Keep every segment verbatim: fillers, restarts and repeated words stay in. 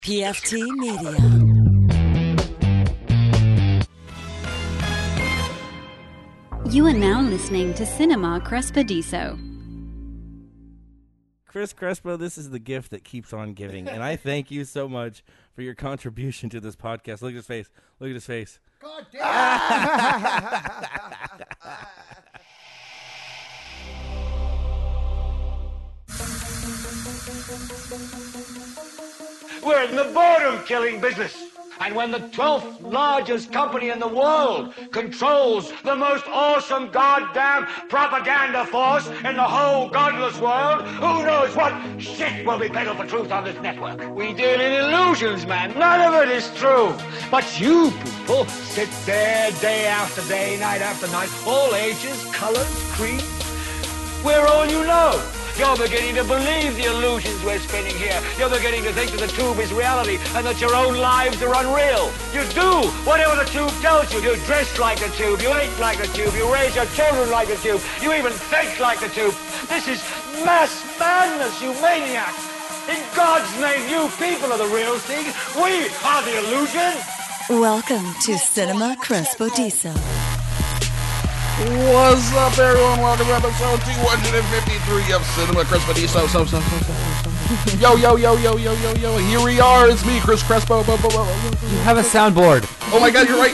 P F T Media. You are now listening to Cinema Crespediso. Chris Crespo, this is the gift that keeps on giving, and I thank you so much for your contribution to this podcast. Look at his face. Look at his face. God damn. We're in the boredom-killing business. And when the twelfth largest company in the world controls the most awesome goddamn propaganda force in the whole godless world, who knows what shit will be peddled for truth on this network? We deal in illusions, man. None of it is true. But you people sit there day after day, night after night, all ages, colors, creeds. We're all you know. You're beginning to believe the illusions we're spinning here. You're beginning to think that the tube is reality and that your own lives are unreal. You do whatever the tube tells you. You dress like the tube. You eat like the tube. You raise your children like the tube. You even think like the tube. This is mass madness, you maniacs. In God's name, you people are the real thing. We are the illusion. Welcome to Cinema Crespediso. What's up, everyone? Welcome to episode two hundred fifty-three of Cinema Crespediso. So, so, so, so, so. Yo, yo, yo, yo, yo, yo, yo. Here we are. It's me, Chris Crespo. You have a soundboard. Oh my God, you're right.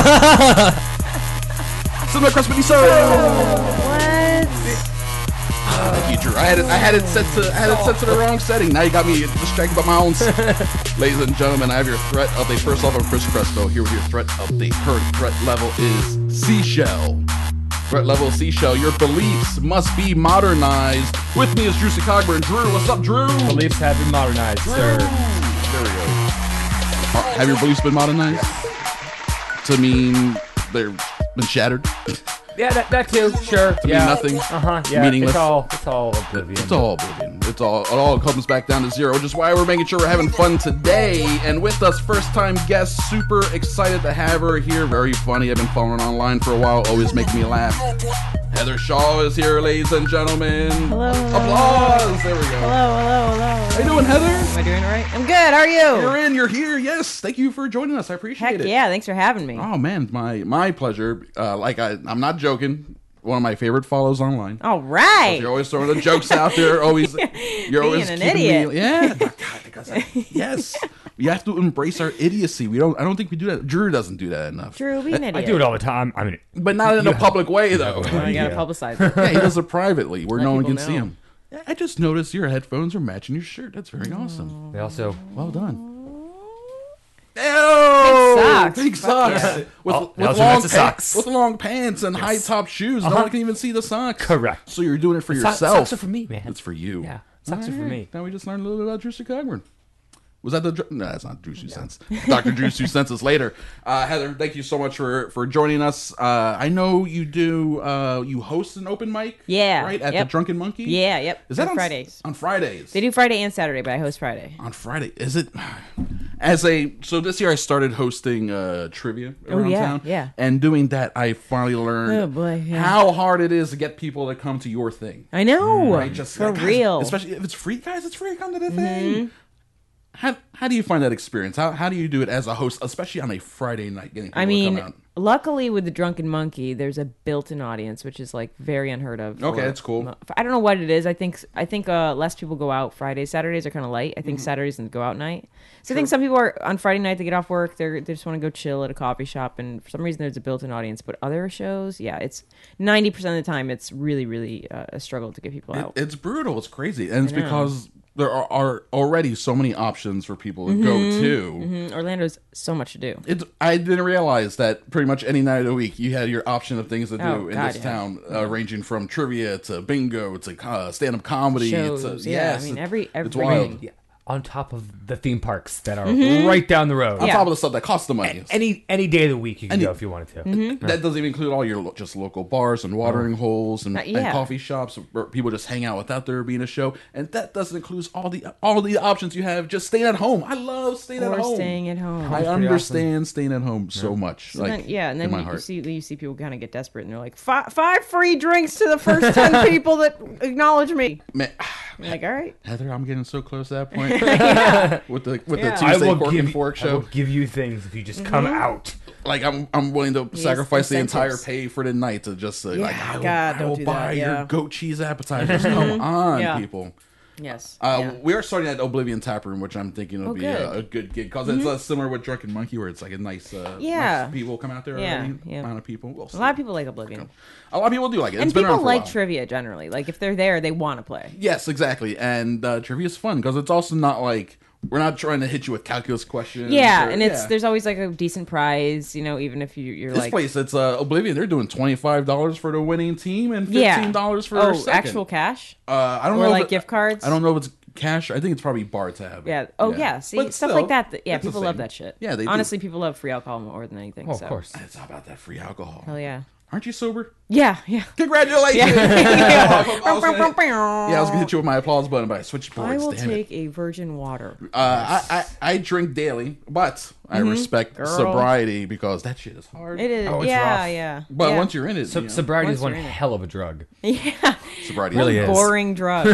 Cinema Crespediso. What? Thank you, Drew. I had it. I had it set to. I had it set to the wrong setting. Now you got me distracted by my own. Ladies and gentlemen, I have your threat update. First off, I'm Chris Crespo. Here with your threat update. Her threat level is Seashell. Threat level Seashell. Your beliefs must be modernized. With me is Drew Cogburn. Drew, what's up, Drew? Beliefs have been modernized, Drew. Sir. There we go. Uh, have your beliefs been modernized? Yes. To mean they've been shattered? Yeah, that, that too. Sure. To yeah. mean nothing. Uh huh. Yeah. Meaningless. It's all. It's all oblivion. It's all oblivion. It's all. It all comes back down to zero, which is why we're making sure we're having fun today. And with us, first-time guest. Super excited to have her here. Very funny. I've been following her online for a while. Always making me laugh. Heather Shaw is here, ladies and gentlemen. Hello. hello. Applause. There we go. Hello. Hello. Hello. How you doing, Heather? Am I doing all right? I'm good. How are you? You're in. You're here. Yes. Thank you for joining us. I appreciate Heck it. yeah. Thanks for having me. Oh man, my my pleasure. Uh, like I, I'm not joking. One of my favorite follows online. All right. So you're always throwing the jokes out there. Always, you're Being always an keeping idiot. Me, yeah. God, because I, yes, we have to embrace our idiocy. We don't. I don't think we do that. Drew doesn't do that enough. Drew, be an idiot. I do it all the time. I mean, but not in a public way though. Oh, you gotta Yeah. publicize it. Yeah, he does it privately where Let no one people can see know. him. I just noticed your headphones are matching your shirt. That's very awesome. they also. Well done. Ew! socks. Big socks. Yeah. With, Oh, with, also long that's the pants, socks. with long pants and high top shoes. No Uh-huh. one can even see the socks. Correct. So you're doing it for So- yourself. Socks are for me, man. It's for you. Yeah. Socks are for me. Now we just learned a little bit about Drew Cogburn. Was that the... Dr- No, that's not Drew Sense. Doctor Drew Sense is later. Uh, Heather, thank you so much for, for joining us. Uh, I know you do... Uh, you host an open mic? Yeah. Right? At Yep. the Drunken Monkey? Yeah. Yep. Is that on on Fridays? On Fridays. They do Friday and Saturday, but I host Friday. On Friday. Is it... As a... So this year I started hosting uh, trivia around Oh, yeah, town. yeah. And doing that, I finally learned Oh, boy, yeah. how hard it is to get people to come to your thing. I know. Right? Just for guys, real. especially if it's free, guys. It's free. Come to the thing. How how do you find that experience? How how do you do it as a host, especially on a Friday night? Getting people I to mean, come out. luckily with the Drunken Monkey, there's a built-in audience, which is like very unheard of. Okay, for- that's cool. I don't know what it is. I think I think uh, less people go out Fridays. Saturdays are kind of light. I think Saturdays is the go out night. So I think some people are on Friday night. They get off work. They they just want to go chill at a coffee shop, and for some reason there's a built-in audience. But other shows, yeah, it's ninety percent of the time it's really really uh, a struggle to get people It- out. it's brutal. It's crazy, and it's know. because there are, are already so many options for people to go to. Mm, Orlando's so much to do. It's, I didn't realize that pretty much any night of the week you had your option of things to do Oh, in God, this yeah. town, uh, ranging from trivia to bingo to uh, stand-up comedy. Shows, to, yeah. yes, I mean, it- every it's everything. wild. Yeah. On top of the theme parks that are right down the road. On Yeah. top of the stuff that costs the money. Any any day of the week you can Any- go if you wanted to. Mm-hmm. That doesn't even include all your lo- just local bars and watering holes and, Uh, and yeah. coffee shops where people just hang out without there being a show. And that doesn't include all the all the options you have just staying at home. I love staying Or at home. staying at home. I pretty understand staying at home so much. So like then, yeah, and then in my you, you heart. see you see people kind of get desperate, and they're like, five, five free drinks to the first ten people that acknowledge me. Man, You're like, all right. Heather, I'm getting so close to that point. with the with Yeah. the I Tuesday will Pork give and you, Fork I will show. give you things if you just come out. Like I'm I'm willing to Yes, sacrifice the entire incentives. pay for the night to just say like Yeah, I will, God, I don't will do buy that, your yeah. goat cheese appetizers. Come on, Yeah. people. Yes. Uh, yeah. We are starting at Oblivion Tap Room, which I'm thinking will Oh, be good. a, a good gig because it's uh, similar with Drunken Monkey, where it's like a nice, uh, Yeah. nice people come out there. Yeah, already, yeah. amount of people. We'll see. A lot of people like Oblivion. A lot of people do like it. And It's been people around for a like while. trivia generally. Like, if they're there, they want to play. Yes, exactly. And uh, trivia is fun because it's also not like we're not trying to hit you with calculus questions. Yeah, or- and it's yeah. there's always like a decent prize, you know, even if you, you're This like place, it's uh, Oblivion. They're doing twenty five dollars for the winning team and fifteen yeah dollars for oh their second. actual cash Uh, I don't or know. like if it- gift cards. I don't know if it's cash. I think it's probably bar tab. Yeah. Oh yeah. See But stuff still, like that. that- Yeah, it's the people love same. that shit. Yeah, they do. honestly people love free alcohol more than anything. Oh, of so. course. It's all about that free alcohol. Hell yeah. Aren't you sober? Yeah. Yeah. Congratulations! Yeah. I was gonna hit- yeah, I was gonna hit you with my applause button, but I switched boards. I will damn take it. a virgin water. Uh, I, I I drink daily, but I respect Mm-hmm. Girl. sobriety because that shit is hard. It is. Oh, it's yeah. rough. Yeah. But yeah. once you're in it, So, you know, sobriety Once is one you're in it. hell of a drug. yeah. sobriety Really is. Boring drug.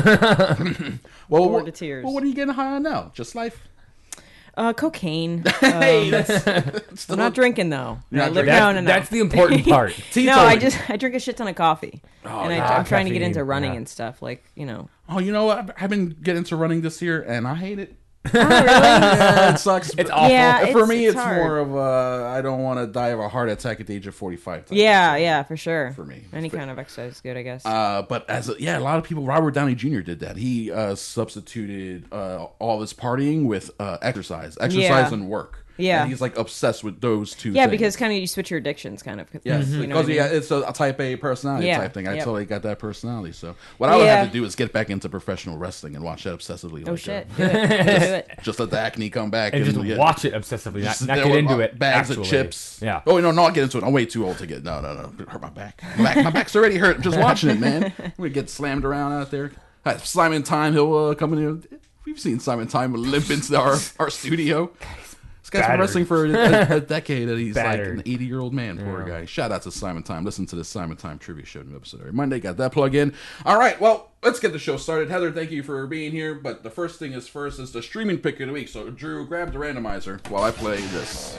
Well, bored wh- to tears. well, what are you getting high on now? Just life. Uh, cocaine. Hey, Um, that's I'm not drinking though. You're I not live- drinking? no, That's, no, no. that's the important part. No, I Teetotaling. just I drink a shit ton of coffee, and I, yeah. I'm trying to get Caffeine, into running yeah. and stuff. Like you know, Oh, you know what? I've- I've been getting into running this year, and I hate it. oh really? Yeah, it sucks. It's awful. Yeah, For it's- me, it's it's, hard. more of a I don't want to die of a heart attack at the age of forty-five. type Yeah, of yeah, for sure. For me. Any kind of exercise is good, I guess. Uh, but as a, yeah, a lot of people. Robert Downey Junior did that. He uh, substituted uh, all of his partying with uh, exercise, exercise Yeah. and work. Yeah. and he's like obsessed with those two. yeah, things. because kind of you switch your addictions, kind of. Yes, you know because what I mean? yeah, it's a, a type A personality Yeah, type thing. I yep. totally got that personality. So what I would Yeah. have to do is get back into professional wrestling and watch that obsessively. Oh like, shit! uh, Do it. Do it. just let the acne come back And just yeah. watch it obsessively, not, Just not there get with, into uh, it. Bags actually. of chips. Yeah. Oh no, no, I'll get into it. I'm way too old to get. No, no, no. It hurt my back. My, back. my back's already hurt. Just watching it, man. We get slammed around out there. Uh, Simon Time, he'll uh, come in here. We've seen Simon Time limp into our, our studio. This guy's been battered. wrestling for a, a decade, and he's Battered. like an eighty-year-old man. Poor guy. Shout out to Simon Time. Listen to the Simon Time trivia show new episode every Monday. Got that plug in. All right, well, let's get the show started. Heather, thank you for being here. But the first thing is first is the streaming pick of the week. So Drew, grab the randomizer while I play this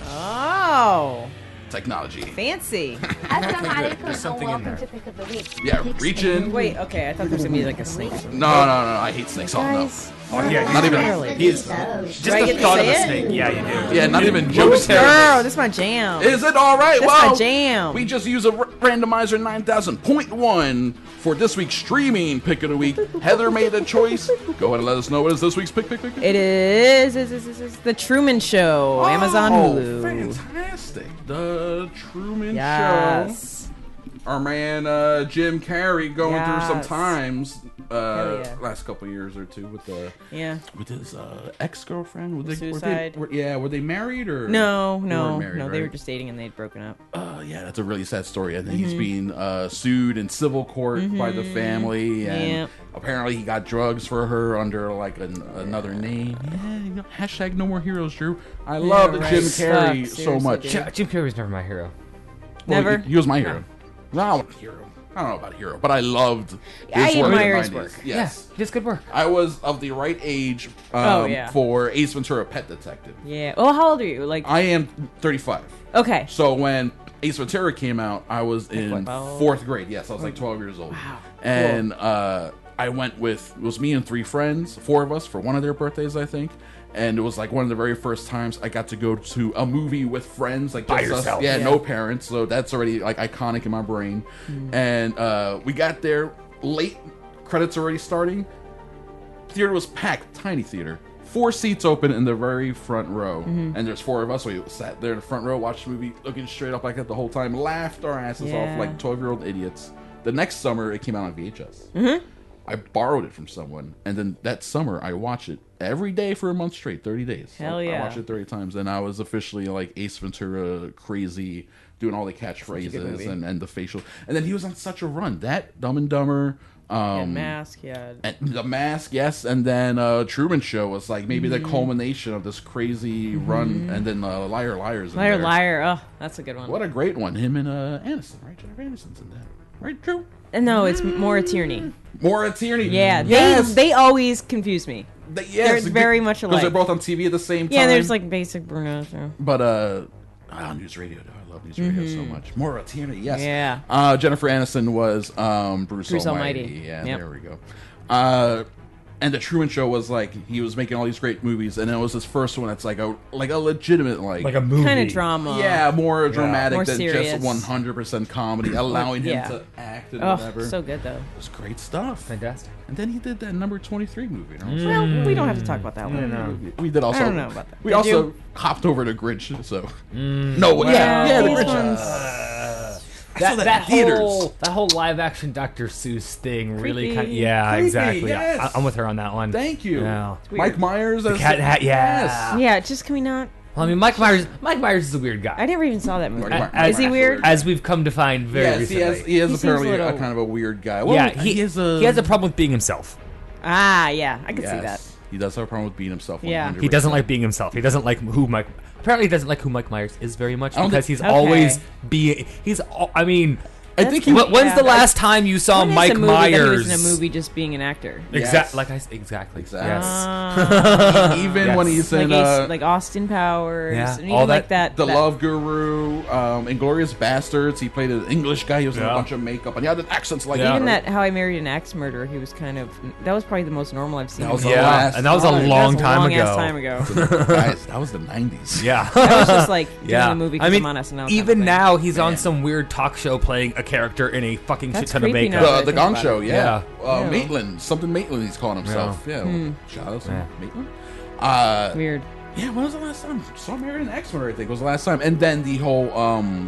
Oh, technology. fancy. Assalamualaikum and something in welcome there. to Pick of the Week. Yeah, reach in. No, Wait, okay. I thought there was gonna be like a snake. no, no. I hate snakes. Oh, no. Guys, Oh, yeah. Not even. Early. He is. do I Just get the to thought of say a it? snake. Yeah, you do. Yeah, not even It jokes. Girl, this is my jam. Is it all right? That's well, my jam. we just use a r- randomizer nine thousand point one for this week's streaming pick of the week. Heather made a choice. Go ahead and let us know what is this week's pick, pick, pick. pick. It is, is, is, is, is The Truman Show, Amazon Oh, Hulu. fantastic. The Truman Yes. Show. Our man uh, Jim Carrey going through some Yes. times uh, yeah. last couple years or two with the Yeah. with his uh, ex girlfriend. Were they, Suicide. Were they, were, yeah, were they married or No, They no, weren't married, no. They were right? just dating and they'd broken up. Uh, yeah, that's a really sad story. I think Mm-hmm. he's being uh, sued in civil court by the family, and Yep. apparently he got drugs for her under like an, another name. Yeah, you know, hashtag No More Heroes, Drew. I love right. Jim Carrey Fuck, so seriously, much. dude. Jim Jim Carrey was never my hero. Well, Never? He, he was my hero. No, I'm a hero. I don't know about hero, but I loved his I work admire in the his nineties. work. Yes. Yeah, he does good work. I was of the right age um, Oh, yeah. for Ace Ventura: Pet Detective. Yeah. Oh, how old are you? Like, I am thirty-five. okay. So when Ace Ventura came out, I was in what, about- fourth grade. Yes, I was like twelve years old. Wow. And uh, I went with, it was me and three friends, four of us, for one of their birthdays, I think. And it was like one of the very first times I got to go to a movie with friends, like By just us. yourself. Yeah, Yeah. no parents. So that's already like iconic in my brain. And uh, we got there late, credits already starting. Theater was packed, tiny theater. Four seats open in the very front row, Mm-hmm. and there's four of us. We sat there in the front row, watched the movie, looking straight up like that the whole time, laughed our asses Yeah. off like twelve-year-old idiots. The next summer, it came out on V H S. Mm-hmm. I borrowed it from someone, and then that summer, I watched it every day for a month straight, thirty days. Hell I, yeah. I watched it thirty times, and I was officially like Ace Ventura crazy, doing all the catchphrases movie. and, and the facial. And then he was on such a run. That Dumb and Dumber. Yeah, Um, mask. Yeah. and the Mask, yes, and then uh, Truman Show was like maybe Mm-hmm. the culmination of this crazy run, and then uh, Liar Liars. in Liar, there. liar. Oh, that's a good one. What a great one! Him and uh, Aniston, right? Jennifer Aniston's in that, right? Drew. And no, it's Maura Tierney. Maura Tierney. Yeah, yes. they they always confuse me. They, yes, They're very much because alike. they're both on T V at the same time. Yeah, there's like basic brunettes. Yeah. But uh, oh, News Radio. I love News Radio so much. Maura Tierney. Yes. Yeah. Uh, Jennifer Aniston was um Bruce, Bruce Almighty. Almighty. Yeah. Yep. There we go. Uh. And the Truman Show was like he was making all these great movies, and it was his first one that's like a like a legitimate like Like a movie. Kind of drama. yeah more dramatic More than serious. just one hundred percent comedy, allowing him Yeah. to act and Oh, whatever. so good though. It was great stuff. Fantastic. And then he did that number twenty-three movie. And I was Well, we don't have to talk about that one. like, we did also. I don't know about that. We Did also you? hopped over to Grinch. So no, yeah, Yeah, yeah, the these Grinch. ones- That, that that, in theaters. whole that whole live action Doctor Seuss thing really Creepy. kind of, yeah, Creepy, exactly. yes. I, I'm with her on that one. Thank you, Yeah. Mike Myers. The cat in the hat, yeah. Yeah, just can we not? Well, I mean, Mike Myers. Mike Myers is a weird guy. I never even saw that movie. Mike Myers Is he is weird? weird. As we've come to find very Yes, he recently. has. He has He seems apparently a a, little- kind of a weird guy. Well, yeah, he, he has a. he has a problem with being himself. Ah, yeah, I can see that. Yes, he does have a problem with being himself. Yeah. one hundred percent. He doesn't like being himself. He doesn't like who Mike. Apparently, he doesn't like who Mike Myers is very much I don't because think- he's Okay. always being. He's. al- I mean, I think he. wh- when's the Yeah. last time you saw When is Mike a movie that he Myers? was in a movie just being an actor. Exactly. Yes. Like I s- exactly. Exactly. Yes. Ah, even Yes. when he's like, in Ace- uh, like Austin Powers, Yeah, and even all like that- that. The that- Love Guru, um, Inglourious Bastards. He played an English guy. He was in a Yeah. bunch of makeup, and he had an accents like Yeah. Even that How I Married an Axe Murderer, he was kind of. That was probably the most normal I've seen. That was him. the Yeah, last and that was a time. long That was a time long ago. ass time ago. Guys, that was the nineties. Yeah. I was just like doing Yeah, a movie I because mean, I'm on S N L. kind of even thing. now he's on Man. some weird talk show playing a character in a fucking That's shit ton of creepy makeup. now. The, I the think Gong about Show, it. yeah. Uh, Yeah. Maitland, something Maitland he's calling himself. Yeah. Hmm. Shout out to Yeah. Maitland. Uh, Weird. yeah, when was the last time? Saw Married an X-Men, I think was the last time. And then the whole um,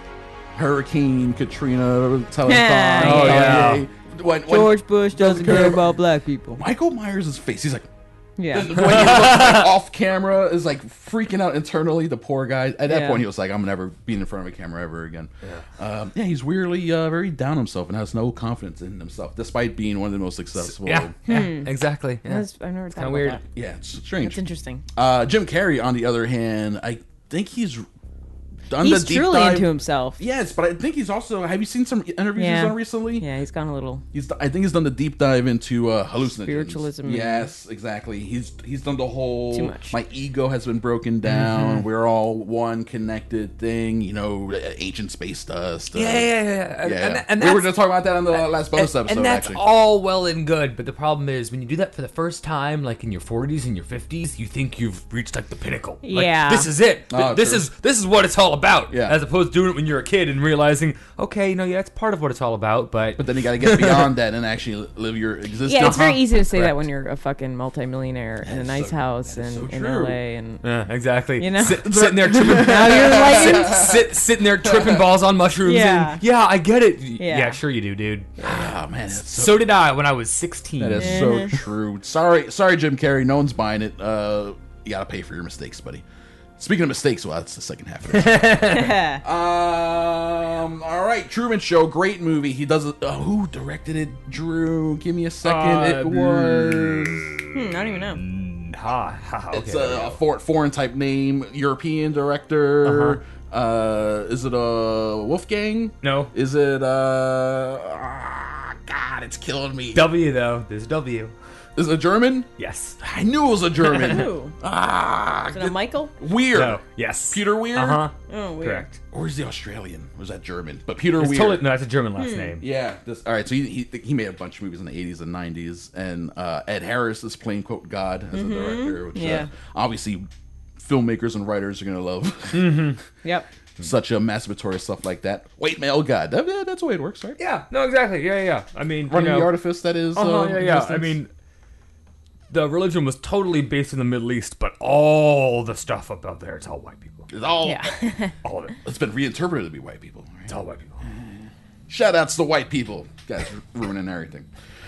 Hurricane Katrina telethon. Yeah. Oh, yeah. When, when George Bush doesn't care care about- about black people. Michael Myers' face, he's like, Yeah. the way he looks like off camera is like freaking out internally. The poor guy. At that Yeah. point, he was like, "I'm never being in front of a camera ever again." Yeah, um, yeah he's weirdly uh, very down himself and has no confidence in himself, despite being one of the most successful. Yeah, yeah, exactly. Yeah. That's- I've never thought kinda about weird. that. yeah, it's strange. That's interesting. Uh, Jim Carrey, on the other hand, I think he's done He's the deep truly dive. into himself. Yes, but I think he's also. Have you seen some interviews Yeah. he's done recently? Yeah, he's gone a little. He's. I think he's done the deep dive into uh, hallucinogens. Spiritualism. Yes, exactly. He's he's done the whole. Too much. My ego has been broken down. We're all one connected thing. You know, ancient space dust. Uh, Yeah, yeah, yeah. And, yeah. and, and we were that's- just talking about that on the last bonus and, episode. and that's actually. all well and good, but the problem is when you do that for the first time, like in your forties and your fifties, you think you've reached like the pinnacle. Like, Yeah. this is it. Th- Oh, this true. is this is what it's all about. Yeah. As opposed to doing it when you're a kid and realizing, okay, you know, yeah, it's part of what it's all about, but, But then you got to get beyond that and actually live your existence. Yeah, it's very easy to say that Correct. when you're a fucking multimillionaire in a is nice so- house that is in, so in true. L A and yeah, exactly. You know? Sit- sitting there tripping. now you're enlightened. sit, sitting there tripping balls on mushrooms. Yeah. And, yeah, I get it. Yeah. Yeah. sure you do, dude. Oh man, that's so, So did I when I was sixteen. that is so true. Sorry, sorry, Jim Carrey. No one's buying it. Uh, you got to pay for your mistakes, buddy. Speaking of mistakes, well, that's the second half of it. um, all right, Truman Show, great movie. He does it. Uh, who directed it? Drew, give me a second. Uh, it was. Hmm, I don't even know. Ha, ha, ha, okay, It's there we a, go. a for, foreign type name, European director. uh is it a Wolfgang? No. Is it uh? ah, God, it's killing me. W though. There's W. Is it a German? Yes. I knew it was a German. Who? ah, Is it a Michael? Weird. No. Yes. Peter Weir? Uh huh. Oh, weird. Correct. Or is he Australian? Or is that German? But Peter It's Weir. totally no. That's a German last name. Yeah. This, all right. So he, he he made a bunch of movies in the eighties and nineties, and uh, Ed Harris is playing quote God as a director, which Yeah. uh, obviously filmmakers and writers are gonna love. Yep. Such a masturbatory stuff like that. White male God. That, yeah, that's the way it works, right? Yeah. No. Exactly. Yeah. Yeah. I mean, Running you know, the artifice that is. Uh-huh, uh, yeah. Yeah. I existence. mean, the religion was totally based in the Middle East, but all the stuff above there, it's all white people. it's all. Yeah. All of it. It's been reinterpreted to be white people. Right? It's all white people. Shout outs to white people. Guys ruining everything.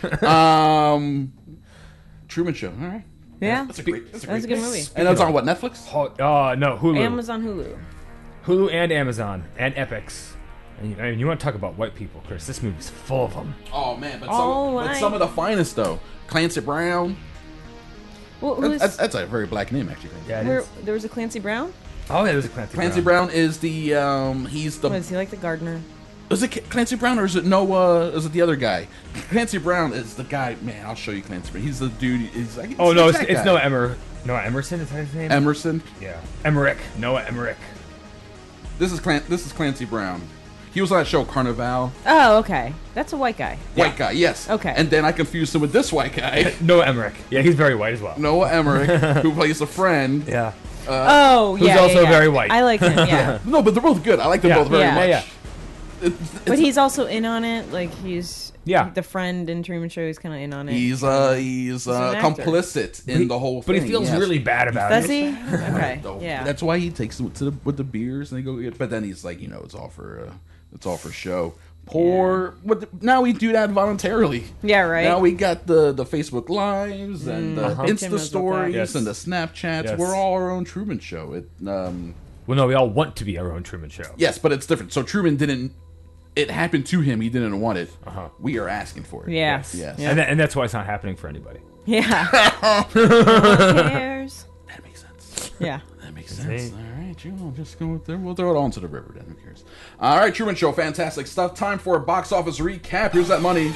um, Truman Show. All right. Yeah. That's a great. That's a, That's a great good movie. And that's on what, Netflix? Oh, uh, no, Hulu. Amazon Hulu. Hulu and Amazon and Epix. And you, I mean, you want to talk about white people, Chris? This movie's full of them. Oh man, but All some, but right. some of the finest though. Clancy Brown. Well, That's, who's, that's, that's a very black name, actually. Yeah, it where, is. there was a Clancy Brown? Oh, yeah, there's a Clancy, Clancy Brown is the um he's the Was he like the gardener? Is it Clancy Brown or is it Noah? Is it the other guy? Clancy Brown is the guy. Man, I'll show you Clancy Brown. He's the dude. He's like, Oh no, it's, that it's guy. Noah Emmer. Noah Emerson is that his name? Emerson. yeah, Emmerich. Noah Emmerich. This is Clan- This is Clancy Brown. He was on that show Carnival. Oh, okay. That's a white guy. White guy, yes. Okay. And then I confused him with this white guy, Noah Emmerich. Yeah, he's very white as well. Noah Emmerich, who plays a friend. Yeah. oh, who's yeah. also yeah, yeah. very white. I like him. Yeah. No, but they're both good. I like them Yeah. both very Yeah. much. Yeah, It's- But it's- he's also in on it. Like he's Yeah. the friend in Truman Show. He's kind of in on it. He's uh he's uh an actor. complicit in he- the whole But thing. he feels yes. really bad about Does it. he? Okay. So Yeah. That's why he takes them to the, with the beers and they go get. But then he's like, you know, it's all for uh, it's all for show. Poor. But the, now we do that voluntarily. Yeah, right. Now we got the the Facebook lives and the Uh-huh. Tim Insta knows about stories that. Yes. and the Snapchats. Yes. We're all our own Truman Show. It um Well, no, we all want to be our own Truman Show. yes, but it's different. So Truman didn't. It happened to him. He didn't want it. Uh-huh. We are asking for it. Yeah. Yes. Yes. Yeah. And, that, and that's why it's not happening for anybody. Yeah. No one cares. That makes sense. Yeah. That makes sense. All right, you will just go there. We'll throw it all into the river then. Who cares? All right, Truman Show, fantastic stuff. Time for a box office recap. Here's that money.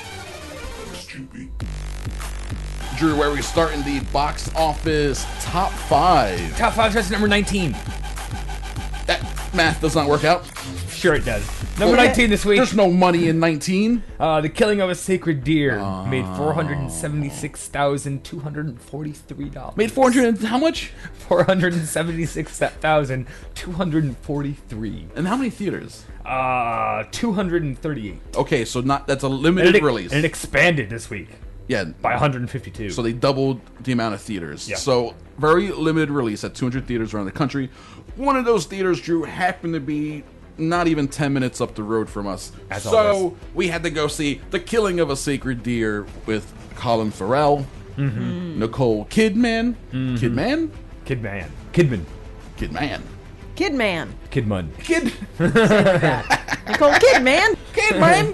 Drew, where we start in the box office top five. Top five choice number nineteen. That math does not work out. Sure it does. Number nineteen this week. There's no money in nineteen. Uh, the Killing of a Sacred Deer made four hundred seventy-six thousand two hundred forty-three dollars. Made four hundred and how much? four hundred seventy-six thousand two hundred forty-three. And how many theaters? Uh, two hundred thirty-eight. Okay, so not that's a And limited it, release. and it expanded this week yeah, by one hundred fifty-two. so they doubled the amount of theaters. Yeah. So very limited release at two hundred theaters around the country. One of those theaters, Drew, happened to be not even ten minutes up the road from us. As so always. we had to go see The Killing of a Sacred Deer with Colin Farrell, Mm-hmm. Nicole Kidman, Kidman, Kidman. Kidman. Kidman, Kid man. Kidman. Kid, Nicole Kidman. Kidman,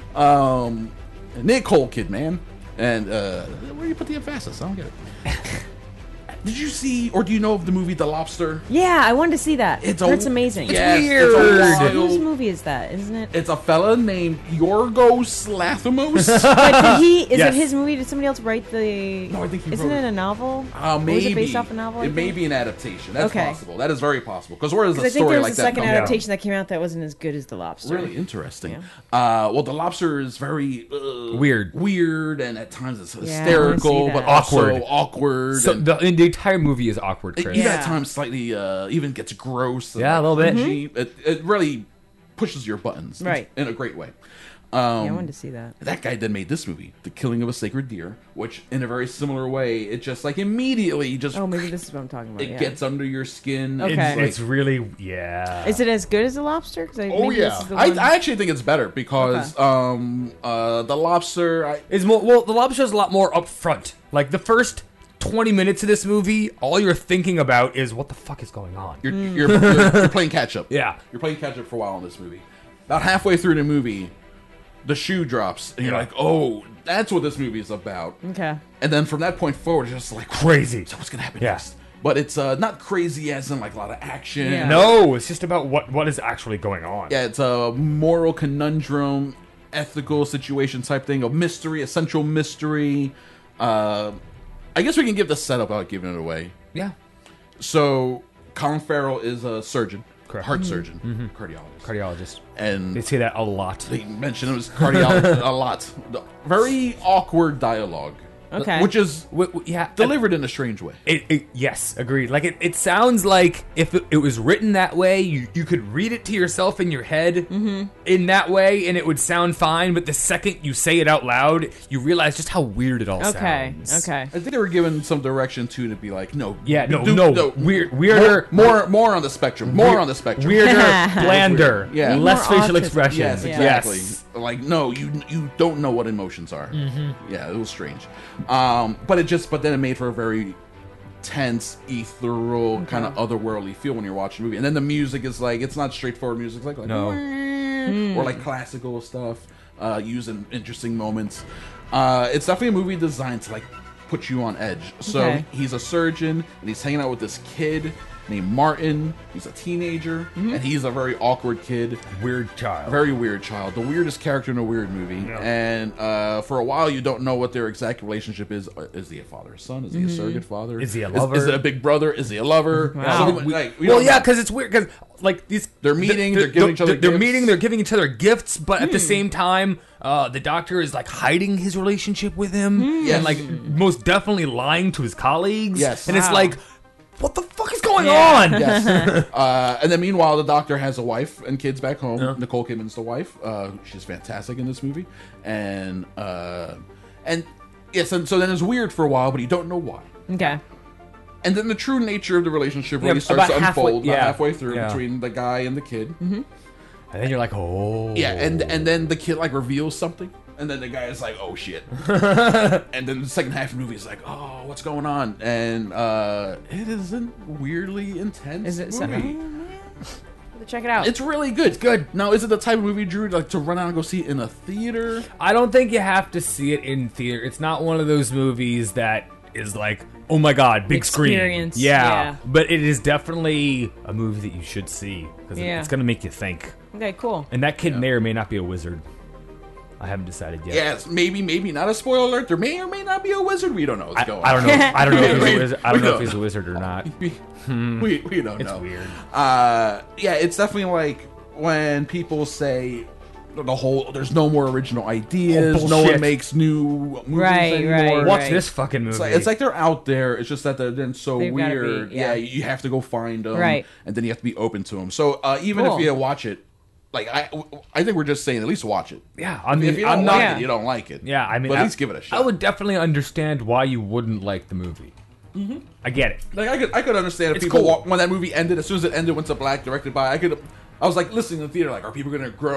um, Nicole Kidman, and uh, where do you put the emphasis? I don't get it. Did you see, or do you know of the movie The Lobster? Yeah, I wanted to see that. It's It's, a- it's amazing. Yes, weird. It's a Whose wild- movie is that? Isn't it? It's a fella named Yorgos Lanthimos. But did he? Is Yes. it his movie? Did somebody else write the? No, I think he Isn't wrote it it. a novel? Uh, Or maybe was it based off a novel? I It may think? be an adaptation. That's Okay. possible. That is very possible. Because where does a Because I think story there was like a that second come from? adaptation that came out that wasn't as good as The Lobster. Really interesting. Uh, well, The Lobster is very uh, Weird. weird, and at times it's I wanna hysterical, see but that. also Awkward. awkward. So and the, and the entire movie is awkward, it, Chris. even Yeah. at times slightly uh, even gets gross. and, Yeah, a little bit. cringy. It, it really pushes your buttons, Right. in a great way. Yeah, I Um, wanted to see that. that guy then made this movie, The Killing of a Sacred Deer, which in a very similar way, it just like immediately just Oh, maybe this is what I'm talking about. it yeah. gets under your skin. Okay. It's, It's like- it's really, yeah. Is it as good as The Lobster? 'Cause I, oh maybe yeah, This is the I, one... I actually think it's better because um uh the Lobster. I, Is more well, The Lobster is a lot more upfront. Like the first twenty minutes of this movie, all you're thinking about is what the fuck is going on. You're, you're, you're, you're playing catch up. Yeah. You're playing catch up for a while in this movie. About halfway through the movie, the shoe drops, and you're Yeah. like, oh, that's what this movie is about. Okay. And then from that point forward, it's just like, Crazy. so what's going to happen Yeah. next? But it's uh, not crazy as in like a lot of action. Yeah. No, it's just about what what is actually going on. Yeah, it's a moral conundrum, ethical situation type thing, a mystery, a central mystery. Uh, I guess we can give the setup without giving it away. Yeah. So, Colin Farrell is a surgeon, Correct. heart surgeon, cardiologist. Cardiologist. And They say that a lot. they mention it was cardiologist a lot. Very awkward dialogue. Okay. Which is W- w- yeah. delivered in a strange way. It, it, yes, agreed. Like it, it sounds like if it, it was written that way, you, you could read it to yourself in your head Mm-hmm. in that way, and it would sound fine. But the second you say it out loud, you realize just how weird it all Okay. sounds. Okay. I think they were given some direction too to be like, no, Yeah, no, do- no, weird, weirder, more, more, more on the spectrum, more on the spectrum, weirder, blander, Yeah. less More facial autism. expressions. Yes, Yeah. exactly. Yes. Like, no, you you don't know what emotions are. Mm-hmm. Yeah, it was strange. Um, but it just, but then it made for a very tense, ethereal, kind of otherworldly feel when you're watching a movie. And then the music is like, it's not straightforward music. It's like, like No. or like classical stuff, uh, used in interesting moments. Uh, it's definitely a movie designed to like put you on edge. So Okay. he's a surgeon and he's hanging out with this kid. named Martin. He's a teenager, Mm-hmm. and he's a very awkward kid. Weird child. Very weird child. The weirdest character in a weird movie. And uh, for a while, you don't know what their exact relationship is. Uh, Is he a father son? Is he a surrogate father? Is he a Is- lover? Is, it a big brother? Is he a lover? Wow. So, like, we well, don't yeah, know. because it's weird. Because like these, They're meeting, they're giving each other They're gifts. meeting. They're giving each other gifts, but Hmm. at the same time, uh, the doctor is like hiding his relationship with him, Yes. and like most definitely lying to his colleagues. Yes. and it's Wow. like, what the fuck is going Yeah. on? Yes. uh, and then meanwhile, the doctor has a wife and kids back home. Nicole Kidman's the wife. Uh, she's fantastic in this movie. And uh, and yes, and so then it's weird for a while, but you don't know why. Okay. And then the true nature of the relationship Yeah, really starts about to halfway- unfold about yeah. halfway through Yeah. between the guy and the kid. Mm-hmm. And then you're like, oh, Yeah, and and then the kid like reveals something, and then the guy is like, "Oh shit!" And then the second half of the movie is like, "Oh, what's going on?" And uh, it is a weirdly intense Is it so- movie. Check it out. It's really good. It's good. Now, is it the type of movie, Drew, like to run out and go see it in a theater? I don't think you have to see it in theater. It's not one of those movies that is like, oh my god, big Experience, screen. Yeah. yeah. But it is definitely a movie that you should see because Yeah. it's going to make you think. okay, cool. And that kid may or may not be a wizard. I haven't decided yet. Yes, maybe, maybe not a spoiler alert. There may or may not be a wizard. We don't know what's I, going I don't on. know. I don't know if he's We- a wizard. I don't we know if don't he's a know. wizard or not. We, we, we don't It's know. weird. Uh, yeah, it's definitely like when people say the whole there's no more original ideas, Oh, no one bullshit. makes new movies Right, anymore. right, Watch right. this fucking movie. It's like, it's like they're out there. It's just that they're then so They've gotta be, weird. yeah. yeah. you have to go find them, Right. and then you have to be open to them. So uh, even Cool. if you watch it, like I, I think we're just saying at least watch it. yeah, I mean, If you don't I'm like not. it, you don't like it. Yeah, I mean, but at I- least give it a shot. I would definitely understand why you wouldn't like the movie. Mm-hmm. I get it. Like I could, I could understand if It's people cool. walk, when that movie ended. As soon as it ended, went to black, directed by. I could, I was like listening to the theater, like, are people gonna grow?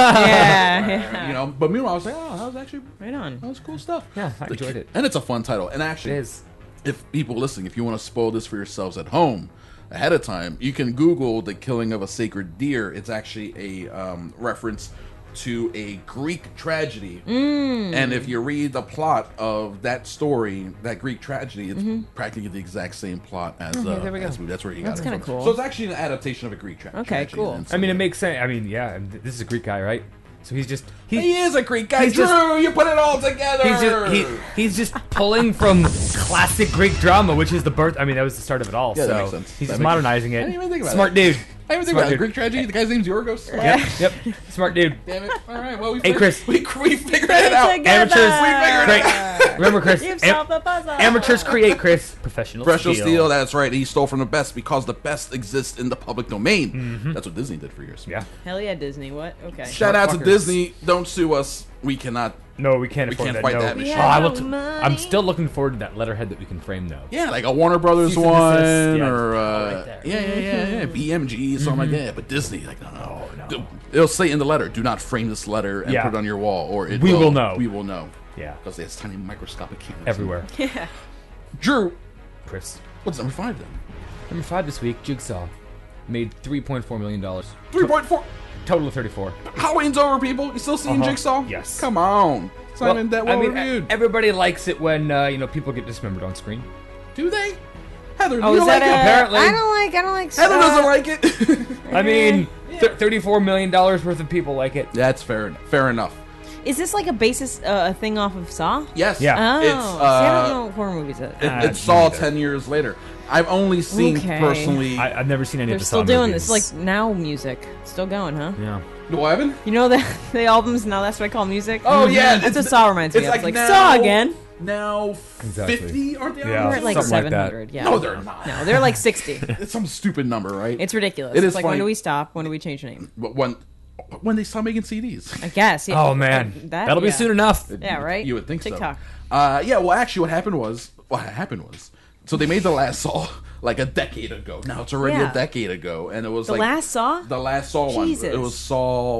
yeah, yeah. You know. But meanwhile, I was like, oh, that was actually Right on. that was cool stuff. Yeah, I The enjoyed ki- it. and it's a fun title. And actually, It is. if people listening, if you want to spoil this for yourselves at home ahead of time, you can Google the killing of a sacred deer. It's actually a um, reference to a Greek tragedy. Mm. And if you read the plot of that story, that Greek tragedy, it's practically the exact same plot as uh, Mm-hmm. there we go. as- that's where you That's got it kinda from. cool. So it's actually an adaptation of a Greek tra- Okay, tragedy. cool. And I mean, it so- makes sense. I mean, yeah, and th- this is a Greek guy, right? So he's just he, He is a Greek guy. he's Drew, just- you put it all together. he's just he, he's just pulling from classic Greek drama, which is the birth. I mean, that was the start of it all. Yeah, so that makes sense. he's That just makes- modernizing it. I didn't even think about Smart that. dude. I didn't even think Smart about it. dude. Greek tragedy. The guy's name's Yorgos. Yep, yep. Smart dude. Damn it. All right. Well, we Hey, fig- Chris. We, we figured it out. Amateurs. We figured it out. Great. Remember, Chris. You've am- solved the puzzle. amateurs create, Chris. Professional Professional steal. Steel, that's right. He stole from the best because the best exists in the public domain. That's what Disney did for years. Yeah. Hell yeah, Disney. What? Okay. Shout out to fuckers. Disney. Don't sue us. We cannot. No, we can't We afford can't that. fight no. that machine. Oh, I will We t- have no I'm money. still looking forward to that letterhead that we can frame, though. Yeah, like a Warner Brothers Cease and one desist, yeah. or Oh, uh, right there. yeah, yeah, yeah, yeah, B M G, something like that. But Disney, like, no, no, no. It'll say in the letter, "Do not frame this letter and Yeah. put it on your wall, or it We will know. We will know Yeah. because it's tiny microscopic cameras Everywhere. Drew, Chris. what's number five then? Number five this week, Jigsaw. Made three point four million dollars. Three point four. Total of thirty-four. Halloween's over, people. You still seeing Uh-huh. Jigsaw? Yes. Come on. It's not even that well I mean, reviewed. e- everybody likes it when, uh, you know, people get dismembered on screen. Do they? Heather, Oh, you is don't that like a? it? Apparently. I don't like. I don't like. Heather uh, doesn't like it. I mean, th- thirty-four million dollars worth of people like it. That's fair. enough. Fair enough. Is this like a basis, uh, a thing off of Saw? Yes. Yeah. Oh, It's, see, I uh, don't know horror movies. That, It, Uh, it's Saw neither. ten years later. I've only seen Okay. personally. I, I've never seen any they're of the still Saw doing movies. this, like now music, still going, huh? Yeah. What happened? You know the the albums now. That's what I call music. Oh yeah, that's it's- what Saw reminds me it's of. like It's like now- Saw again. Now Exactly. fifty, aren't they? on Yeah. there? They're at like something like seven that. hundred. Yeah. No, they're not. No, they're like sixty. It's some stupid number, right? It's ridiculous. It it's is like funny. when do we stop? When do we change the name? But when when they stop making C Ds. I guess. Yeah. Oh, man. That, That'll be yeah. soon enough. Yeah, right. You would think TikTok. so. Uh, yeah. Well, actually, what happened was what happened was so they made the last Saw like a decade ago. Now it's already Yeah. a decade ago, and it was The like last Saw. the last Saw one. Jesus. It was Saw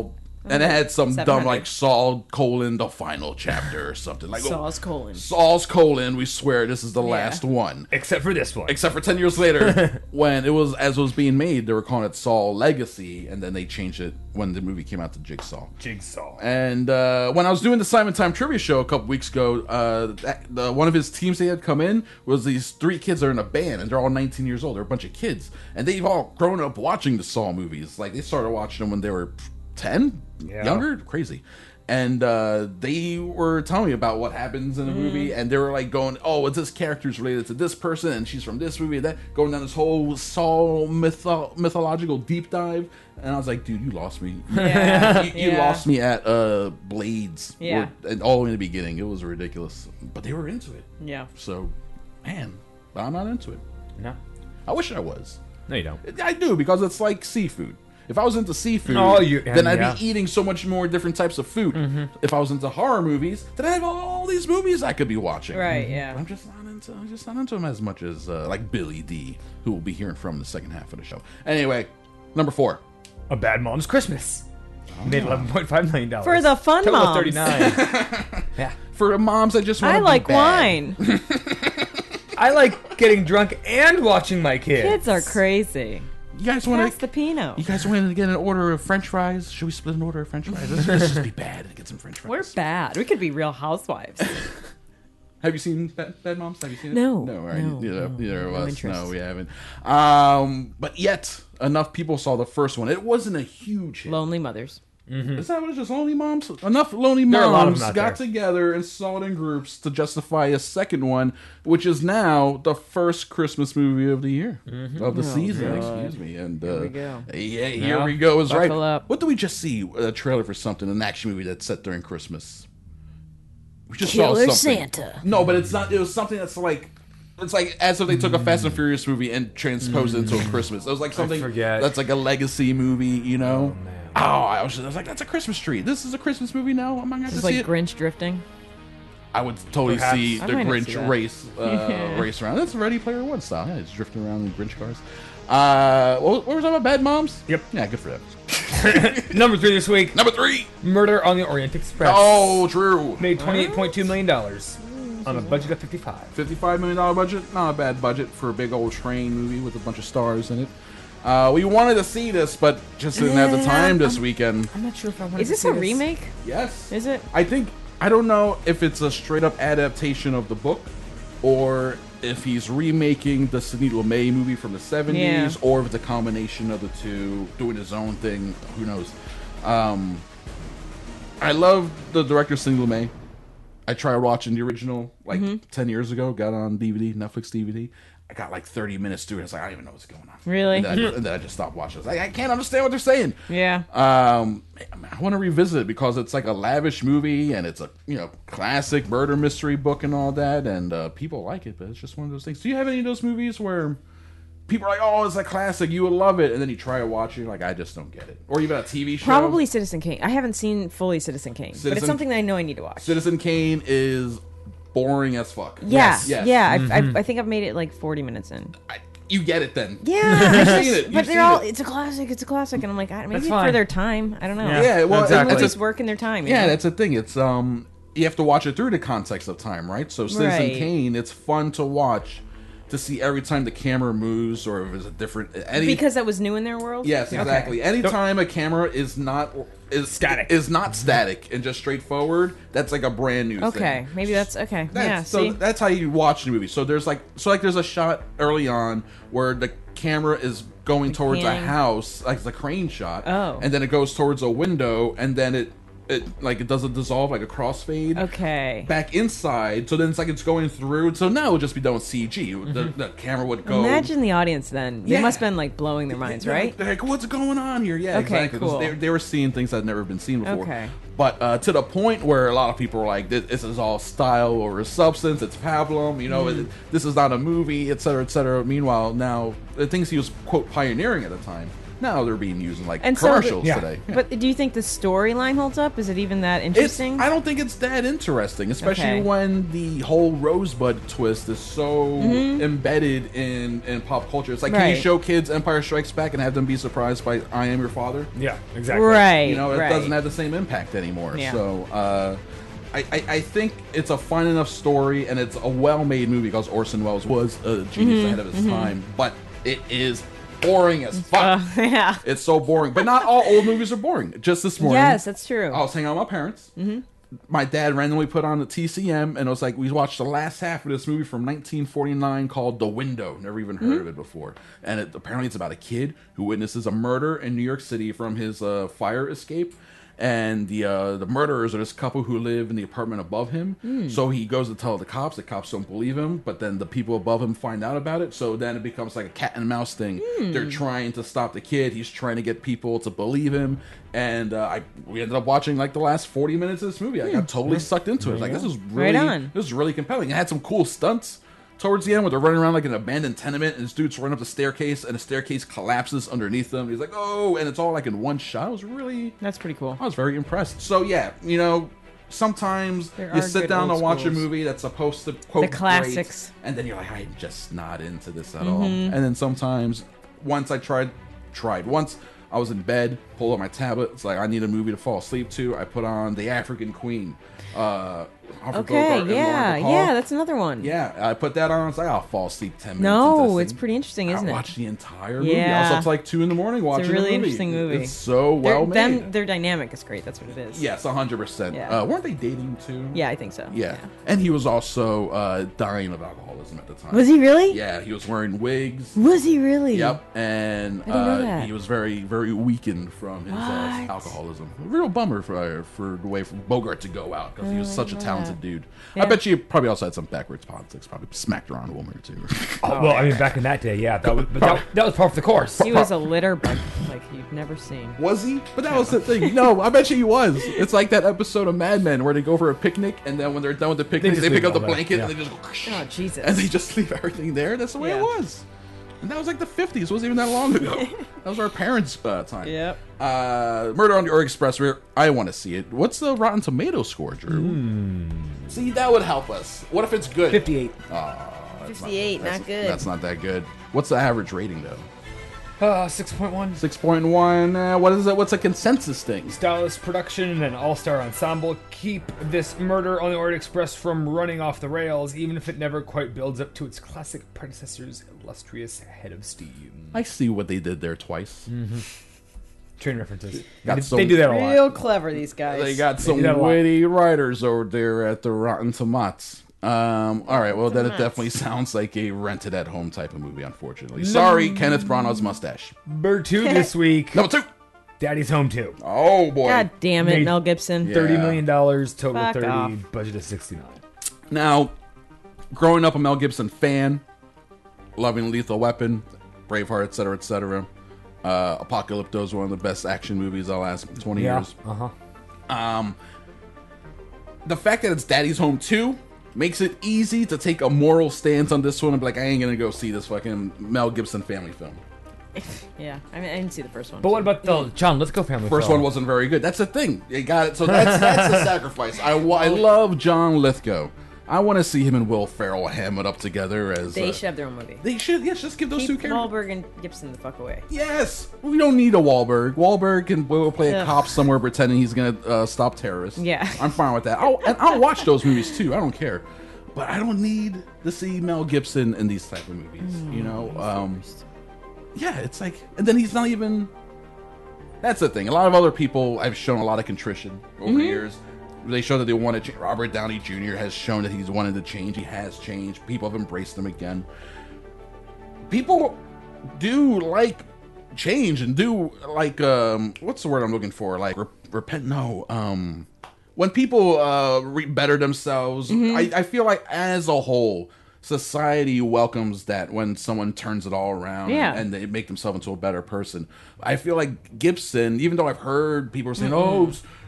And it had some seven dumb hundred. like Saul colon the final chapter or something like Saul's colon. Saul's colon. We swear this is the last one. Except for this one. Except for ten years later, when it was as it was being made, they were calling it Saul Legacy, and then they changed it when the movie came out to Jigsaw. Jigsaw. And uh, when I was doing the Simon Time Trivia Show a couple weeks ago, uh, that, the, one of his teams they had come in was these three kids that are in a band, and they're all nineteen years old. They're a bunch of kids, and they've all grown up watching the Saw movies. Like they started watching them when they were ten, Yeah. younger, crazy. And uh, they were telling me about what happens in the movie, and they were like going, "Oh, well, this character's related to this person, and she's from this movie." And that going down this whole Saul mytho- mythological deep dive, and I was like, "Dude, you lost me. Yeah. you, you Yeah. lost me at uh, Blades. Yeah. Or- and all in the beginning, it was ridiculous, but they were into it. Yeah. So, man, but I'm not into it. No. I wish I was. No, you don't. I do because it's like seafood. If I was into seafood, Oh, you- then I'd yeah. be eating so much more different types of food. If I was into horror movies, then I have all these movies I could be watching. Right, yeah. But I'm just not into. I'm just not into them as much as uh, like Billy D, who we'll be hearing from in the second half of the show. Anyway, number four. A Bad Mom's Christmas. Made eleven point five million dollars. For the fun Total of moms. thirty-nine. Yeah. For the moms, I just want I to like be bad. wine. I like getting drunk and watching my kids. Kids are crazy. You guys Pass want the to? Pinot. You guys want to get an order of French fries? Should we split an order of French fries? Let's, let's just be bad and get some French fries. We're bad. We could be real housewives. Have you seen Bad, Bad Moms? Have you seen it? No, No, all right. no, neither, no, neither of no us. interest. No, we haven't. Um, but yet, enough people saw the first one. It wasn't a huge hit. Lonely mothers. Is that what it's just lonely moms? Enough lonely There are a lot of moms them out got there. together and saw it in groups to justify a second one, which is now the first Christmas movie of the year of the season. Excuse me. And uh, Here we go. Yeah, here Yeah. we go. Is right. Buckle up. What did we just see? A trailer for something, an action movie that's set during Christmas. We just Killer saw something. Santa. No, but it's not. It was something that's like. It's like as if they took a Fast and Furious movie and transposed it into a Christmas. It was like something forget. that's like a legacy movie, you know. Oh, I was, I was like, that's a Christmas tree. This is a Christmas movie now. Am I going to It's see like it? Grinch drifting. I would totally Perhaps. see I the might not see Grinch that. race uh, Yeah. race around. That's Ready Player One style. Yeah, he's drifting around in Grinch cars. Uh, what, what was that about? Bad Moms? Yep. Yeah, good for them. Number three this week. Number three. Murder on the Orient Express. Oh, true. Made twenty-eight point two million dollars on a budget of fifty-five. fifty-five million dollars budget. Not a bad budget for a big old train movie with a bunch of stars in it. Uh, we wanted to see this, but just didn't have the time this weekend. I'm not sure if I want Is this a remake? Yes. Is it? I think I don't know if it's a straight up adaptation of the book, or if he's remaking the Sidney Lumet movie from the seventies, Yeah. or if it's a combination of the two, doing his own thing. Who knows? Um, I love the director Sidney Lumet. I tried watching the original like Mm-hmm. ten years ago. Got it on D V D, Netflix D V D. I got like thirty minutes through it. It's like I don't even know what's going on. Really? And then I just, and then I just stopped watching. I was like, I can't understand what they're saying. Yeah. Um, I want to revisit it because it's like a lavish movie and it's a you know classic murder mystery book and all that, and uh, people like it. But it's just one of those things. Do you have any of those movies where people are like, "Oh, it's a classic, you would love it," and then you try to watch it, you're like, I just don't get it, or even a T V show? Probably Citizen Kane. I haven't seen fully Citizen Kane, but Citizen- it's something that I know I need to watch. Citizen Kane is boring as fuck. yeah, Yes. Yes. yeah. I've, I've, I think I've made it like forty minutes in. I, you get it then. Yeah, I You've just- seen it. You've but they're seen all. it. It's a classic. It's a classic, and I'm like, I- maybe That's for fine. their time. I don't know. Yeah. Yeah, well, Exactly. it's It's a, working their time. you yeah, know? that's the thing. It's um, you have to watch it through the context of time, right? So Citizen Right. Kane, it's fun to watch, to see every time the camera moves or if it's a different any because that was new in their world. yes, Okay. exactly. Anytime a camera is not is Static. is not static and just straightforward, that's like a brand new thing. Okay, maybe that's okay. That's, yeah. so See. that's how you watch the movie. So there's like so like there's a shot early on where the camera is going towards a panning. house, like the crane shot. Oh. And then it goes towards a window, and then it it like it does a dissolve like a crossfade. Okay. Back inside, so then it's like it's going through. So now it would just be done with C G. The, the camera would go. Imagine the audience then. They Yeah. must have been like blowing their minds, They're right? Like, they're like, what's going on here? Yeah, Okay, exactly. 'Cause cool. They, they were seeing things that had never been seen before. Okay. But uh, to the point where a lot of people are like, this, this is all style over substance. It's pablum. You know, Mm. it, this is not a movie, et cetera, et cetera. Meanwhile, now the things he was quote pioneering at the time Now they're being used in like And so commercials the- yeah. today. But do you think the storyline holds up? Is it even that It's, interesting? I don't think it's that interesting, especially Okay. when the whole Rosebud twist is so embedded in, in pop culture. It's like, can you Right. show kids Empire Strikes Back and have them be surprised by I Am Your Father? Yeah, exactly. Right. You know, it right. doesn't have the same impact anymore. Yeah. So, uh, I, I, I think it's a fun enough story, and it's a well-made movie because Orson Welles was a genius Mm-hmm. ahead of his time. But it is boring as fuck. Uh, yeah. It's so boring. But not all old movies are boring. Just this morning, Yes, that's true. I was hanging out with my parents. Mm-hmm. My dad randomly put on the T C M, and it was like we watched the last half of this movie from nineteen forty-nine called The Window. Never even heard of it before. And it, apparently, it's about a kid who witnesses a murder in New York City from his uh, fire escape. And the uh, the murderers are this couple who live in the apartment above him. So he goes to tell the cops. The cops don't believe him, but then the people above him find out about it. So then it becomes like a cat and mouse thing. They're trying to stop the kid. He's trying to get people to believe him. And uh, I we ended up watching like the last forty minutes of this movie. I got totally sucked into it. Like this is really Right on. this is really compelling. It had some cool stunts towards the end where they're running around like an abandoned tenement, and this dude's running up the staircase, and the staircase collapses underneath them. He's like, oh, and it's all like in one shot. It was really, That's pretty cool. I was very impressed. So yeah, you know, sometimes There you are sit good down old to watch a schools. movie that's supposed to quote The classics. great, and then you're like, I'm just not into this at Mm-hmm. all. And then sometimes, once I tried, tried once. I was in bed, pulled up my tablet. It's like I need a movie to fall asleep to. I put on The African Queen. Uh, Humphrey Okay, Bogart and yeah, Lauren Bacall. yeah, that's another one. Yeah, I put that on. It's like I'll fall asleep ten minutes. into No, this it's thing. pretty interesting, isn't I it? watched the entire movie. I was Yeah. up to like two in the morning watching really the movie. interesting movie. It's so They're- well them- made. their dynamic is great. That's what it is. Yes, a hundred percent. Yeah. Uh, weren't they dating too? Yeah, I think so. Yeah, and he was also uh, dying of alcoholism at the time. Was he really? Yeah, he was wearing wigs. Was he really? Yep, and I didn't know uh, that. he was very, very weakened from his uh, What? alcoholism. A real bummer for for the way for Bogart to go out because he was Oh, I such a didn't know talented that. dude. Yeah. I bet you probably also had some backwards politics. Probably smacked around a woman or two. Oh, well, I mean, back in that day, yeah, that was but that, that was part of the course. He was a litter bug like you've never seen. Was he? But that was the thing. No, I bet you he was. It's like that episode of Mad Men where they go for a picnic, and then when they're done with the picnic, just they, leave pick up it the all there, blanket yeah. and they just go, Oh Jesus! and they just leave everything there. That's the way Yeah. it was. And that was like the fifties. It wasn't even that long ago. That was our parents' uh, time. Yep. Uh, Murder on the Orient Express. Where I want to see it. What's the Rotten Tomato score, Drew? Hmm. See, that would help us. What if it's good? fifty-eight. Fifty-eight, That's, not good. That's not that good. What's the average rating though? Uh, six point one. Six point one. Uh, what is it? What's a consensus thing? Stylist production and an all-star ensemble keep this Murder on the Orient Express from running off the rails, even if it never quite builds up to its classic predecessor's illustrious head of steam. I see what they did there twice. Train references. Got They, some- they do that a lot. Real clever, these guys. They got some do that a lot. witty writers over there at the Rotten Tomatoes. Um, all right, well, then it definitely sounds like a rented at home type of movie, unfortunately. Sorry, Kenneth Branagh's mustache. Number two this week. Number two. Daddy's Home two. Oh, boy. God damn it, Made- Mel Gibson. Yeah. Thirty million dollars, total Fuck thirty, off. budget of sixty-nine. Now, growing up a Mel Gibson fan, loving Lethal Weapon, Braveheart, et cetera, et cetera. Uh, Apocalypto is one of the best action movies of the last twenty Yeah. years. Uh huh. Um, the fact that it's Daddy's Home two makes it easy to take a moral stance on this one and be like, I ain't gonna go see this fucking Mel Gibson family film. Yeah, I mean, I didn't see the first one. But what about the John Lithgow family? First film? one wasn't very good. That's the thing. You got it. So that's that's the sacrifice. I, wa- I love John Lithgow. I want to see him and Will Ferrell ham it up together as They uh, should have their own movie. They should. Yes, just give those Keep two characters. Wahlberg and Gibson the fuck away. Yes, we don't need a Wahlberg. Wahlberg can will play a Ugh. cop somewhere pretending he's gonna uh, stop terrorists. Yeah. I'm fine with that. I'll, and I'll watch those movies too. I don't care, but I don't need to see Mel Gibson in these type of movies. Mm, you know, um, yeah, it's like, and then he's not even. That's the thing. A lot of other people have shown a lot of contrition over Mm-hmm. the years. They show that they want to change. Robert Downey Junior has shown that he's wanted to change. He has changed. People have embraced him again. People do like change and do like um what's the word I'm looking for? Like rep- repent? No. Um, when people uh re- better themselves, I, I feel like as a whole, society welcomes that when someone turns it all around Yeah. and they make themselves into a better person. I feel like Gibson, even though I've heard people saying, "Oh,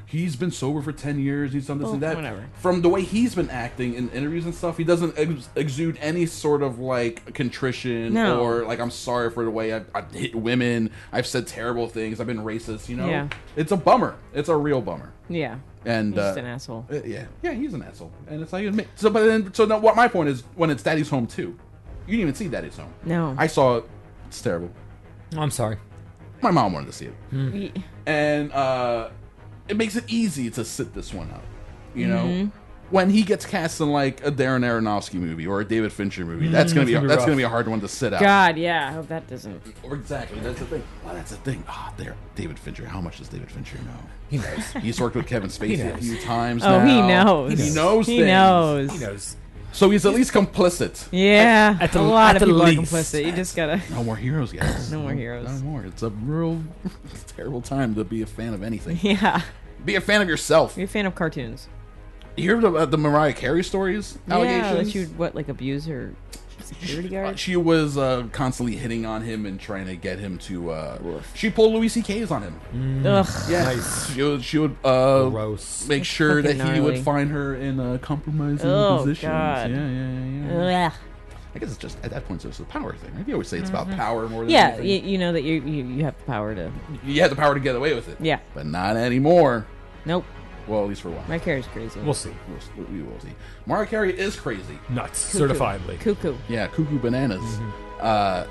he's been sober for ten years. He's done this Well, and that. whatever. From the way he's been acting in interviews and stuff, he doesn't ex- exude any sort of like contrition No. or like I'm sorry for the way I've, I've hit women. I've said terrible things. I've been racist. You know, Yeah. it's a bummer. It's a real bummer. Yeah. And He's just uh, an asshole. uh, yeah, yeah, he's an asshole, and it's how you admit. So, but then, so now, what my point is, when it's Daddy's Home too, you didn't even see Daddy's Home. No. I saw it. It's terrible. I'm sorry. My mom wanted to see it, Ye- and uh, it makes it easy to sit this one out. You know, Mm-hmm. when he gets cast in like a Darren Aronofsky movie or a David Fincher movie, that's gonna be gonna be that's rough. gonna be a hard one to sit out. God, yeah. I hope that doesn't. Or exactly, that's the thing. Well, that's the thing. Ah, there, David Fincher. How much does David Fincher know? He knows. He's worked with Kevin Spacey a knows. few times. Oh, he now. knows. He knows. He things. knows. He knows. So he's at least complicit. Yeah. At the- a lot at of the people least. are complicit. You just gotta. No more heroes, guys. No more heroes. No more. It's a real terrible time to be a fan of anything. Yeah. Be a fan of yourself. You're a fan of cartoons. You heard about the Mariah Carey stories? Yeah. Allegations? That you would what like abuse her security Uh, guard? she was uh, constantly hitting on him and trying to get him to. Uh, she pulled Louis C K's on him. Ugh. Yeah, Nice. she would. She would uh, Gross. make sure that fucking he would gnarly. find her in uh, compromising Oh, positions. God. Yeah, yeah, yeah. yeah. Ugh. I guess it's just at that point, it's just a power thing. Right? You always say it's about power more than Yeah, anything. you, you know that you, you you have the power to. You have the power to get away with it. Yeah. But not anymore. Nope. Well, at least for a while. My Carey's crazy. We'll see. We'll, we will see. Mariah Carey is crazy. Nuts. Cuckoo. Certifiably. Cuckoo. Yeah, cuckoo bananas. Uh,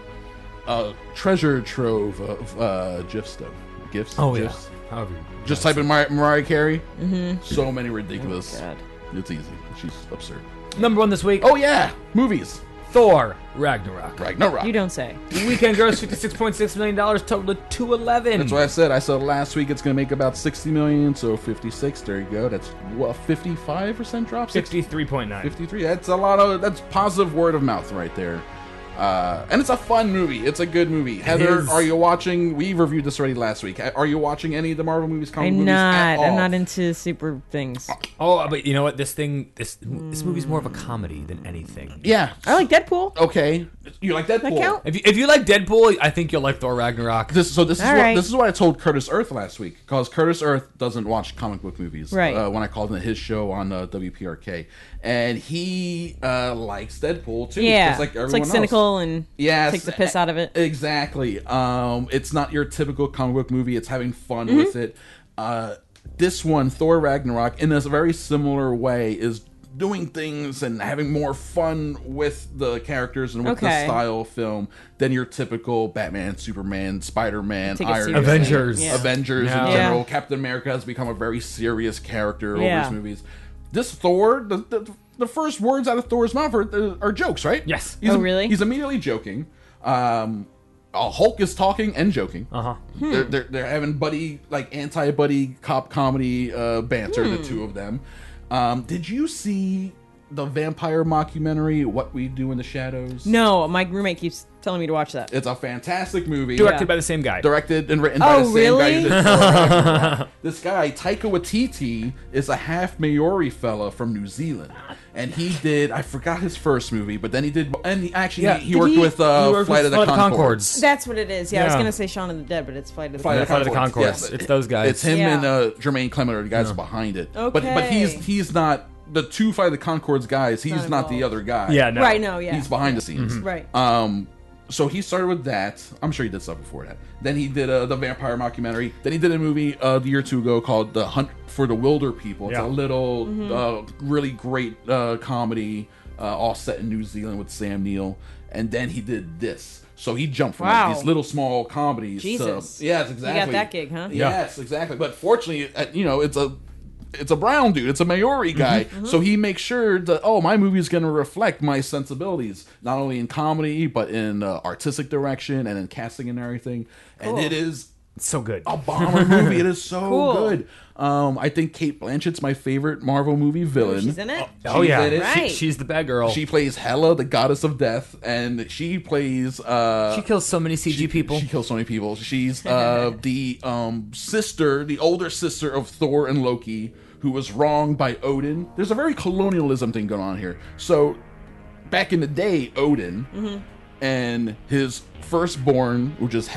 a treasure trove of uh, GIF stuff. GIFs? Oh, yeah. GIFs. However you Just guys- type in Mar- Mariah Carey. Mm-hmm. So many ridiculous. Oh, God. It's easy. She's absurd. Number one this week. Oh, yeah. Movies. Thor Ragnarok. Ragnarok. You don't say. Weekend gross fifty-six point six million dollars, total of two eleven. That's what I said. I said last week it's going to make about sixty million, so fifty-six. There you go. That's what, fifty-five percent drop? Fifty-three point nine. fifty-three. That's a lot of. That's positive word of mouth right there. Uh, and it's a fun movie. It's a good movie. Heather, is. are you watching? We reviewed this already last week. Are you watching any of the Marvel movies? Comic I'm movies at not. I'm all? not into super things. Oh, but you know what? This thing, this this movie's more of a comedy than anything. Yeah. I like Deadpool. Okay. You like Deadpool? That count? If you, if you like Deadpool, I think you'll like Thor Ragnarok. This, so this is All what right. this is what I told Curtis Earth last week, because Curtis Earth doesn't watch comic book movies. Right. Uh, when I called him his show on uh, W P R K, and he uh, likes Deadpool too. Yeah. just like It's everyone like else. cynical and Yes, take the piss out of it. Exactly. Um, it's not your typical comic book movie. It's having fun Mm-hmm. with it. Uh, this one, Thor Ragnarok, in a very similar way, is doing things and having more fun with the characters and with the Okay. style of film than your typical Batman, Superman, Spider-Man, Take it Iron seriously. Man, Avengers. Yeah. Avengers Yeah. in general. Yeah. Captain America has become a very serious character over Yeah. his movies. This Thor, the, the, the first words out of Thor's mouth are, are jokes, right? Yes. He's Oh, im- really? He's immediately joking. Um, uh, Hulk is talking and joking. Uh huh. Hmm. They're, they're they're having buddy like anti-buddy cop comedy uh, banter, Hmm. the two of them. Um, did you see the vampire mockumentary What We Do in the Shadows? No, my roommate keeps telling me to watch that. It's a fantastic movie. Directed Yeah. by the same guy. Directed and written by Oh, the same really? guy who did Thor Ragnarok. This guy, Taika Waititi, is a half Maori fella from New Zealand. And he did, I forgot his first movie, but then he did, and he actually, Yeah. he, he Did worked he- with uh, He worked Flight with of the Flight Conchords. That's what it is. Yeah, I was Yeah. gonna say Shaun of the Dead, but it's Flight of the Flight of the Flight of the Conchords. Conchords. It's those guys. It's him Yeah. and uh, Jermaine Clement are the guys behind it. But but Okay. he's he's not the two Flight of the Conchords guys. He's Not not, the involved. other guy. Yeah, no. Right. No. Yeah. He's behind the scenes. Right. Um, so he started with that. I'm sure he did stuff before that. Then he did uh, the vampire mockumentary. Then he did a movie uh, the year or two ago called The Hunt for the Wilder People. It's Yeah. a little, Mm-hmm. uh, really great uh, comedy, uh, all set in New Zealand with Sam Neill. And then he did this. So he jumped from Wow. like, these little small comedies. Jesus. To, yes, exactly. that gig, huh? Yeah. Yes, exactly. But fortunately, uh, you know, it's a it's a brown dude. It's a Maori guy. Mm-hmm. So he makes sure that, oh, my movie is going to reflect my sensibilities, not only in comedy, but in uh, artistic direction and in casting and everything. And Cool. it is It's so good. a bomber movie. It is so Cool. good. Um, I think Kate Blanchett's my favorite Marvel movie villain. She's in it. Oh She's yeah, in it. Right. She- she's the bad girl. She plays Hela, the goddess of death, and she plays. Uh, She kills so many C G she, people. She kills so many people. She's uh, the um, sister, the older sister of Thor and Loki, who was wronged by Odin. There's a very colonialism thing going on here. So, back in the day, Odin Mm-hmm. and his firstborn, which is Hela,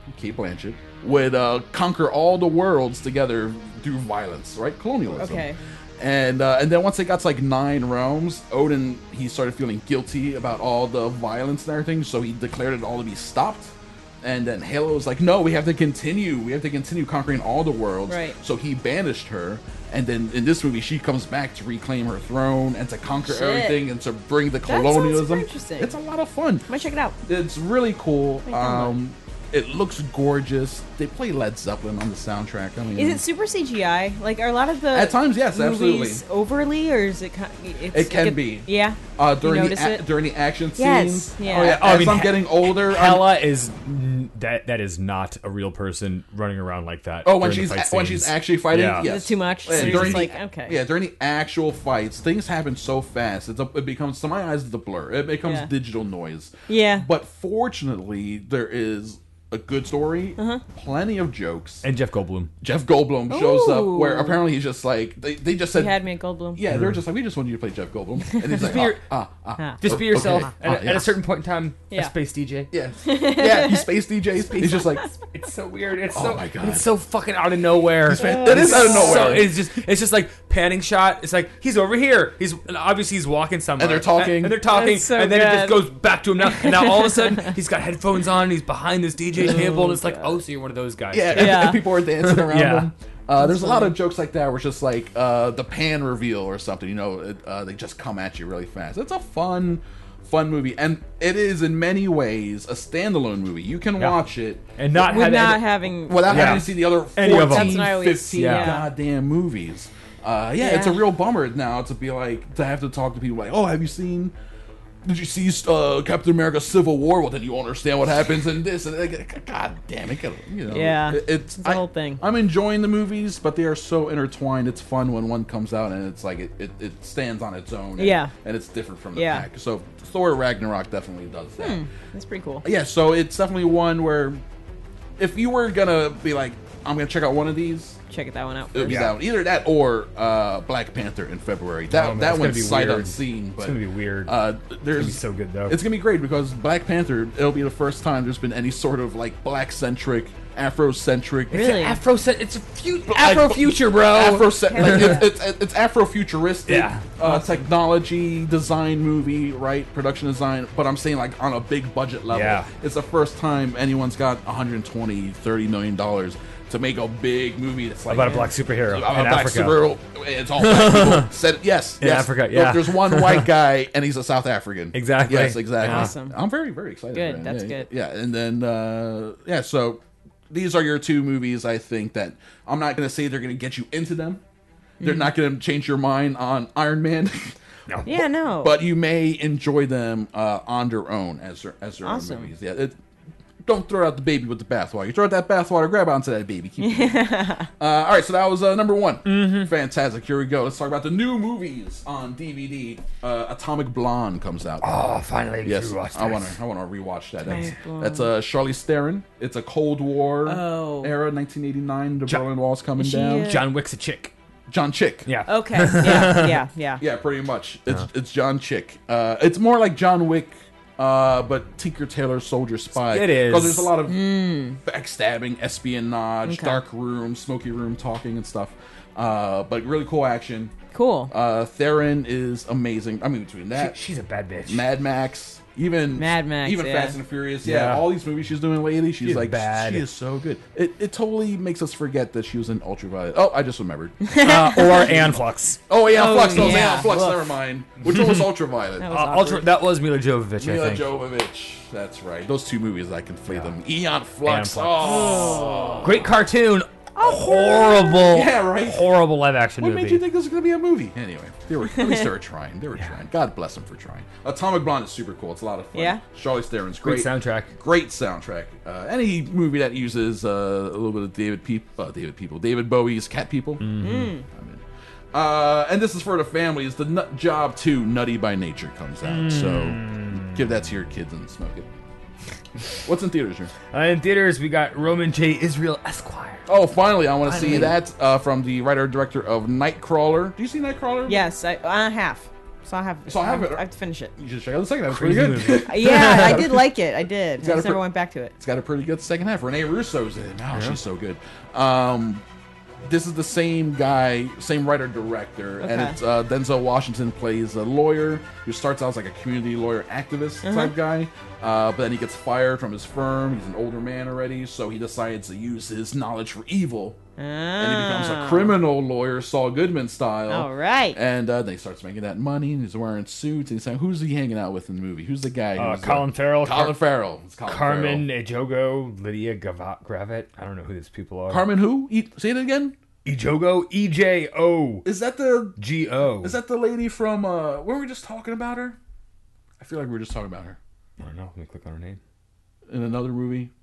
Kate Blanchett, would uh, conquer all the worlds together through violence, right? Colonialism. Okay. And uh, and then once it got to like nine realms, Odin, he started feeling guilty about all the violence and everything, so he declared it all to be stopped. And then Hela was like, no, we have to continue. We have to continue conquering all the worlds. Right. So he banished her. And then in this movie, she comes back to reclaim her throne and to conquer Shit. everything and to bring the That sounds colonialism. super interesting. It's a lot of fun. I might check it out. It's really cool. Might download. Um, it looks gorgeous. They play Led Zeppelin on the soundtrack. I mean, Is it super C G I? Like, are a lot of the At times, yes, movies absolutely. overly, or is it? Kind it's, It can get- be. Yeah. uh, during you the notice a- it? during the action Yes, scenes? yeah. Oh yeah. Oh, I As mean, I'm He- getting older, I'm- Hela is n- that that is not a real person running around like that. Oh, when during she's the fight when scenes. she's actually fighting, Yeah. yes. Is it too much? Yeah, So you're during just the, like, okay. Yeah, during the actual fights, things happen so fast. It's a, it becomes to my eyes it's a blur. It becomes Yeah. digital noise. Yeah. But fortunately, there is a good story, Uh-huh. plenty of jokes. And Jeff Goldblum. Jeff Goldblum shows up Ooh. where apparently he's just like they, they just said You had me at Goldblum. yeah they're just like we just want you to play Jeff Goldblum and he's like be your- ah, ah, ah, Just be yourself. okay. At, Ah, at yeah. a certain point in time, Yeah. a space D J. yeah yeah he's space D J. He's just like It's so weird. It's Oh so my God. it's so fucking out of nowhere. it is out of nowhere. So it's just it's just like panning shot. It's like he's over here. He's and obviously he's walking somewhere. And they're talking. And, and they're talking. That's so and then it just good. goes back to him now. And now all of a sudden he's got headphones on. And he's behind this D J table. And it's like, oh, so you're one of those guys. yeah, and, Yeah. and people are dancing around Yeah. him. Uh, there's a lot of jokes like that where it's just like uh, the pan reveal or something, you know, it, uh, they just come at you really fast. It's a fun, fun movie, and it is in many ways a standalone movie. You can Yeah. watch it And not With have not any- having. without Yeah. having to see the other Any of them. fourteen, That's what I always- fifteen yeah. goddamn movies. Uh, yeah, it's a Yeah. real bummer now to be like, to have to talk to people like, oh, have you seen... Did you see uh, Captain America: Civil War? Well, then you understand what happens in this. And like, God damn it, you know. Yeah. it- it's, It's the I- whole thing. I'm enjoying the movies, but they are so intertwined. It's fun when one comes out and it's like it, it, it stands on its own. And, Yeah. and it's different from the Yeah. pack. So Thor Ragnarok definitely does that. That's pretty cool. Yeah, so it's definitely one where if you were gonna be like, I'm gonna check out one of these, Check it that one out. it would be first. that one. Either that or uh, Black Panther in February. That Oh, man, that it's gonna one's be sight weird. unseen. But It's gonna be weird. Uh, there's It's gonna be so good though. it's gonna be great because Black Panther. It'll be the first time there's been any sort of like black centric, Afro centric. Really? Afro. It's a fu- Afro future, bro. Afro like it's, it's, it's Afro futuristic Yeah. uh, technology design movie, right? Production design, but I'm saying like on a big budget level. Yeah. It's the first time anyone's got one hundred twenty, thirty million dollars to make a big movie that's like About a black superhero about in a black Africa. superhero. It's all black people. Said yes, In yes. Africa, Look, yeah. there's one white guy and he's a South African. Exactly. Yes, exactly. Awesome. I'm very, very excited. Good, man. that's Yeah, good. Yeah, and then uh, yeah, so these are your two movies. I think that I'm not going to say they're going to get you into them. They're not going to change your mind on Iron Man. No. Yeah, no. But you may enjoy them uh, on their own as their, as their Awesome. own movies. Yeah, it, don't throw out the baby with the bathwater. You throw out that bathwater, grab onto that baby. Keep it going. uh, all right, so that was uh, number one. Mm-hmm. Fantastic. Here we go. Let's talk about the new movies on D V D. Uh, Atomic Blonde comes out. Oh, finally. Yes, Rewatched I this. want to. I want to rewatch that. That's, Atomic Blonde. that's uh, Charlize Theron. It's a Cold War Oh. era, nineteen eighty-nine. The Jo- Berlin Wall's coming Is she, down. uh, John Wick's a chick. John Chick. Yeah. Okay. Yeah, yeah, yeah. Yeah, pretty much. It's it's John Chick. Uh, it's more like John Wick, uh, but Tinker Tailor Soldier Spy. It is. because there's a lot of backstabbing, espionage, Hmm. Okay. dark room, smoky room talking and stuff. Uh, but really cool action. Cool. Uh, Theron is amazing. I mean, between that, She, she's a bad bitch. Mad Max, even Mad Max, even yeah. Fast and Furious. Yeah, Yeah. all these movies she's doing lately, she's, She's like bad. She is so good. It it totally makes us forget that she was in Ultraviolet. Oh, I just remembered. uh, or Aeon Flux. Oh, Aeon Oh, Flux. No, yeah. Aeon Flux. Woof. Never mind. Which one was Ultraviolet? That Uh, was Ultra, awkward. that was Mila Jovovich, I Mila think. Jovovich. That's right. Those two movies, I can play them. Eon Flux. Flux. Oh. Great cartoon. Horrible. Yeah, right. Horrible live action What movie. made you think this was going to be a movie? Anyway, they were, at least they were trying. They were trying. God bless them for trying. Atomic Blonde is super cool. It's a lot of fun. Yeah? Charlize Theron's Great great. soundtrack. Great soundtrack. Uh, any movie that uses uh, a little bit of David Peep, uh, David People, David Bowie's Cat People. Mm-hmm. I'm in. Uh, and this is for the families. The Nut Job two, Nutty by Nature, comes out. Mm. So give that to your kids and smoke it. What's in theaters here? Uh, in theaters, we got Roman J. Israel Esquire. Oh, finally, I want to see Finally. that uh, from the writer director of Nightcrawler. Do you see Nightcrawler? Yes, I, uh, half. So I have. So I have it. I have to finish it. You should check out the second half. It's pretty good. Yeah, I did like it. I did. I got a just never pre- went back to it. It's got a pretty good second half. Renee Russo's in it. Oh, she's so good. Um, this is the same guy, same writer director, and Okay. it's uh, Denzel Washington plays a lawyer who starts out as like a community lawyer activist Uh-huh. type guy, uh, but then he gets fired from his firm. He's an older man already, so he decides to use his knowledge for evil. And he becomes a criminal lawyer, Saul Goodman style. All right. And uh, then he starts making that money, and he's wearing suits. And he's saying, "Who's he hanging out with in the movie? Who's the guy?" Uh, who's, Colin Farrell, Colin Car- Farrell. It's Colin Carmen Farrell. Ejogo, Lydia Gavat- Gravett. I don't know who these people are. Carmen who? E- say it again. Ejogo, E J O Is that the G O. is that the lady from? uh Were we just talking about her? I feel like we were just talking about her I don't know. Let me click on her name. in another movie.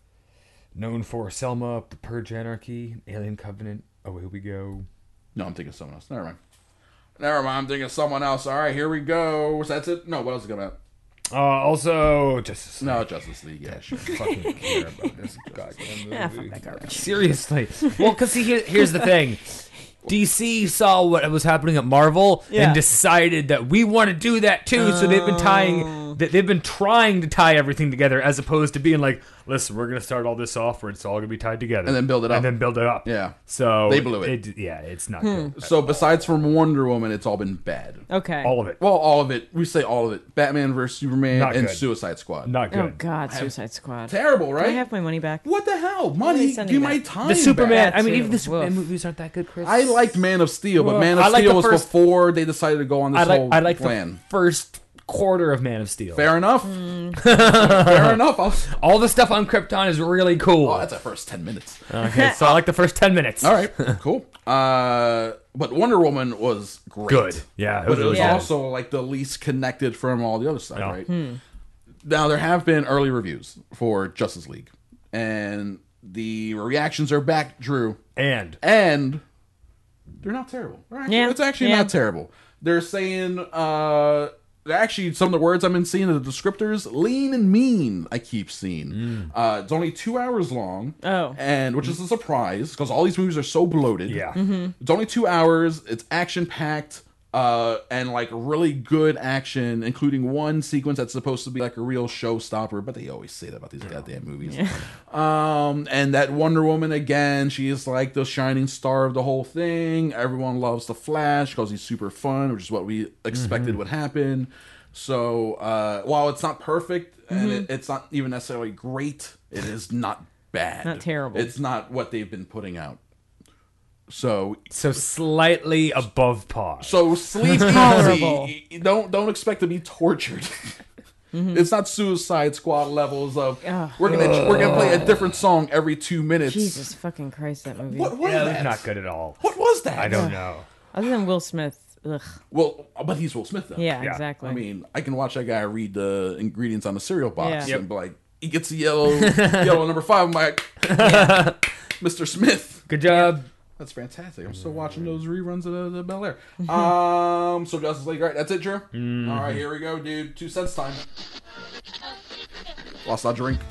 Known for Selma, The Purge Anarchy, Alien Covenant, Away We Go. No, I'm thinking of someone else. Never mind. Never mind. I'm thinking of someone else. All right, here we go. That's it. No, what else is gonna? Uh, also, Justice League. No, Justice League. Yeah, sure. Fucking care about this goddamn movie. Ah, fuck that garbage. Seriously. Well, because see, here, here's the thing. D C saw what was happening at Marvel Yeah. and decided that we want to do that too. So they've been tying, Oh. that they've been trying to tie everything together, as opposed to being like, listen, we're gonna start all this off where it's all gonna be tied together, And then build it up. and then build it up. Yeah. So They blew it. yeah, it's not Hmm. good. So besides from Wonder Woman, it's all been bad. Okay. All of it, Well, all of it. We say all of it. Batman versus Superman Not and good. Suicide Squad. Not good. Oh God, Suicide Squad. Terrible, Can right? I have my money back? What the hell? are Money? they sending Give my back? time. the Superman. back. I mean, too. even the Superman Woof. movies aren't that good, Chris. I liked Man of Steel, but Well, Man of I like Steel the was first- before they decided to go on this I like whole I like plan. the first quarter of Man of Steel. Fair enough. Hmm. Fair enough. I'll... All the stuff on Krypton is really cool. Oh, that's the first ten minutes. Okay, so I like the first ten minutes. All right, cool. Uh, but Wonder Woman was great. Good. Yeah, it but was it really was good. also like the least connected from all the other stuff, Yeah. right? Now there have been early reviews for Justice League, and the reactions are back, Drew, And and they're not terrible. They're actually- Yeah, it's actually yeah. not terrible. They're saying, uh, actually, some of the words I've been seeing in the descriptors, lean and mean. I keep seeing. Uh, it's only two hours long. Oh. and which is a surprise because all these movies are so bloated. Yeah. It's only two hours. It's action packed. Uh, and like really good action, including one sequence that's supposed to be like a real showstopper, but they always say that about these goddamn movies. Um, and that Wonder Woman again, she is like the shining star of the whole thing. Everyone loves the Flash because he's super fun, which is what we expected would happen. So uh, while it's not perfect and it, it's not even necessarily great, it is not bad. Not terrible. It's not what they've been putting out. So so slightly above par. so sleep Tolerable. easy. Don't don't expect to be tortured. It's not Suicide Squad levels of Ugh. we're gonna we're gonna play a different song every two minutes. Jesus fucking Christ, that movie. What was Yeah, that? that's not good at all. What was that? I don't know. Other than Will Smith. Ugh. Well, but he's Will Smith though. Yeah, Yeah. exactly. I mean, I can watch that guy read the ingredients on the cereal box Yeah. and be like, he gets a yellow yellow number five. I'm like, Mister Smith. Good job. That's fantastic. I'm still watching those reruns of the, the Bel Air. Um, so Justice League, right? That's it, Drew. All right, here we go, dude. Two cents time. Lost our drink.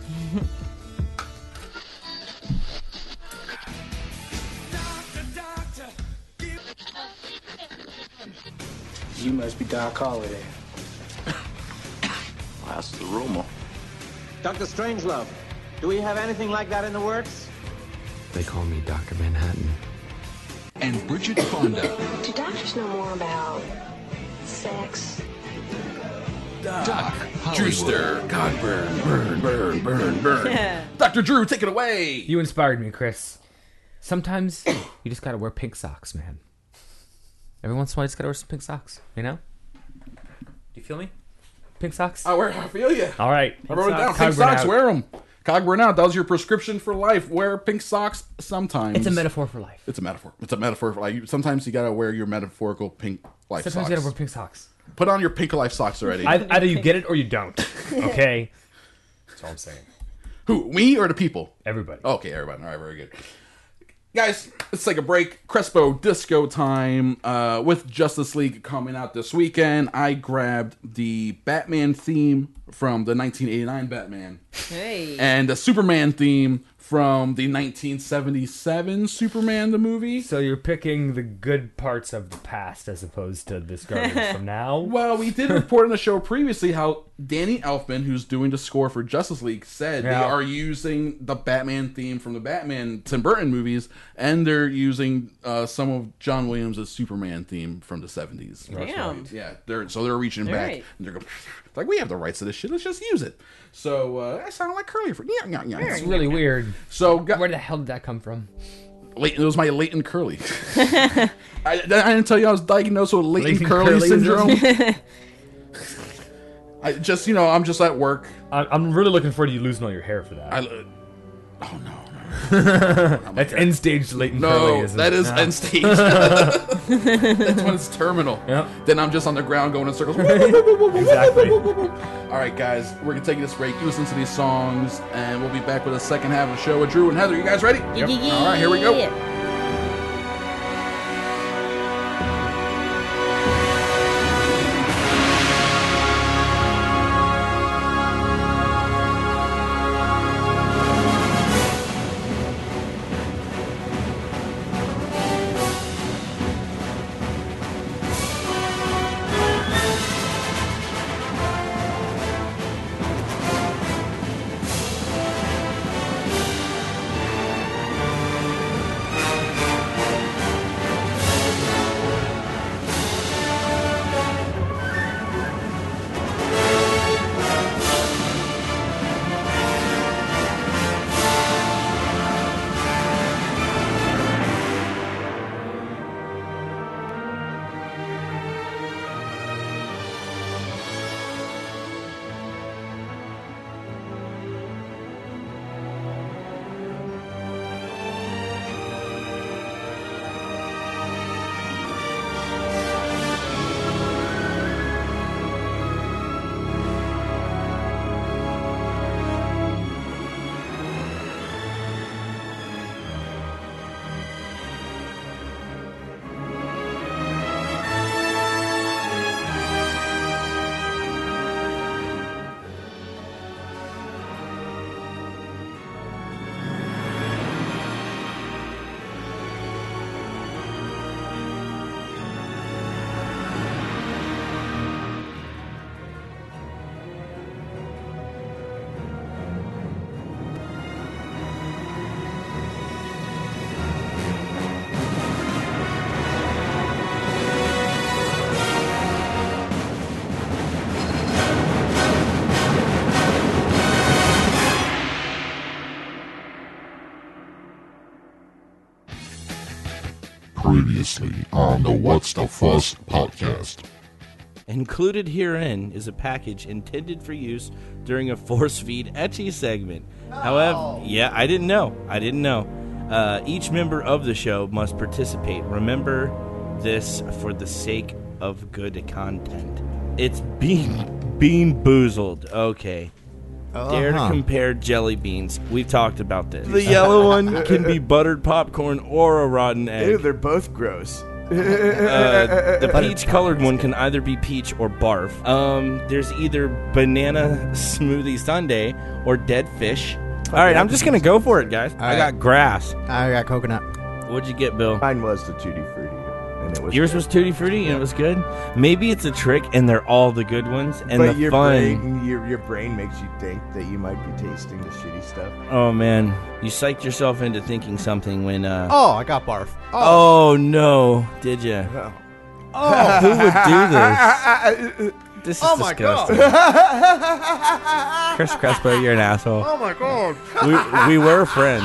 You must be Doc Holliday. That's the rumor. Doctor Strangelove, do we have anything like that in the works? They call me Doctor Manhattan. And Bridget Fonda. Do doctors know more about sex? Doc Drewster. God, burn, burn, burn, burn, burn. Doctor Drew, take it away. You inspired me, Chris. Sometimes you just gotta wear pink socks, man. Every once in a while, you just gotta wear some pink socks. You know? Do you feel me? Pink socks. I wear. I feel you. All right. I wrote it down. Cog Pink burn socks. out. Wear them. Cog burn out. That was your prescription for life. Wear pink socks sometimes. It's a metaphor for life. It's a metaphor. It's a metaphor for like. Sometimes you gotta wear your metaphorical pink life Sometimes socks. you gotta wear pink socks. Put on your pink life socks already. I, either you get it or you don't. Okay? That's all I'm saying. Who? Me or the people? Everybody. Okay, everybody. All right, very good. Guys, let's take a break. Crespo disco time. Uh, with Justice League coming out this weekend, I grabbed the Batman theme from the nineteen eighty-nine Batman Hey. and the Superman theme from the nineteen seventy-seven Superman the movie. So you're picking the good parts of the past as opposed to this garbage from now? Well, we did report on the show previously how Danny Elfman, who's doing the score for Justice League, said Yeah. they are using the Batman theme from the Batman Tim Burton movies, and they're using uh, some of John Williams' Superman theme from the seventies. Damn. Yeah, they're so they're reaching All back. right. And they're going, like, we have the rights to this shit. Let's just use it. So uh, I sound like Curly for yeah, yeah, yeah. It's really weird. So got, Where the hell did that come from? Leighton, it was my latent curly. I, I didn't tell you I was diagnosed with latent, Latent curly, curly syndrome. I just, you know, I'm just at work. I- I'm really looking forward to you losing all your hair for that. I, oh no. That's end stage latent No, curly. that is no. end stage. That's when it's terminal. Yep. Then I'm just on the ground going in circles. Exactly. All right, guys, we're gonna take this break. You listen to these songs, and we'll be back with the second half of the show with Drew and Heather. You guys ready? Yep. All right, here we go. Previously on the What's the Fuss podcast. Included herein is a package intended for use during a force feed etchy segment. However, yeah, I didn't know. I didn't know. Uh, each member of the show must participate. Remember this for the sake of good content. It's bean bean boozled. Okay. Dare to Uh-huh. compare jelly beans. We've talked about this. The yellow one can be buttered popcorn or a rotten egg. Ew, they're both gross. Uh, the peach-colored one can either be peach or barf. Um, there's either banana smoothie sundae or dead fish. All right, I'm just gonna go for it, guys. I right. got grass. I got coconut. What'd you get, Bill? Mine was the Tutti Frutti. And it was Yours good. was Tutti Frutti, and it was good. Maybe it's a trick, and they're all the good ones. And but the your fun. brain, your, your brain makes you think that you might be tasting the shitty stuff. Oh man, you psyched yourself into thinking something when. Uh... Oh, I got barf. Oh, oh no, did you? No. Oh, who would do this? This is Oh my disgusting. god. Chris Crespo, you're an asshole. Oh my god. We we were friends.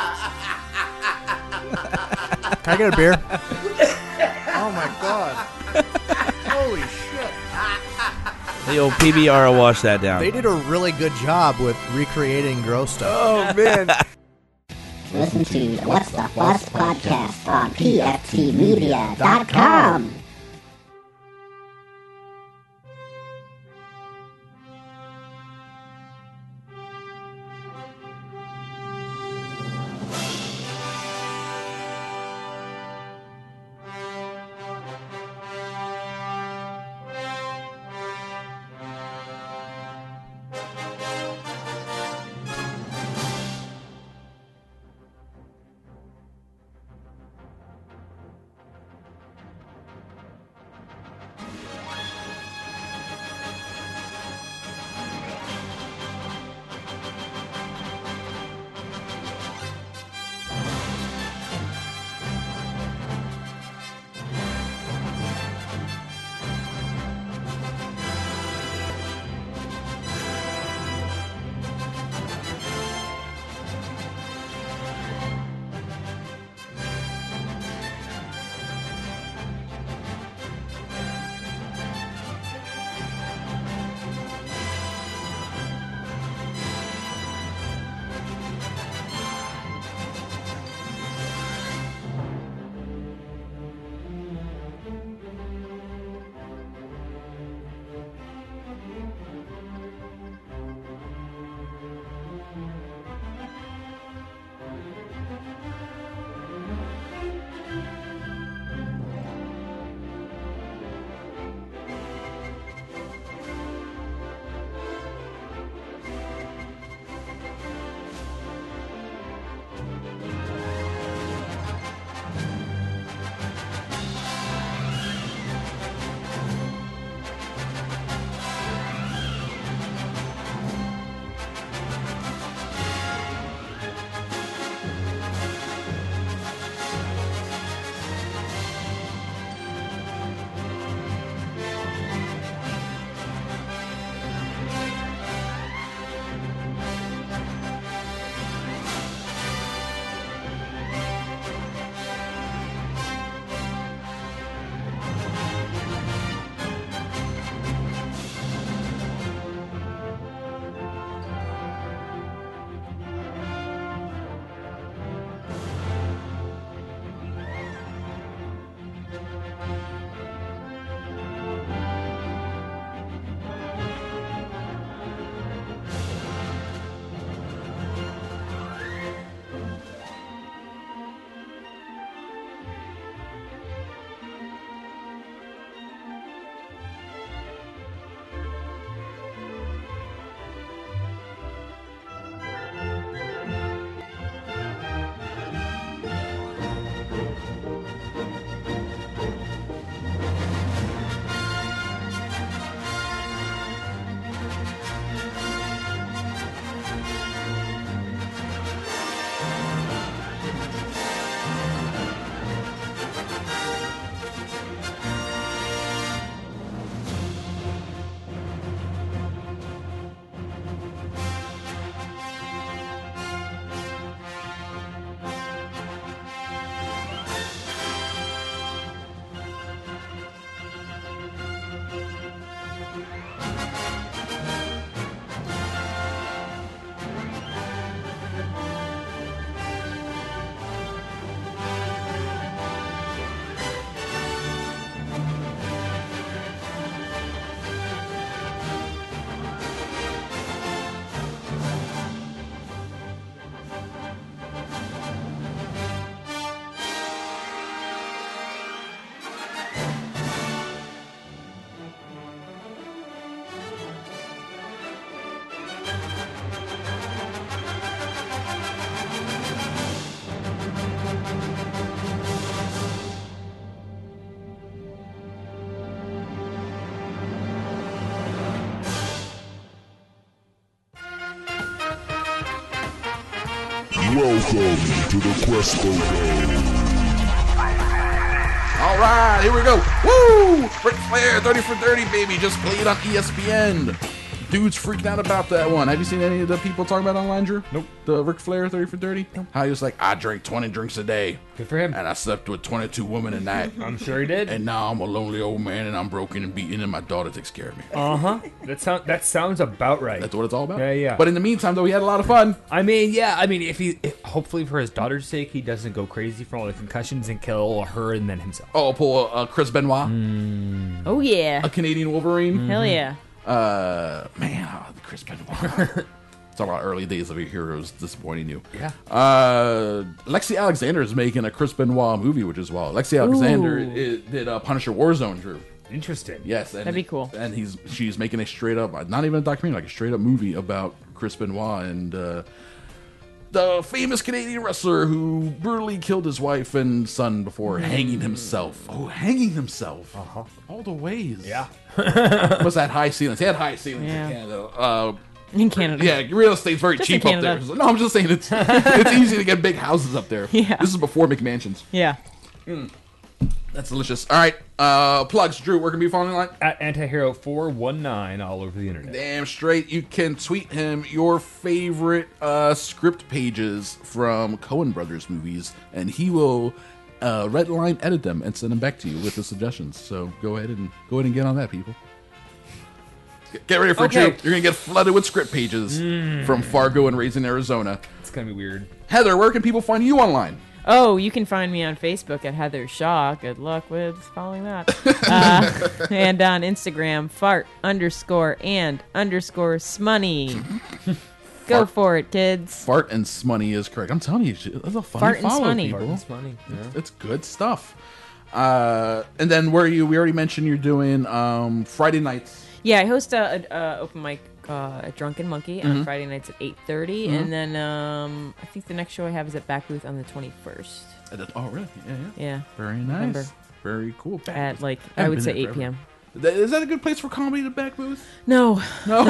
Can I get a beer? Oh my god. Holy shit. The old P B R will wash that down. They did a really good job with recreating gross stuff. Oh man. Listen to the What's the Fuss podcast on P F T media dot com. Welcome to the Crespo Dome. All right, here we go. Woo! Ric Flair, thirty for thirty, baby. Just played on E S P N. Dude's freaked out about that one. Have you seen any of the people talking about it online, Drew? Nope. The Ric Flair thirty for thirty? Nope. How he was like, I drink twenty drinks a day. Good for him. And I slept with twenty-two women a night. I'm sure he did. And now I'm a lonely old man and I'm broken and beaten and my daughter takes care of me. Uh-huh. That, sound, that sounds about right. That's what it's all about? Yeah, yeah. But in the meantime, though, he had a lot of fun. I mean, yeah, I mean, if he, if, hopefully for his daughter's sake, he doesn't go crazy from all the concussions and kill her and then himself. Oh, pull uh, Chris Benoit. Mm. Oh, yeah. A Canadian Wolverine. Hell yeah. Uh, man, oh, Chris Benoit. Talk about early days of your heroes disappointing you. Yeah. Uh, Lexi Alexander is making a Chris Benoit movie, which is wild. Lexi Alexander i- did uh, Punisher Warzone, Drew. Interesting. Yes, and, That'd be cool. And he's she's making a straight up, not even a documentary, like a straight up movie about Chris Benoit and uh, the famous Canadian wrestler who brutally killed his wife and son before hanging himself. Oh, hanging himself. Uh-huh. All the ways. Yeah. What's that high ceilings? He had high ceilings Yeah. in Canada. Uh, In Canada. yeah, real estate's very Just in cheap up there. Canada. No, I'm just saying it's it's easy to get big houses up there. Yeah. This is before McMansions. Yeah. That's delicious. All right, uh, plugs. Drew, where can we find online? At Antihero four one nine all over the internet. Damn straight. You can tweet him your favorite uh, script pages from Coen Brothers movies, and he will uh, red line edit them and send them back to you with the suggestions. So go ahead and go ahead and get on that, people. Get- Get ready for Okay. Drew. You're gonna get flooded with script pages from Fargo and Raising Arizona. It's gonna be weird. Heather, where can people find you online? Oh, you can find me on Facebook at Heather Shaw. Good luck with following that. uh, and on Instagram, fart underscore and underscore smoney. Go Fart. for it, kids. Fart and Smoney is correct. I'm telling you, that's a funny Fart and follow, Smoney. people. Fart and Smoney, yeah. It's, it's good stuff. Uh, and then where you? We already mentioned you're doing um, Friday nights. Yeah, I host a, a, a open mic uh, at Drunken Monkey on Mhm. Friday nights at eight thirty, Mhm. and then um, I think the next show I have is at Back Booth on the twenty-first. Uh, that- Oh, really? Yeah, yeah. Yeah. Very nice. November. Very cool. At like I I haven't would been say there eight forever. p.m. Th- Is that a good place for comedy, the back booth? No, No,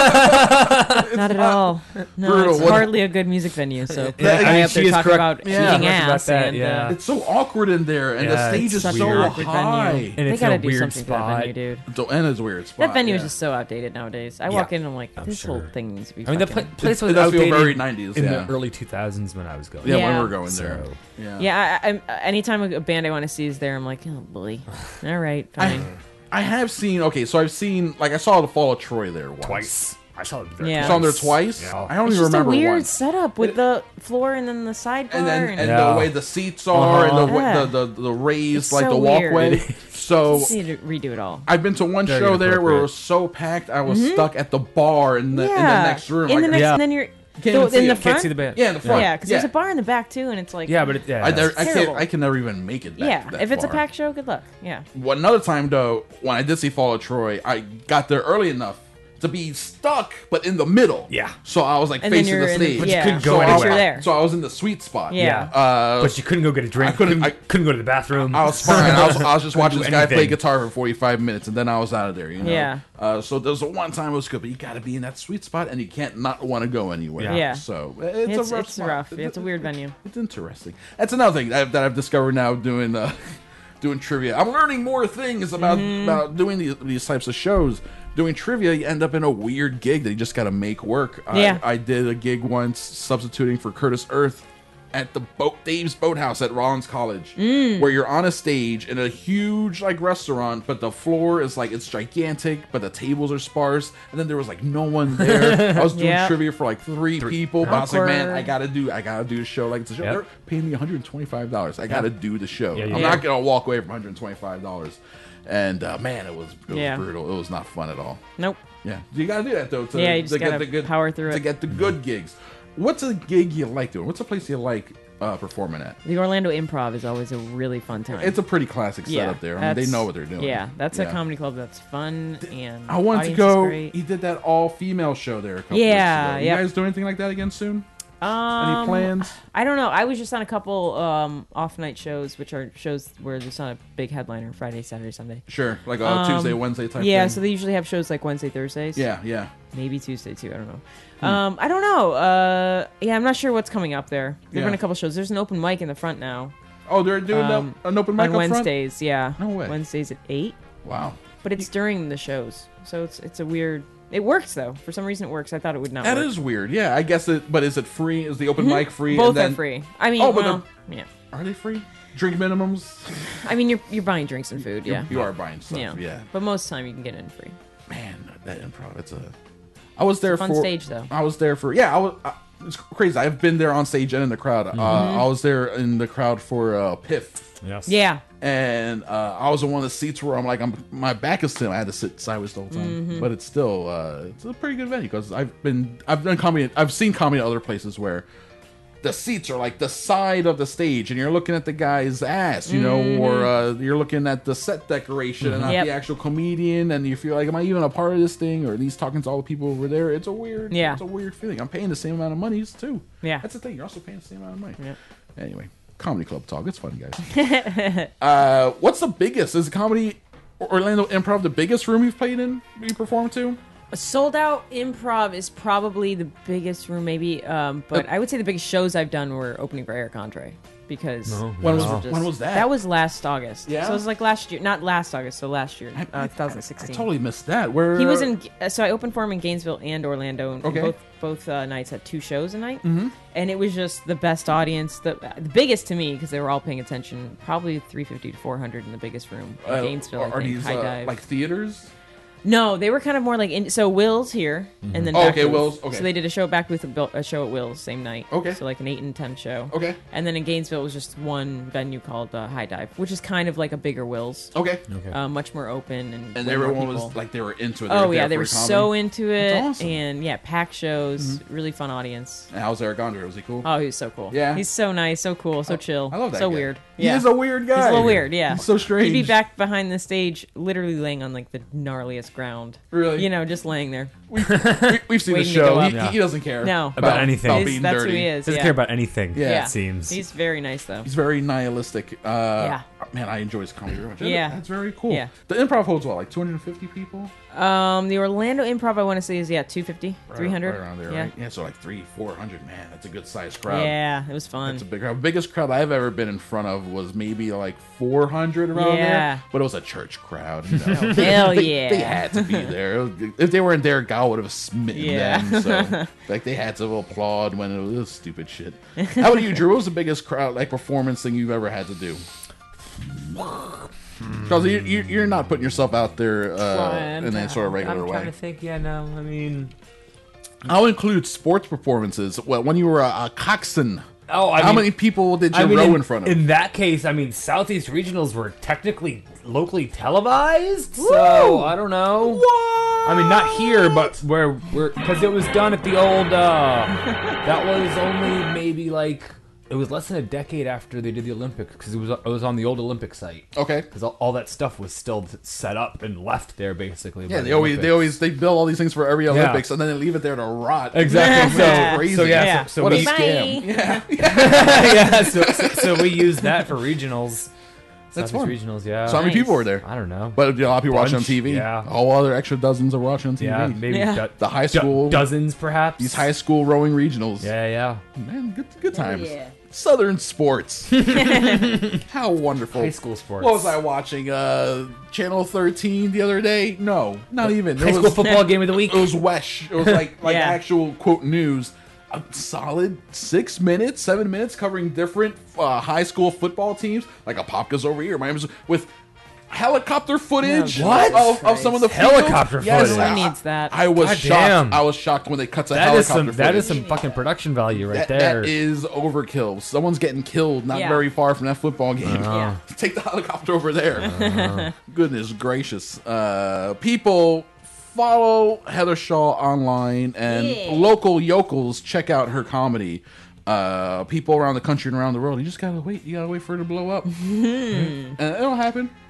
not at all. No, Brutal. it's What- hardly a good music venue. So Yeah, I I mean, up there she is talking correct. about Yeah. eating Correct about ass, that, and yeah. uh, It's so awkward in there, and Yeah, the stage it's is such so a weird high. venue. And They it's gotta a do weird something to that spot. venue, dude. So- And it's a weird spot. That venue is yeah. just so outdated nowadays. I Yeah. walk in and I'm like, I'm this sure. whole thing needs to be. I mean, the fucking- pla- place It was does feel outdated very nineties, in yeah. the early two thousands when I was going. Yeah, when Yeah. we were going there. So- Yeah. Yeah, I, I, anytime a band I want to see is there, I'm like, oh boy. All right, fine. I have seen. Okay, so I've seen. Like I saw the Fall of Troy there once. Twice. I saw it there. Yeah. You saw them there twice. Yeah. I don't It's even just a remember weird once. setup with the floor and then the sidebar. And then and and Yeah. the way the seats are Uh-huh. and the, wa- Yeah. the the the raised It's like so the weird. walkway. It So Just need to redo it all. I've been to one Very show there where it inappropriate. was so packed I was stuck at the bar in the in the Mm-hmm. Yeah. next room. In like, the next, Yeah. and then you're Can't the- even see in the it. front. Can't see the band. Yeah, in the front. Yeah, because there's a bar in the back too, and it's like Yeah, but it, yeah. I, there, I terrible. can't. I can never even make it. Back yeah. that If it's a far. packed show, good luck. Yeah. Well, another time though, when I did see Fall of Troy, I got there early enough to be stuck, but in the middle. Yeah. So I was like And then facing you're the in the- stage. But you yeah. couldn't go so I was, anywhere. You're there. So I was in the sweet spot. Yeah. Uh, but you couldn't go get a drink. I couldn't- Couldn't, I- couldn't go to the bathroom. I was fine. I was, I was just watching do this guy play anything. guitar for forty-five minutes, and then I was out of there. You know. Yeah. Uh, so there's a one time it was good, but you got to be in that sweet spot, and you can't not want to go anywhere. Yeah. Yeah. So it's, It's a rough. it's spot. rough. Yeah, it's a weird venue. It's interesting. That's another thing that I've, that I've discovered now doing uh, doing trivia. I'm learning more things about Mm-hmm. about doing these, these types of shows. Doing trivia, you end up in a weird gig that you just got to make work. Yeah. I, I did a gig once substituting for Curtis Earth at the boat Dave's Boathouse at Rollins College, Mm. where you're on a stage in a huge like restaurant, but the floor is like it's gigantic, but the tables are sparse, and then there was like no one there. I was doing Yep. trivia for like three, people, but I was like, man, Awkward. I gotta do, I gotta do the show. Like it's a show. Yep. They're paying me one hundred twenty-five dollars. I gotta do the show. Yeah, you I'm do. not gonna walk away from one hundred twenty-five dollars. And uh, man, it was, it was Yeah. brutal. It was not fun at all. Nope. Yeah, you gotta do that though. To, Yeah, you just to gotta get the good, power through to it. get the good gigs. What's a gig you like doing? What's a place you like uh, performing at? The Orlando Improv is always a really fun time. It's a pretty classic yeah, setup there. I mean, they that's- know what they're doing. Yeah, that's Yeah. a comedy club that's fun and I wanted to audience is go. great. He did that all female show there. A couple Yeah, weeks ago. You yep. guys do anything like that again soon? Um, Any plans? I don't know. I was just on a couple um, off-night shows, which are shows where there's not a big headliner Friday, Saturday, Sunday. Sure, like a Um, Tuesday, Wednesday type Yeah, thing. so they usually have shows like Wednesday, Thursdays. Yeah, yeah. Maybe Tuesday too. I don't know. Hmm. Um, I don't know. Uh, yeah, I'm not sure what's coming up there. There've Yeah. been a couple shows. There's an open mic in the front now. Oh, they're doing Um, a- an open mic on up front? Wednesdays. Yeah. No way. Wednesdays at eight. Wow. But it's during the shows, so it's it's a weird. It works though. For some reason, it works. I thought it would not. That work. is weird. Yeah, I guess it. But is it free? Is the open Mhm. mic free? Both and then, are free. I mean, oh, but well, they're- yeah. Are they free? Drink minimums. I mean, you're you're buying drinks and food. You- Yeah, you are buying stuff, yeah. But most of the time, you can get in free. Man, that improv. It's a. I was there It's a for fun stage, though. I was there for yeah. I was. I, it's crazy. I've been there on stage and in the crowd. Uh, I was there in the crowd for uh, Piff. Yes. Yeah. And uh, I was in one of the seats where I'm like, I'm my back is still. I had to sit sideways the whole time, Mhm. but it's still uh, it's a pretty good venue because I've been I've done comedy. I've seen comedy at other places where the seats are like the side of the stage, and you're looking at the guy's ass, you know, Mhm. or uh, you're looking at the set decoration and not Yep. the actual comedian, and you feel like, am I even a part of this thing? Or are these talking to all the people over there? It's a weird, Yeah. it's a weird feeling. I'm paying the same amount of money too. Yeah. That's the thing. You're also paying the same amount of money. Yeah. Anyway, comedy club talk. It's fun, guys. uh, what's the biggest? Is comedy Orlando Improv the biggest room you've played in? You performed to? A sold out improv is probably the biggest room, maybe. Um, but I would say the biggest shows I've done were opening for Eric Andre. Because Oh, When was- those were when was that? That was last August. Yeah? So it was like last year, not last August, so last year, uh, I twenty sixteen. totally missed that. Where He was in. uh, So I opened for him in Gainesville and Orlando. And Okay. Both both uh, nights had two shows a night, Mhm. and it was just the best audience. The the biggest to me because they were all paying attention. Probably three fifty to four hundred in the biggest room in Uh, Gainesville. I are, are think, these High uh, Dive. like theaters? No, they were kind of more like in, so. Will's here, and then Oh, back okay, Booth. Will's, okay. So they did a show back with a, Bill- a show at Will's same night. Okay, so like an eight and ten show. Okay, and then in Gainesville it was just one venue called uh, High Dive, which is kind of like a bigger Will's. Okay, okay, uh, much more open and And way more everyone was people. like they were into it. They Oh were yeah, there they for were the comedy. so into it, That's awesome. and yeah, packed shows, Mhm. really fun audience. And how's Eric Andre? Was he cool? Oh, he was so cool. Yeah? he's so nice, so cool, so Oh, chill. I love that So guy. weird. He yeah. is a weird guy. He's a little weird. Yeah, He's so strange. He'd be back behind the stage, literally laying on like the gnarliest ground. Really? You know, just laying there. we, we've seen the Waiting to go show. up. He, he doesn't care No. About anything. About He's- being that's dirty. who he is. Doesn't yeah. care about anything. Yeah. It seems. He's very nice though. He's very nihilistic. Uh, Yeah. Man, I enjoy his comedy very much. Yeah. That's very cool. Yeah. The improv holds what, like two hundred fifty people? Um, the Orlando Improv, I want to say, is yeah, two fifty, Right- three hundred. Right around there, yeah. right? Yeah, so like three, four hundred. Man, that's a good sized crowd. Yeah, it was fun. It's a big crowd. Biggest crowd I've ever been in front of was maybe like four hundred around Yeah. there. But it was a church crowd. You know? Hell they, yeah. They had to be there. It was- if they weren't there, God would have smitten Yeah. them. So like they had to applaud when it was, it was stupid shit. How about you, Drew? What was the biggest crowd like performance thing you've ever had to do? Because you, you, you're not putting yourself out there uh, in a sort of regular I'm way. trying to think. Yeah, no. I mean, I'll include sports performances. Well, when you were a, a coxswain, Oh, I how mean- many people did you I mean, row in, in front of? In that case, I mean, Southeast Regionals were technically locally televised, so I don't know. What? I mean, not here, but where we're because it was done at the old. Uh, that was only maybe like it was less than a decade after they did the Olympics because it was it was on the old Olympic site. Okay, because all, all that stuff was still set up and left there basically. Yeah, by they the always they Olympics. always they build all these things for every Yeah. Olympics and then they leave it there to rot. Exactly. That's So- crazy. so yeah, so- so what we- a scam. Bye. Yeah, yeah. So, so, so we used that for regionals. That's Southeast fun. Regionals, yeah. So how many people were there? I don't know. But a lot of people watching on Bunch, T V. yeah. All other extra dozens are watching on T V. Yeah, maybe Yeah. do- the high do- school dozens, perhaps. These high school rowing regionals. Yeah, yeah. Man, good good times. yeah. Southern sports. How wonderful. High school sports. What was I watching? Uh, Channel thirteen the other day? No, not even. High It school was- football game of the week. It was Wesh. It was like like Yeah. actual quote news. A solid six minutes, seven minutes covering different uh, high school football teams. Like Apopka's over here, Miami's with helicopter footage. No, what? of, of some of the fields. Helicopter Yes, footage. I- Who needs that? I was God shocked. damn. I was shocked when they cut to That is helicopter some. footage. That is some fucking production value right That- there. That is overkill. Someone's getting killed not Yeah. very far from that football game. Uh-huh. Yeah. Take the helicopter over there. Uh-huh. Goodness gracious. Uh, people, follow Heather Shaw online and Yeah. local yokels. Check out her comedy. Uh, people around the country and around the world. You just gotta wait. You gotta wait for it to blow up, and it'll happen.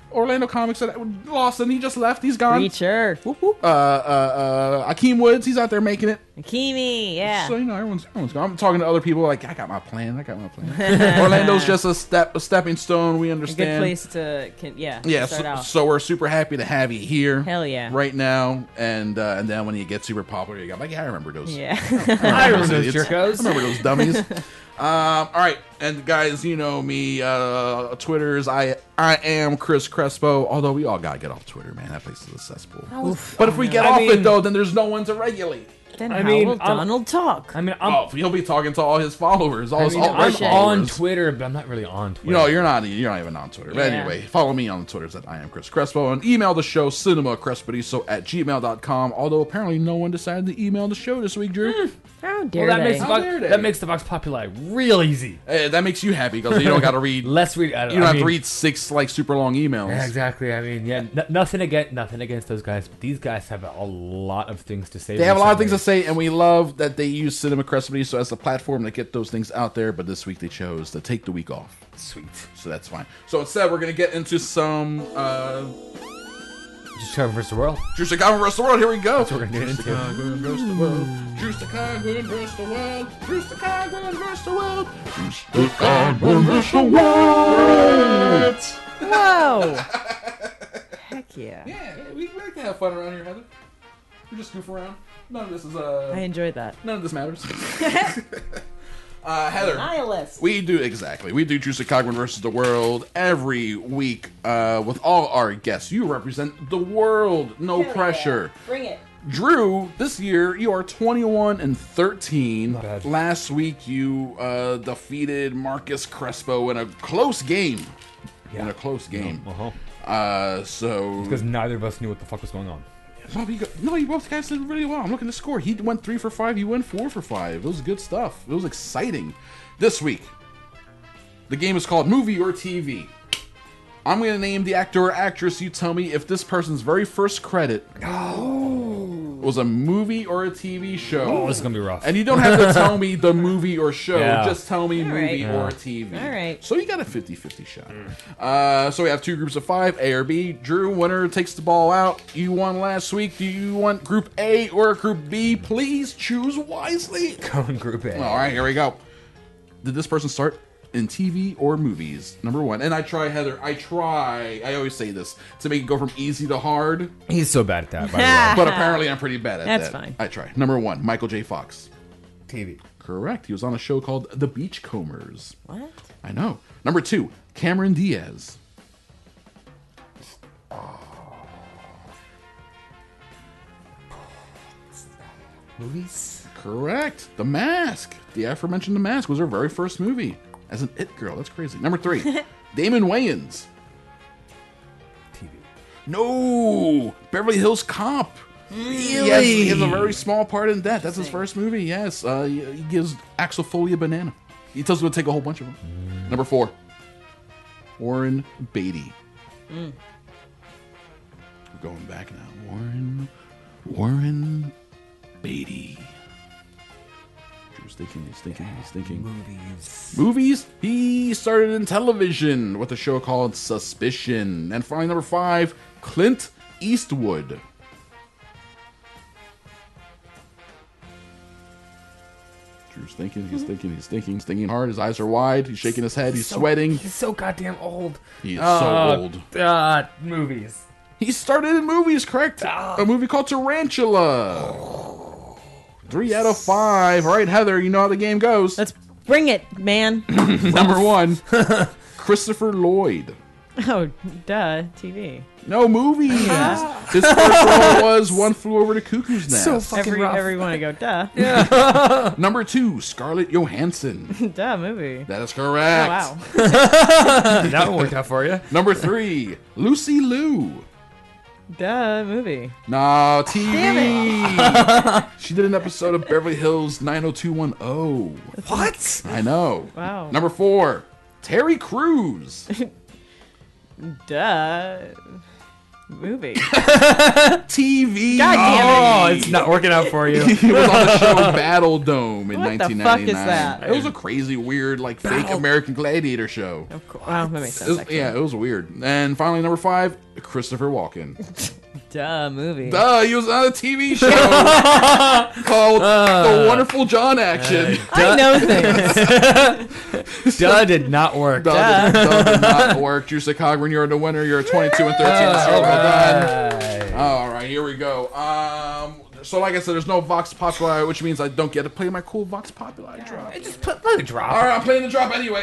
Orlando Comics at Lawson. He just left. He's gone. Reacher. Uh, uh, uh, Akeem Woods. He's out there making it. Akimi, yeah. So you know, everyone's everyone's gone. I'm talking to other people like, I got my plan. I got my plan. Orlando's just a step, a stepping stone. We A understand. good place to, can, yeah. Yeah, Start so, off. so we're super happy to have you here. Hell yeah. Right now, and uh, and then when you get super popular, you go like, yeah, I remember those. Yeah. I remember those idiots. jerkos. I remember those dummies. um, all right, and guys, you know me. Uh, Twitter's I I am Chris Crespo. Although we all gotta get off Twitter, man. That place is a cesspool. Oof. But if we get I off mean- it though, then there's no one to regulate. Then I how mean, will I'm- Donald talk? I mean, I'm, Oh, he'll be talking to all his followers, all I his mean, alt-right I'm followers. on Twitter, but I'm not really on Twitter. You know, you're not you're not even on Twitter. But Yeah. anyway, follow me on the Twitters at I am Chris Crespo and email the show cinemacrespediso at gmail dot com. Although apparently no one decided to email the show this week, Drew. How dare Well, that they? makes, the How box, dare they? that makes the Vox Populi real easy. Hey, that makes you happy because you don't got to read. Let's read. I, You don't I have mean, to read six like super long emails. Yeah, exactly. I mean, yeah, n- nothing against nothing against those guys, but these guys have a lot of things to say. They have a lot of things to recently. say, and we love that they use Cinema Crespediso as a platform to get those things out there. But this week they chose to take the week off. Sweet. So that's fine. So instead, we're going to get into some uh, Just Chicago versus the world. Drew Chicago versus the world. Here we go. That's what we're gonna get into. Chicago versus the world. Drew Chicago versus the world. Drew Chicago versus the world. Drew Chicago versus the world. Whoa. Heck yeah. Yeah, we like to have fun around here, Heather. We just goof around. None of this is uh. I enjoyed that. None of this matters. uh, Heather. Nihilist. We do exactly. We do Drew Chicago versus the world every week uh, with all our guests. You represent the world. No Hell pressure. yeah. Bring it. Drew, this year you are twenty-one and thirteen. Not bad. Last week you uh, defeated Marcus Crespo in a close game. In a close game. Uh-huh. Uh, so Because neither of us knew what the fuck was going on. no, you, got, no, you both guys did really well. I'm looking to score. He went three for five. You went four for five. It was good stuff. It was exciting. This week, the game is called Movie or T V. I'm going to name the actor or actress. You tell me if this person's very first credit was a movie or a T V show. Oh, this is gonna be rough. And you don't have to tell me the movie or show. Yeah. Just tell me All movie right. or Yeah. T V. All right. So you got a fifty-fifty shot. Uh, so we have two groups of five, A or B. Drew, winner takes the ball out. You won last week. Do you want Group A or Group B? Please choose wisely. Going Group A. All right, here we go. Did this person start in T V or movies? Number one. And I try, Heather, I try, I always say this, to make it go from easy to hard. He's so bad at that, by the way. But apparently I'm pretty bad at That's that. fine. I try. Number one, Michael J. Fox. T V. Correct. He was on a show called The Beachcombers. What? I know. Number two, Cameron Diaz. Movies? Correct. The Mask. The aforementioned The Mask was her very first movie as an it girl. That's crazy. Number three, Damon Wayans. T V. No, Beverly Hills Cop. Really? Yes, he has a very small part in that. That's his first movie. Yes, uh, he, he gives Axel Foley a banana. He tells him to take a whole bunch of them. Mm. Number four, Warren Beatty. Mm. We're going back now. Warren, Warren Beatty. Drew's thinking. He's thinking. He's thinking. Movies. Movies. He started in television with a show called Suspicion. And finally, number five, Clint Eastwood. Drew's thinking, he's thinking, he's thinking, he's thinking hard. His eyes are wide. He's shaking his head. He's So- sweating. He's so goddamn old. He is Uh, so old. Uh, movies. He started in movies, correct? A movie called Tarantula. Three out of five. All right, Heather, you know how the game goes. Let's bring it, man. Number one, Christopher Lloyd. Oh, duh. T V. No movies. His first role was One Flew Over the Cuckoo's Nest. So fucking Every rough. everyone to go, duh. Number two, Scarlett Johansson. Duh, movie. That is Oh, correct. wow. That one worked out for you. Number three, Lucy Liu. Duh, movie. No, T V. Damn She did an episode of Beverly Hills nine oh two one oh. What? I know. Wow. Number four, Terry Crews. Duh. movie. T V. God damn it. Oh, it's not working out for you. He was on the show Battle Dome in What the nineteen fuck ninety-nine. is that? It was a crazy, weird, like fake Battle- American Gladiator show. Of course. Well, that makes It sense. was- actually. yeah, it was weird. And finally, number five, Christopher Walken. Duh, movie. Duh, he was on a T V show called The Wonderful John Action. I know things. Duh did not work. Duh, Duh. did, duh did not work. Drew Cogburn, you're the winner. You're twenty-two and thirteen. So well done. All right, here we go. Um, so, like I said, there's no Vox Populi, which means I don't get to play my cool Vox Populi drop. Just put, let it drop. All right, I'm playing the drop anyway.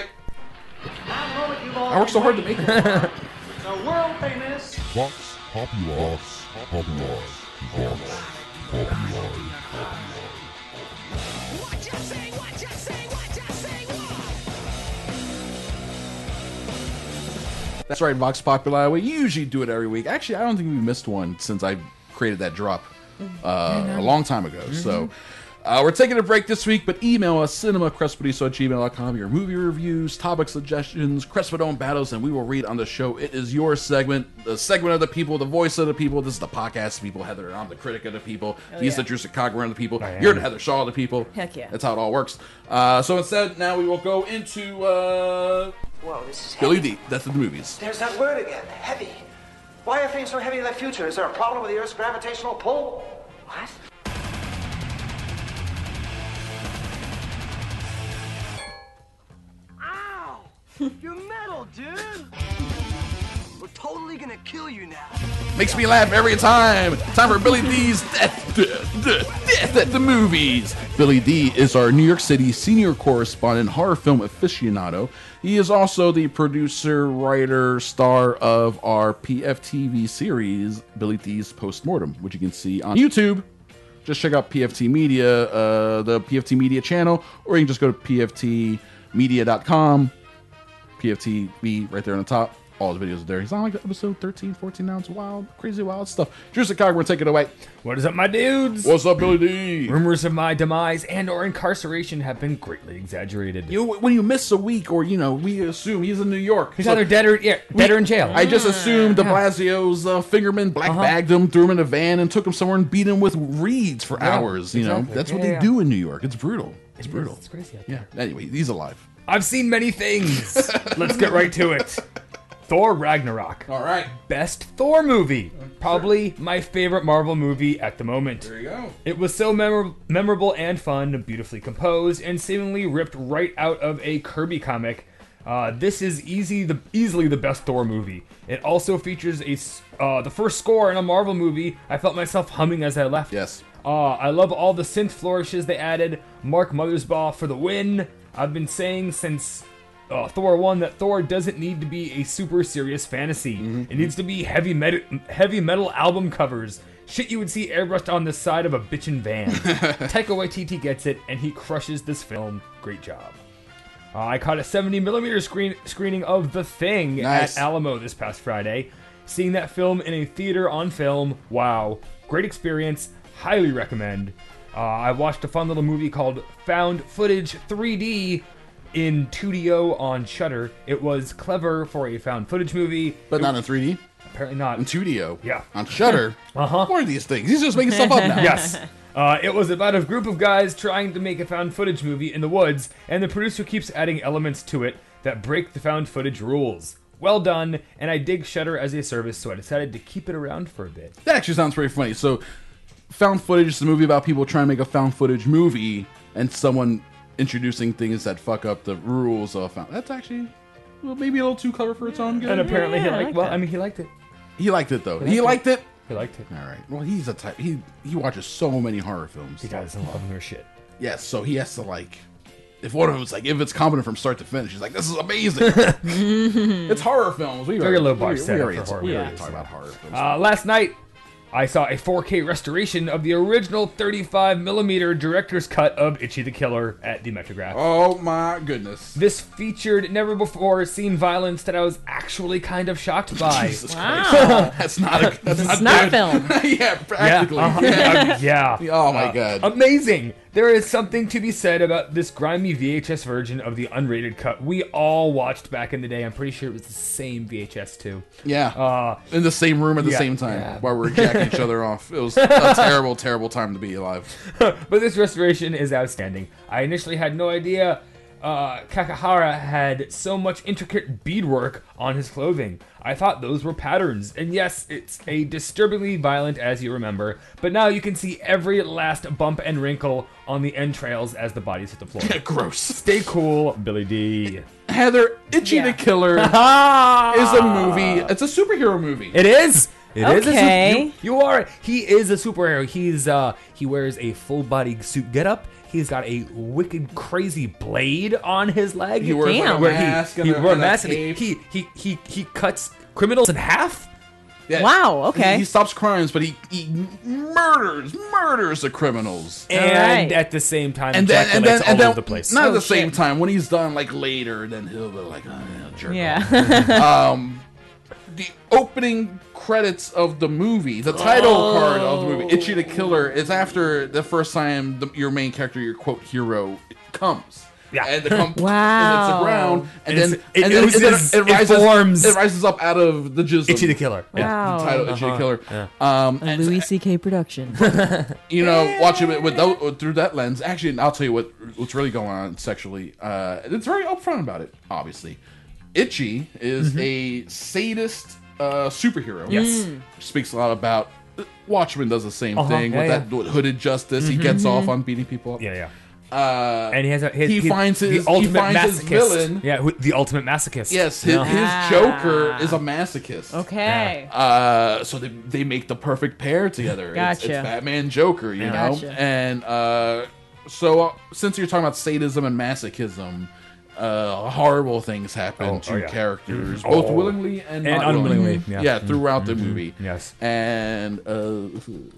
I worked so hard to make it. The world famous. Vox Populi. Vox Populi. Vox Populi. That's right, Vox Populi. We usually do it every week. Actually, I don't think we missed one since I created that drop uh, a long time ago. Mm-hmm. So uh, we're taking a break this week, but email us cinemacrespediso at gmail dot com your movie reviews, topic suggestions, Crespidome battles, and we will read on the show. It is your segment, the segment of the people, the voice of the people. This is the podcast people. Heather, I'm the critic of the people. Oh, He's yeah. the Drew Cogburn of the people. I You're am. the Heather Shaw of the people. Heck yeah. That's how it all works. Uh, so instead, now we will go into uh, Whoa, this is Billy heavy. D. That's the movies. There's that word again, heavy. Why are things so heavy in the future? Is there a problem with the Earth's gravitational pull? What? Ow! You're metal, dude! We're totally gonna kill you now. Makes me laugh every time. Time for Billy D's Death, Death, Death at the Movies. Billy D is our New York City senior correspondent, horror film aficionado. He is also the producer, writer, star of our P F T V series, Billy D's Postmortem, which you can see on YouTube. Just check out P F T Media, uh, the P F T Media channel, or you can just go to P F T media dot com. P F T V right there on the top. All his videos are there. He's on like episode thirteen, fourteen now. It's wild, crazy wild stuff. Drew Cogburn, take it away. What is up, my dudes? What's up, Billy D? Rumors of my demise and or incarceration have been greatly exaggerated. You, when you miss a week, or you know, we assume he's in New York. He's So either dead or yeah, dead or in jail. I just assumed De Blasio's uh, fingerman black Uh-huh. bagged him, threw him in a van, and took him somewhere and beat him with reeds for Yeah, hours. You know, exactly. that's what Yeah, they yeah. do in New York. It's brutal. It's It brutal. is. It's crazy out Yeah. Anyway, he's alive. I've seen many things. Let's get right to it. Thor Ragnarok. All right. Best Thor movie. Probably my favorite Marvel movie at the moment. There you go. It was so memor- memorable and fun, beautifully composed, and seemingly ripped right out of a Kirby comic. Uh, this is easy, the easily the best Thor movie. It also features a s- uh, the first score in a Marvel movie. I felt myself humming as I left. Yes. Uh, I love all the synth flourishes they added. Mark Mothersbaugh for the win. I've been saying since uh, Thor one that Thor doesn't need to be a super serious fantasy. It needs to be heavy, met- heavy metal album covers. Shit you would see airbrushed on the side of a bitchin' van. Taika Waititi gets it, and he crushes this film. Great job. Uh, I caught a seventy millimeter screen screening of The Thing Nice. at Alamo this past Friday. Seeing that film in a theater on film, wow. Great experience. Highly recommend. Uh, I watched a fun little movie called Found Footage three D in two D O on Shudder. It was clever for a found footage movie. But It- not in three D? Apparently not. In two D O? Yeah. On Shudder? Uh-huh. What are these things? He's just making stuff up now. Yes. Uh, it was about a group of guys trying to make a found footage movie in the woods, and the producer keeps adding elements to it that break the found footage rules. Well done, and I dig Shudder as a service, so I decided to keep it around for a bit. That actually sounds pretty funny. So, found footage is a movie about people trying to make a found footage movie, and someone introducing things that fuck up the rules of found. That's actually well, maybe a little too clever for its own good. And apparently he Yeah, I liked. like Well, that. I mean, he liked it. he liked it though. He He liked liked it. He liked it. All right. Well, he's a type. He he watches so many horror films. He does. I love him or shit. Yes. So he has to like. If one of them's like, if it's competent from start to finish, he's like, this is amazing. It's horror films. We Very already- low bar we, setup we already, for horror we already movies. talked about horror films. Uh, last night, I saw a four K restoration of the original thirty-five millimeter director's cut of Itchy the Killer at the Metrograph. Oh my goodness. This featured never before seen violence that I was actually kind of shocked by. Jesus Wow. Christ. That's not a that's It's not not good. film. Yeah, practically. Yeah. uh-huh. Uh, yeah. Oh my Uh, god. Amazing. There is something to be said about this grimy V H S version of the unrated cut we all watched back in the day. I'm pretty sure it was the same V H S too. Yeah. Uh, in the same room at the yeah, same time yeah. while we were jacking each other off. It was a terrible, terrible time to be alive. But this restoration is outstanding. I initially had no idea uh, Kakahara had so much intricate beadwork on his clothing. I thought those were patterns. And yes, it's a disturbingly violent, as you remember. But now you can see every last bump and wrinkle on the entrails as the bodies hit the floor. Yeah, gross. Stay cool, Billy D. Heather, Itchy Yeah. the Killer is a movie. It's a superhero movie. It is. It is a Okay. super, you, you are. He is a superhero. He's uh he wears a full body suit getup. He's got a wicked crazy blade on his leg. He wears like a Where mask he, and he a- wears and a mask and cape. he, he he he cuts criminals in half. Yeah. Wow, okay. He, he stops crimes, but he, he murders, murders the criminals. And right. at the same time, And then, and ejaculates then, and all then, over the place. not at Oh, the same shit. time. When he's done, like later, then he'll be like, oh, yeah, jerk Yeah. off. um, the opening credits of the movie, the title Oh. card of the movie, Itchy the Killer, is after the first time the, your main character, your quote hero, comes. Yeah. And the come Wow. hits the ground, and, And then it's- it and then oozes, it, it rises, forms. it rises up out of the jism. Itchy the Killer. Wow. The title, Itchy the Uh-huh. Killer. Yeah. Um, A and- Louis C K production. you know, watching it with those, through that lens. Actually, I'll tell you what what's really going on sexually. Uh, it's very upfront about it. Obviously, Itchy is a sadist uh, superhero. Yes. Mm. Speaks a lot about. Watchmen does the same Uh-huh, thing yeah, with yeah. that with hooded justice. He gets off on beating people up. Yeah, yeah. Uh, And he has a his, he his- finds his the ultimate he finds his masochist. villain. Yeah, who, the ultimate masochist. Yes, his, Yeah. his Ah. Joker is a masochist. Okay. Uh, so they, they make the perfect pair together. It's, it's Gotcha. Batman Joker, you Yeah. know? Gotcha. And uh, so uh, since you're talking about sadism and masochism, uh, horrible things happen Oh, to oh, yeah. characters, Mhm. both Oh. willingly and, And not unwillingly, willingly. yeah. throughout the Mhm. movie. Yes. And uh,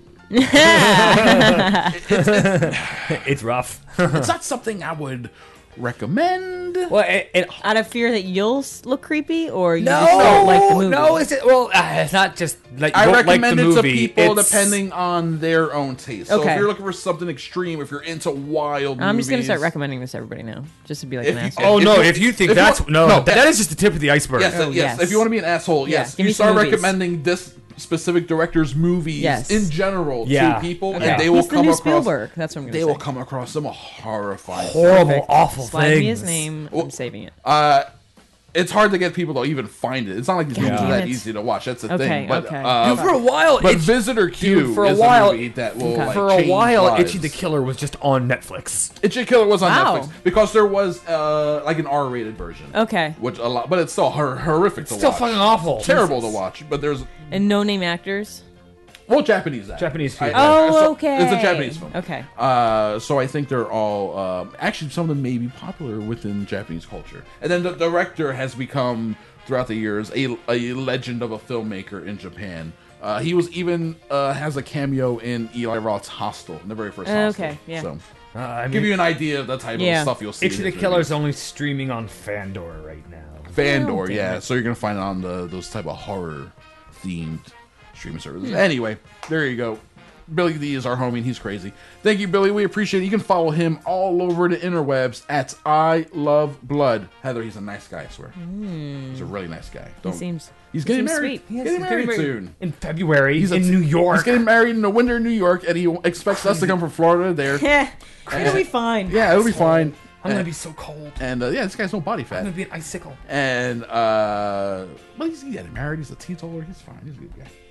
It's rough. it's not something I would recommend. Well, it, it, Out of fear that you'll s- look creepy, or you no, just don't like the movie? no, it's well, uh, it's not just like you I don't like recommend the it movie. to people It's- depending on their own taste. So Okay. if you're looking for something extreme, if you're into wild I'm just gonna start movies- recommending this to everybody now, just to be like If an you- asshole. Oh If no! you- if you think if you that's want- no, no, that, that is just the tip of the iceberg. Yes, Oh, yes, yes. If you want to be an asshole, Yeah, yes. give You me some start movies. recommending this specific director's movies Yes. in general Yeah. to people, Okay. and they will He's the come new across. Spielberg. That's what I'm gonna They say. will come across some horrifying. Horrible, Perfect. awful Slide things. me his name. Well, I'm saving it. Uh, it's hard to get people to even find it. It's not like these movies Damn are that it. easy to watch. That's the Okay, thing. But, okay. uh, Dude, for a while, but Itch- Visitor Q dude, for a is while- a movie that will Okay. like, For a change while, lives. Itchy the Killer was just on Netflix. Itchy the Killer was on Wow. Netflix because there was uh, like an R-rated version. Okay. Which a lot, but it's still hor- horrific to Still watch. fucking awful. Terrible Jesus. to watch. But there's And no name actors. well Japanese actors. Japanese film. Oh, so- okay. It's a Japanese film. Okay. Uh, so I think they're all um, actually some of them may be popular within Japanese culture. And then the director has become throughout the years a, a legend of a filmmaker in Japan. Uh, he was even uh, has a cameo in Eli Roth's Hostel, the very first Hostel. Okay, yeah. So Uh, I give mean, you an idea of the type Yeah. of stuff you'll see. Itchy in the his Killer is movies. only streaming on Fandor right now. Fandor, Oh, damn yeah. it. So you're gonna find it on the those type of horror themed streaming services. Hmm. Anyway, there you go. Billy D is our homie, and he's crazy. Thank you, Billy. We appreciate it. You can follow him all over the interwebs at I Love Blood. Heather, he's a nice guy, I swear. He's a really nice guy. He Don't- seems. He's he getting seems married. sweet. He's Yes, getting he's married getting soon. in February He's a- in New York. He's getting married in the winter in New York, and he expects us to come from Florida there. Yeah. It'll be fine. Yeah, it'll be fine. I'm gonna And- be so cold. And uh, yeah, this guy's no body I'm fat. gonna be an icicle. And uh, well, he's getting married. He's a teetotaler. He's fine. He's a good guy.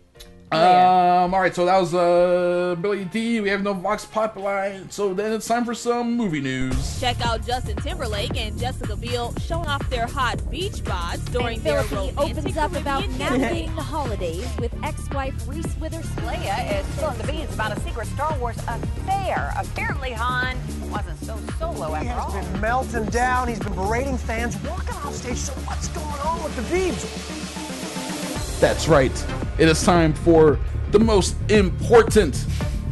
Oh, yeah. Um. All right. So that was uh Billy D. We have no Vox Populi. So then it's time for some movie news. Check out Justin Timberlake and Jessica Biel showing off their hot beach bods during And their Philippi romantic opens up about Caribbean navigating the holidays with ex-wife Reese Witherspoon. Leia is spilling the beans about a secret Star Wars affair. Apparently, Han wasn't so solo He after has all. been melting down. He's been berating fans, walking off stage. So what's going on with the Biebs? That's right. It is time for the most important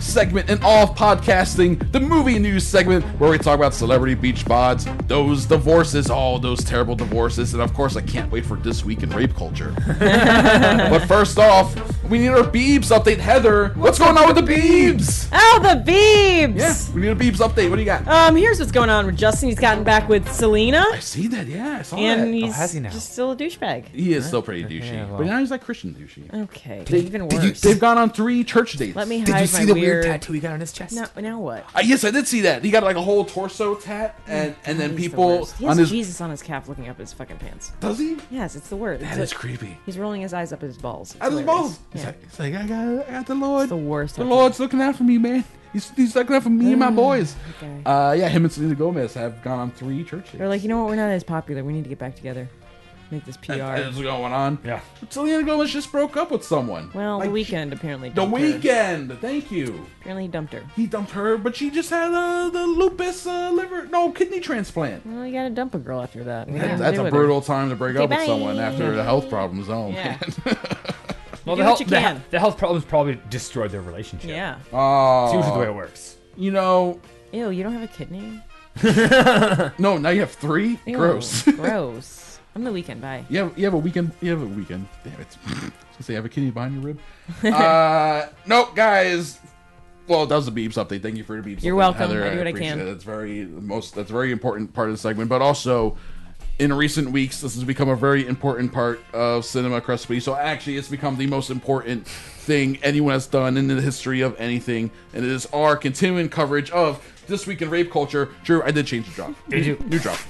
segment in all of podcasting, the movie news segment, where we talk about celebrity beach bods, those divorces, all those terrible divorces, and of course, I can't wait for This Week in Rape Culture. But first off, we need our Biebs update. Heather, what's going on with the Biebs? Oh, the Biebs! Yeah, we need a Biebs update. What do you got? Um, here's what's going on with Justin. He's gotten back with Selena. I see that, yeah, I saw and that. he's Oh, has he now? just still a douchebag. He is still pretty douchey, Yeah, well. but now he's like Christian douchey. Okay, They, even did you- worse. they've gone on three church dates. Let me hide Did you my see the weird weird tattoo he got on his chest? Now, now what? Uh, yes, I did see that. He got like a whole torso tat, and and then He's the people worst. He on has his. Jesus on his calf looking up his fucking pants. Does he? Yes, it's the word. That It's is like- creepy. He's rolling his eyes up at his balls. It's At his hilarious. balls. He's Yeah. like, he's like, I got, I got the Lord. It's the worst. The tattoo. Lord's looking out for me, man. He's, he's looking out for me and my boys. Okay. Uh, yeah, him and Selena Gomez have gone on three church dates. They're like, you know what? We're not as popular. We need to get back together. Make this P R. That's what's going on. Yeah. Selena Gomez just broke up with someone. Well, Like, the weekend apparently. The Dumped her. weekend. Thank you. Apparently, he dumped her. He dumped her, but she just had uh, the lupus uh, liver, no kidney transplant. Well, you gotta dump a girl after that. What are you That- gonna that's do a with her? brutal time to break Okay, up with bye. someone after the health problems. Oh Yeah. man. Well, do the, what health, you the, can. the health problems probably destroyed their relationship. Yeah. Oh. It's usually the way it works. You know, Ew, you don't have a kidney? no. Now you have three. Ew, Gross. Gross. I'm the weekend. Bye. You have, you have a weekend. You have a weekend. Damn it. I was gonna say, you have a kidney behind your rib. uh, nope, guys. Well, that was the Biebs update. Thank you for the Biebs. You're update, welcome. Heather. I do what I appreciate can. it. That's very most. That's a very important part of the segment. But also, in recent weeks, this has become a very important part of Cinema Crespy. So actually, it's become the most important thing anyone has done in the history of anything, and it is our continuing coverage of This Week in Rape Culture. Drew, I did change the drop. Did you? New drop.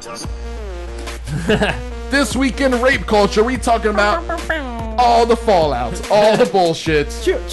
This Week in Rape Culture, we talking about all the fallouts, all the bullshit,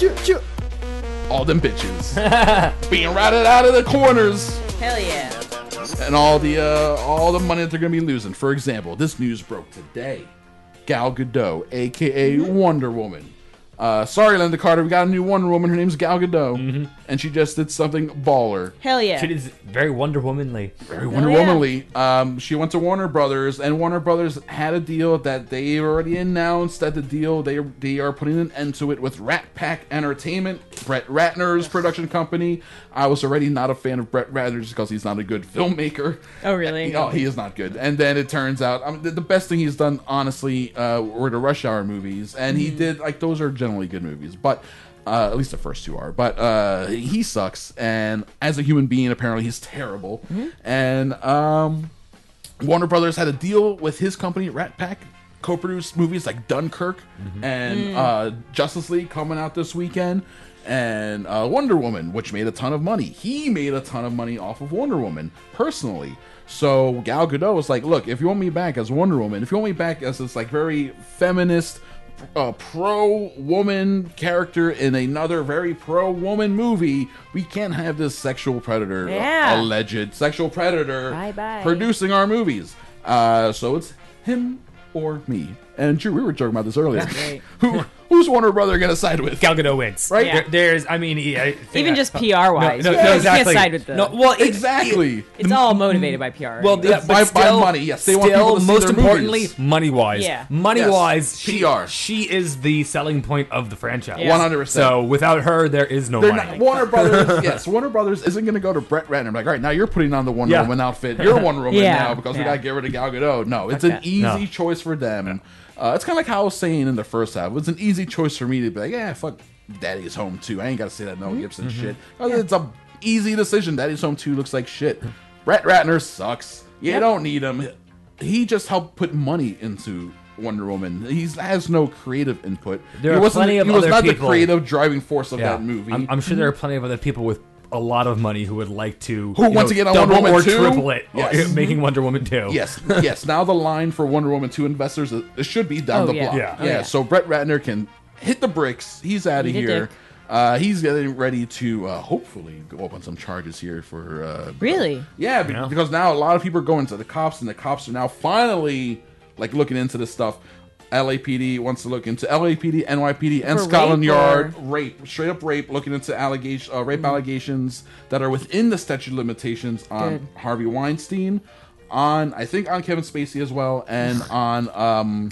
all them bitches being routed out of the corners, Hell yeah. and all the uh, all the money that they're gonna be losing. For example, this news broke today. Gal Gadot, aka Wonder Woman. Uh, sorry, Linda Carter, we got a new Wonder Woman. Her name's Gal Gadot, Mm-hmm. and she just did something baller. Hell yeah. She is very Wonder Womanly. Very Wonder yeah. Womanly. Um, she went to Warner Brothers, and Warner Brothers had a deal that they already announced that the deal they they are putting an end to it with Rat Pack Entertainment, Brett Ratner's production company. I was already not a fan of Brett Ratner just because he's not a good filmmaker. Oh, really? Oh, he is not good. And then it turns out, I mean, the, the best thing he's done, honestly, uh, were the Rush Hour movies, and he did like those are generally good movies, but. Uh, at least the first two are, but uh, he sucks, and as a human being, apparently he's terrible. Mm-hmm. And um, Warner Brothers had a deal with his company, Rat Pack, co-produced movies like Dunkirk and Mm. uh, Justice League coming out this weekend, and uh, Wonder Woman, which made a ton of money. He made a ton of money off of Wonder Woman personally. So Gal Gadot was like, "Look, if you want me back as Wonder Woman, if you want me back as this like very feminist." A pro-woman character in another very pro-woman movie, we can't have this sexual predator, Yeah. alleged sexual predator, Bye-bye. producing our movies. Uh, so it's him or me. And Drew, we were joking about this earlier. Great. Who, who's Warner Brother gonna side with? Gal Gadot wins. Right? Yeah. There, there's, I mean, he- I think Even I- just P R wise. No, no, you no, can't exactly. side with the. No, well, it- Exactly. it's all motivated by P R. Well, right? yeah, By- but by still, money, yes. They want still, people to see most their importantly, movies. money wise. Yeah. Money Yes. wise, she, P R. she is the selling point of the franchise. Yeah. one hundred percent. So without her, there is no They're money. not, Warner Brothers, yes, Warner Brothers isn't going to go to Brett Ratner like, all right, now you're putting on the Wonder Yeah. Woman outfit. You're Wonder Woman Yeah. now because we Yeah. got to get rid of Gal Gadot. No, it's Okay. an easy No. choice for them. Uh, it's kind of like how I was saying in the first half. It was an easy choice for me to be like, yeah, fuck, Daddy's Home too. I ain't got to say that Mel Gibson shit. Uh, It's a easy decision. Daddy's Home two looks like shit. Brett Ratner sucks. You Yep. don't need him. He just helped put money into Wonder Woman. He has no creative input. There he are wasn't, plenty of he was other not people- the creative driving force of Yeah. that movie. I'm, I'm sure there are plenty of other people with a lot of money who would like to Who you want know, to get on double Wonder Woman or two? triple it, Yes. or making Wonder Woman two. Yes, yes. Now the line for Wonder Woman two investors, it it should be down Oh, the yeah. block. Yeah. Oh, yeah. So Brett Ratner can hit the bricks. He's out of Eat a here. dick. Uh, he's getting ready to uh, hopefully go up on some charges here for. Uh, Really? Yeah, be- Yeah. because now a lot of people are going to the cops, and the cops are now finally like looking into this stuff. L A P D wants to look into L A P D, N Y P D, and For Scotland rape Yard or- rape, straight up rape, looking into allegation, uh, Mm-hmm. rape allegations that are within the statute of limitations on Good. Harvey Weinstein, on I think on Kevin Spacey as well, and on um,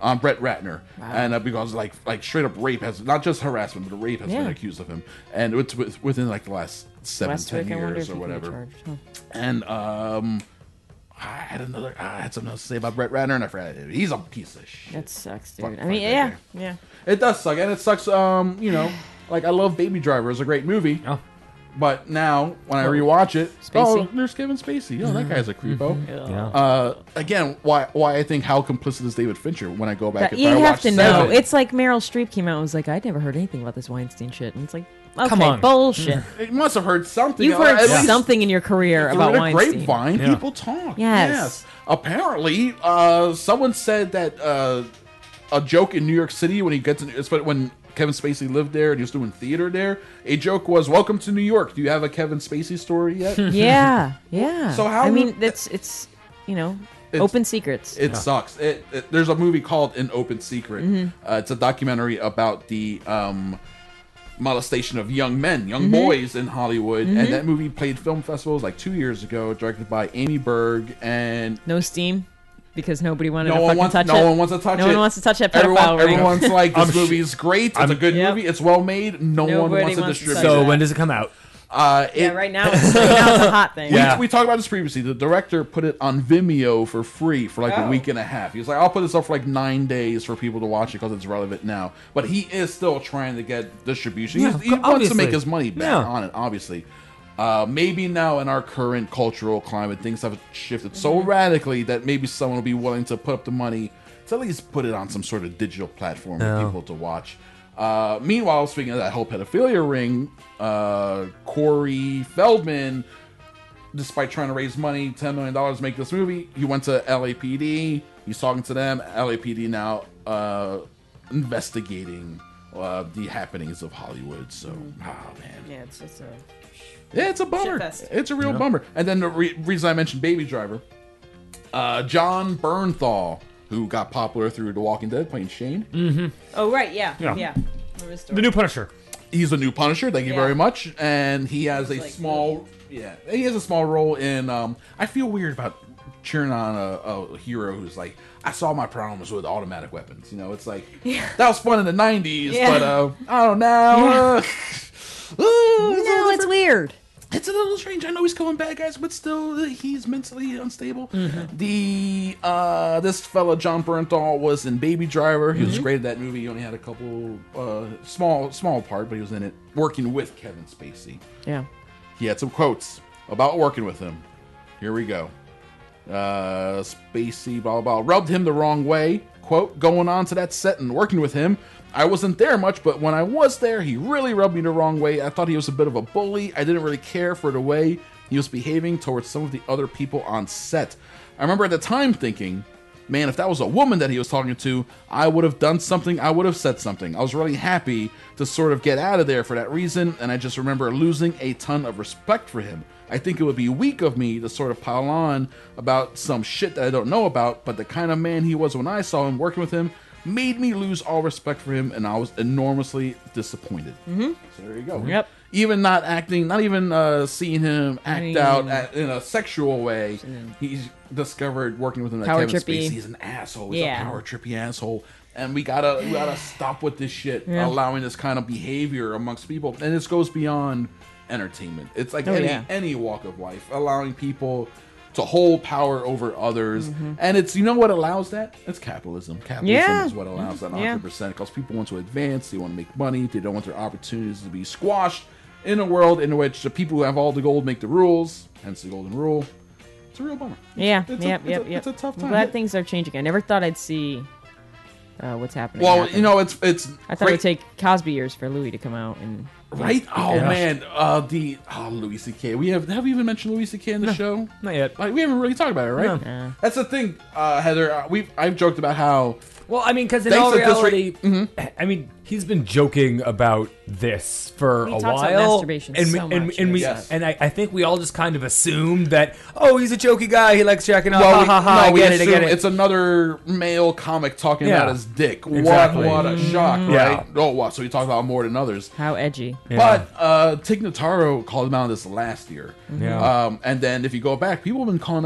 on Brett Ratner, Wow. and uh, because like like straight up rape has not just harassment, but rape has Yeah. been accused of him, and it's with, within like the last seven, Westwick, ten I wonder years if or he can be whatever. charged, huh? And um, I had another, I had something else to say about Brett Ratner, and I forgot. He's a piece of shit. That sucks, dude. Fuck- I mean, fuck that yeah, guy. yeah. It does suck, and it sucks. Um, you know, like I love Baby Driver. It's a great movie. Oh. But now, when I Oh. rewatch it, Spacey? oh, there's Kevin Spacey. Oh, that guy's a creepo. Yeah. Uh, again, why why I think how complicit is David Fincher when I go back That- and you I have watch to Seven. know. It's like Meryl Streep came out and was like, "I never heard anything about this Weinstein shit," and it's like, okay, Come on. bullshit. It must have heard something. You've uh, heard at least something in your career through about the Weinstein. grapevine. Yeah. People talk. Yes. Apparently, uh, someone said that uh, a joke in New York City when he gets in, it's when Kevin Spacey lived there and he was doing theater there. A joke was, "Welcome to New York. Do you have a Kevin Spacey story yet?" Yeah, yeah. So how I would- mean, it's it's you know It's- open secrets. It sucks. It, it, there's a movie called An Open Secret. Mhm. Uh, it's a documentary about the um, molestation of young men, young Mhm. boys in Hollywood. Mhm. And that movie played film festivals like two years ago, directed by Amy Berg. And No steam. Because nobody wanted no to one fucking wants, touch no it. one wants to touch no it. one wants to touch that pedophile Everyone, ring. everyone's like, this I'm sh- movie's great. It's a I'm- good Yep. movie. It's well made. No Nobody one wants to wants to distribute touch it. So when does it come out? Uh, Yeah, it- right now, it's, right now it's a hot thing. We, Yeah. we talked about this previously. The director put it on Vimeo for free for like Oh. a week and a half. He was like, I'll put this up for like nine days for people to watch it because it's relevant now. But he is still trying to get distribution. Yeah, He's- he wants obviously. to make his money back Yeah. on it, obviously. Uh, maybe now in our current cultural climate, things have shifted so radically that maybe someone will be willing to put up the money to at least put it on some sort of digital platform Yeah. for people to watch. Uh, meanwhile, speaking of that whole pedophilia ring, uh, Corey Feldman, despite trying to raise money, ten million dollars to make this movie, he went to L A P D. He's talking to them. L A P D now uh, investigating uh, the happenings of Hollywood. So, oh man. Yeah, it's just a. Yeah, it's a bummer. Shitfest. It's a real Yeah. bummer. And then the re- reason I mentioned Baby Driver, uh, John Bernthal, who got popular through The Walking Dead, playing Shane. Mm-hmm. Oh right, yeah, Yeah. yeah. Remember story. The new Punisher. He's a new Punisher. Thank you Yeah. very much. And he has a like- small, yeah, he has a small role in. Um, I feel weird about cheering on a, a hero who's like, I saw my problems with automatic weapons. You know, it's like Yeah. that was fun in the nineties, Yeah. but uh, I don't know. Uh, No, it's weird. It's a little strange. I know he's killing bad guys, but still, uh, he's mentally unstable. Mm-hmm. The uh, this fella John Bernthal was in Baby Driver. He was Mhm. great at that movie. He only had a couple uh, small small part, but he was in it working with Kevin Spacey. Yeah. He had some quotes about working with him. Here we go. Uh, Spacey, blah, blah, blah, rubbed him the wrong way. Quote, going on to that set and working with him. I wasn't there much, but when I was there, he really rubbed me the wrong way. I thought he was a bit of a bully. I didn't really care for the way he was behaving towards some of the other people on set. I remember at the time thinking, man, if that was a woman that he was talking to, I would have done something, I would have said something. I was really happy to sort of get out of there for that reason, and I just remember losing a ton of respect for him. I think it would be weak of me to sort of pile on about some shit that I don't know about, but the kind of man he was when I saw him working with him made me lose all respect for him, and I was enormously disappointed. Mm-hmm. So there you go. Yep. Even not acting, not even uh, seeing him act mean- out at, in a sexual way, he's discovered working with him that Power Kevin trippy. Spacey is an asshole. He's Yeah. a power trippy asshole. And we gotta we gotta stop with this shit, Yeah. allowing this kind of behavior amongst people. And this goes beyond entertainment. It's like Oh, any yeah. any walk of life, allowing people to hold power over others. Mhm. And it's, you know what allows that? It's capitalism. Capitalism Yeah. is what allows that Yeah. one hundred percent. Because people want to advance, they want to make money, they don't want their opportunities to be squashed in a world in which the people who have all the gold make the rules, hence the golden rule. It's a real bummer. Yeah, It's a- yep, it's yep, a- yep. it's a tough I'm time. glad things are changing. I never thought I'd see uh, what's happening. Well, happen. you know, it's it's I thought great- it would take Cosby years for Louis to come out and Right? Oh Yeah. man, uh, the oh Louis C K. We have have we even mentioned Louis C K in the show? Not yet. Like we haven't really talked about it, right? No. Uh, That's the thing, uh, Heather. Uh, we've I've joked about how. Well, I mean, because in Thanks all to this reality, ra- I mean, he's been joking about this for He a talks about while, masturbation and, so we- and, much, and we yes. and I, I think we all just kind of assumed that, oh, he's a jokey guy, he likes jacking off. Well, ha we, ha ha! no, I we get it, I assume get it. it's another male comic talking Yeah. about his dick. Exactly. What what a shock, Yeah. right? Oh, wow. So he talked about more than others. how edgy. Yeah. But uh, Tig Notaro called him out on this last year. Yeah. Um, and then if you go back, people have been calling out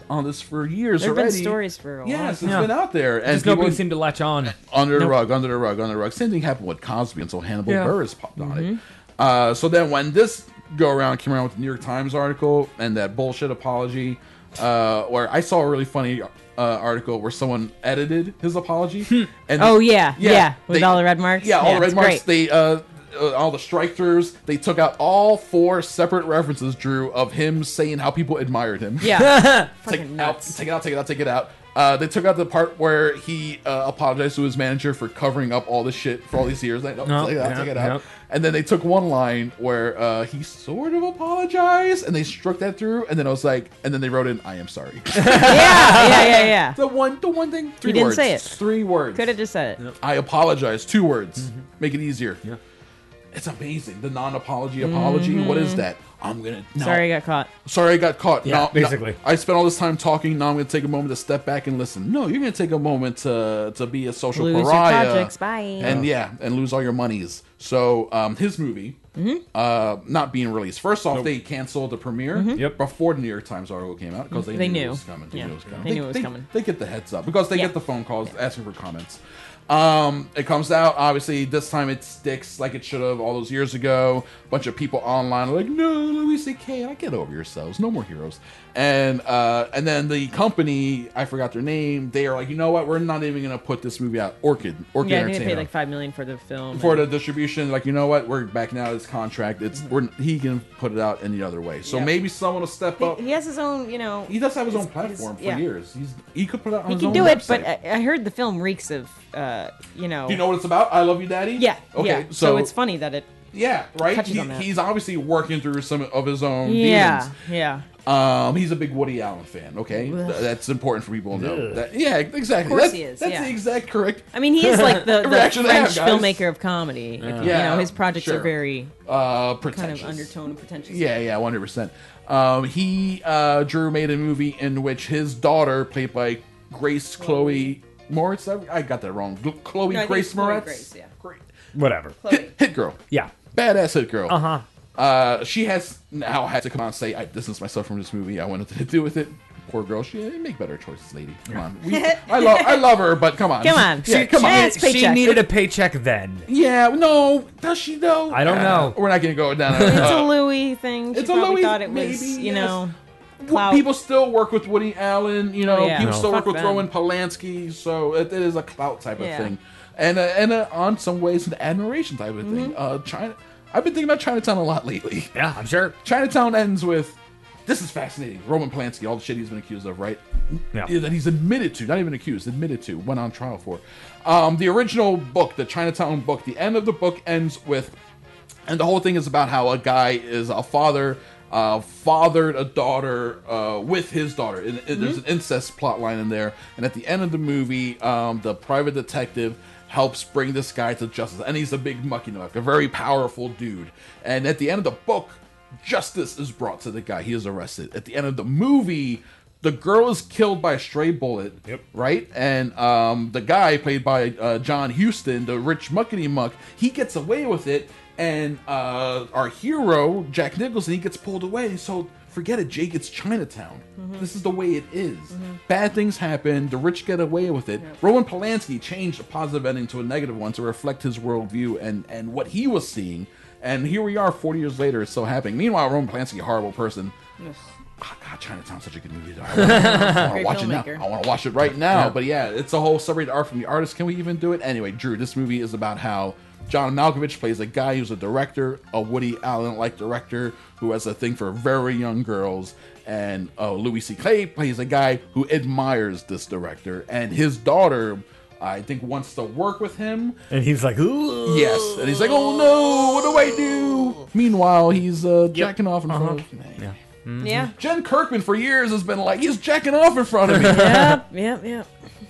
on this for years There have already. been stories for a while. Yes, it's Yeah. been out there, and Just nobody people- seemed to latch on. under the Nope. rug, under the rug, under the rug. Same thing happened with Cosby until Hannibal Yeah. Buress popped on it. Mm-hmm. Uh, so then when this go around came around with the New York Times article and that bullshit apology, uh, where I saw a really funny uh, article where someone edited his apology. and Oh, yeah, yeah, with all the red marks? Yeah, all Yeah, the red it's marks. great. They uh, uh, all the strike throughs. They took out all four separate references, Drew, of him saying how people admired him. Yeah. take Fucking out, nuts. take it out, take it out, take it out. Uh, they took out the part where he uh, apologized to his manager for covering up all this shit for all these years. Like, no, No, take it out, yeah, take it out. yep. And then they took one line where uh, he sort of apologized, and they struck that through. And then I was like, and then they wrote in, "I am sorry." yeah, yeah, yeah, yeah. The one, the one thing. Three You didn't words. say it. Three words. Could have just said it. I apologize. Two words. Mm-hmm. Make it easier. Yeah. It's amazing. The non-apology apology. What is Mhm. that? I'm gonna. No. Sorry I got caught. Sorry, I got caught. Yeah, Now- now- basically. I spent all this time talking. Now I'm going to take a moment to step back and listen. No, you're going to take a moment to to be a social Lose your pariah. projects, bye. And yeah, and lose all your monies. So um, his movie, Mm-hmm. uh, not being released. First off, they canceled the premiere Mhm. Yep. before the New York Times article came out because they, They knew, knew. it was coming. They Yeah. knew it was coming. They knew it was coming. They get the heads up because they Yeah. get the phone calls asking for comments. Um, it comes out, obviously, this time it sticks like it should have all those years ago. Bunch of people online are like, no, Louis C K, I get over yourselves. No more heroes. And uh, and then the company, I forgot their name, they are like, you know what? We're not even going to put this movie out. Orchid. Orchid Yeah, I think they Entertainment. paid like five million for the film. For and- the distribution, like, you know what? We're backing out of this contract. It's we're, he can put it out any other way. So Yeah. maybe someone will step he, up. he has his own, you know. He does have his own his- platform his- for yeah. years. He's he could put it out on He his can own do it, website. but I, I heard the film reeks of, uh, you know. Do you know what it's about? I Love You, Daddy? Yeah. Okay, yeah. so, So, it's funny that it. yeah, right. touches He, on that. he's obviously working through some of his own Yeah. demons. Yeah. Um, he's a big Woody Allen fan. Okay, Ugh. Th- that's important for people to know. Ugh. That, yeah, exactly. Of course that's, he is, That's yeah. the exact correct. I mean, he is like the, the reaction French to have, guys. filmmaker of comedy. If- Yeah. You know, his projects Sure. are very uh, kind of pretentious. undertone and pretentious. Yeah, yeah, one hundred percent. Um, he uh, Drew made a movie in which his daughter, played by Grace Chloe Moritz, I, I got that wrong. Gl- Chloe No, I think Grace it's Chloe Moritz, Grace, yeah. Whatever. hit, hit girl, Yeah. badass hit girl. Uh-huh. Uh, she has now had to come out and say, "I distance myself from this movie. I wanted to do with it." Poor girl. She make better choices, lady. Come on. We, I love, I love her, but come on. Come on. Yeah, She- come on. Chance She paycheck. needed a paycheck then. Yeah, no, does she though? I don't Uh, know. We're not gonna go down. It's a uh, Louis thing. She it's a probably Louis, thought it was, maybe, you yes. know, Well, clout. people still work with Woody Allen, you know. Yeah. People No. still work Fuck with them. Roman Polanski, so it, it is a clout type of Yeah. thing, and uh, and uh, on some ways an admiration type of thing. Mhm. Uh, China, I've been thinking about Chinatown a lot lately. Yeah, I'm sure. Chinatown ends with, this is fascinating. Roman Polanski, all the shit he's been accused of, right? Yeah. That he's admitted to, not even accused, admitted to, went on trial for. Um, the original book, the Chinatown book, the end of the book ends with, and the whole thing is about how a guy is a father, uh, fathered a daughter uh, with his daughter. And, and There's an incest plot line in there. And at the end of the movie, um, the private detective helps bring this guy to justice. And he's a big mucky muck, a very powerful dude. And at the end of the book, justice is brought to the guy. He is arrested. At the end of the movie, the girl is killed by a stray bullet. Yep. Right? And um, the guy, played by uh, John Huston, the rich muckety muck, he gets away with it. And uh, our hero, Jack Nicholson, he gets pulled away. So forget it, Jake. It's Chinatown. Mhm. This is the way it is. Mhm. Bad things happen. The rich get away with it. Roman Polanski changed a positive ending to a negative one to reflect his worldview and, and what he was seeing. And here we are, forty years later, it's still happening. Meanwhile, Roman Polanski, a horrible person. Yes. Oh, God, Chinatown's such a good movie, though. I want to Great watch it now. filmmaker. I want to watch it right now. Yeah. But yeah, it's a whole separated art from the artist. Can we even do it? Anyway, Drew, this movie is about how John Malkovich plays a guy who's a director, a Woody Allen-like director who has a thing for very young girls. And uh, Louis C K plays a guy who admires this director. And his daughter, I think, wants to work with him. And he's like, ooh. Yes. And he's like, oh no, what do I do? Meanwhile, he's uh, jacking off in front Uh-huh. of me. Yeah. Mm-hmm. Yeah. Jen Kirkman for years has been like, he's jacking off in front of me. Yep, yep, yep.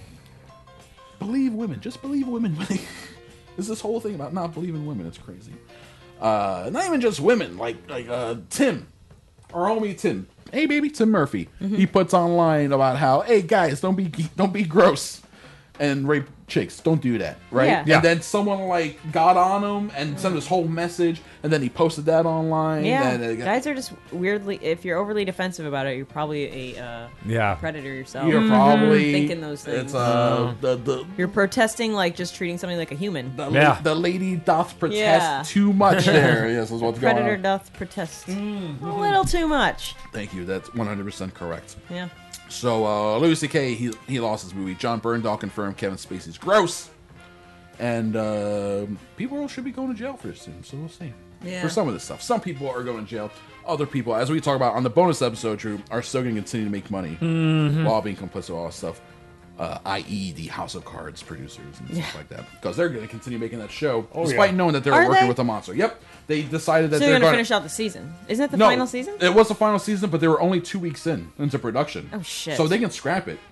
Believe women. Just believe women. There's this whole thing about not believing women. It's crazy. Uh, not even just women. Like like uh, Tim, our homie Tim. Hey baby, Tim Murphy. Mm-hmm. He puts online about how, hey guys, don't be don't be gross and rape chicks, don't do that, right? Yeah. And Yeah. then someone like got on him and sent this whole message, and then he posted that online. Yeah, and it got- guys are just weirdly. If you're overly defensive about it, you're probably a uh, Yeah. predator yourself. You're probably thinking those things. It's uh, the the You're protesting like just treating something like a human. the, Yeah. the lady doth protest Yeah. too much. There, yes, is what's going Predator on. doth protest a little too much. Thank you. That's one hundred percent correct. Yeah. So uh, Louis C K he he lost his movie. John Bernthal confirmed Kevin Spacey's gross, and uh, people should be going to jail for this soon. So we'll see. Yeah. For some of this stuff, some people are going to jail. Other people, as we talk about on the bonus episode, Drew, are still going to continue to make money Mhm. while being complicit with all this stuff. Uh, that is, the House of Cards producers and Yeah. stuff like that, because they're going to continue making that show Oh, despite yeah. knowing that they're Are working they? with a monster. Yep, they decided that So they're they're gonna going finish out the season. Isn't it the no, final season? It was the final season, but they were only two weeks in into production. Oh, shit. So they can scrap it,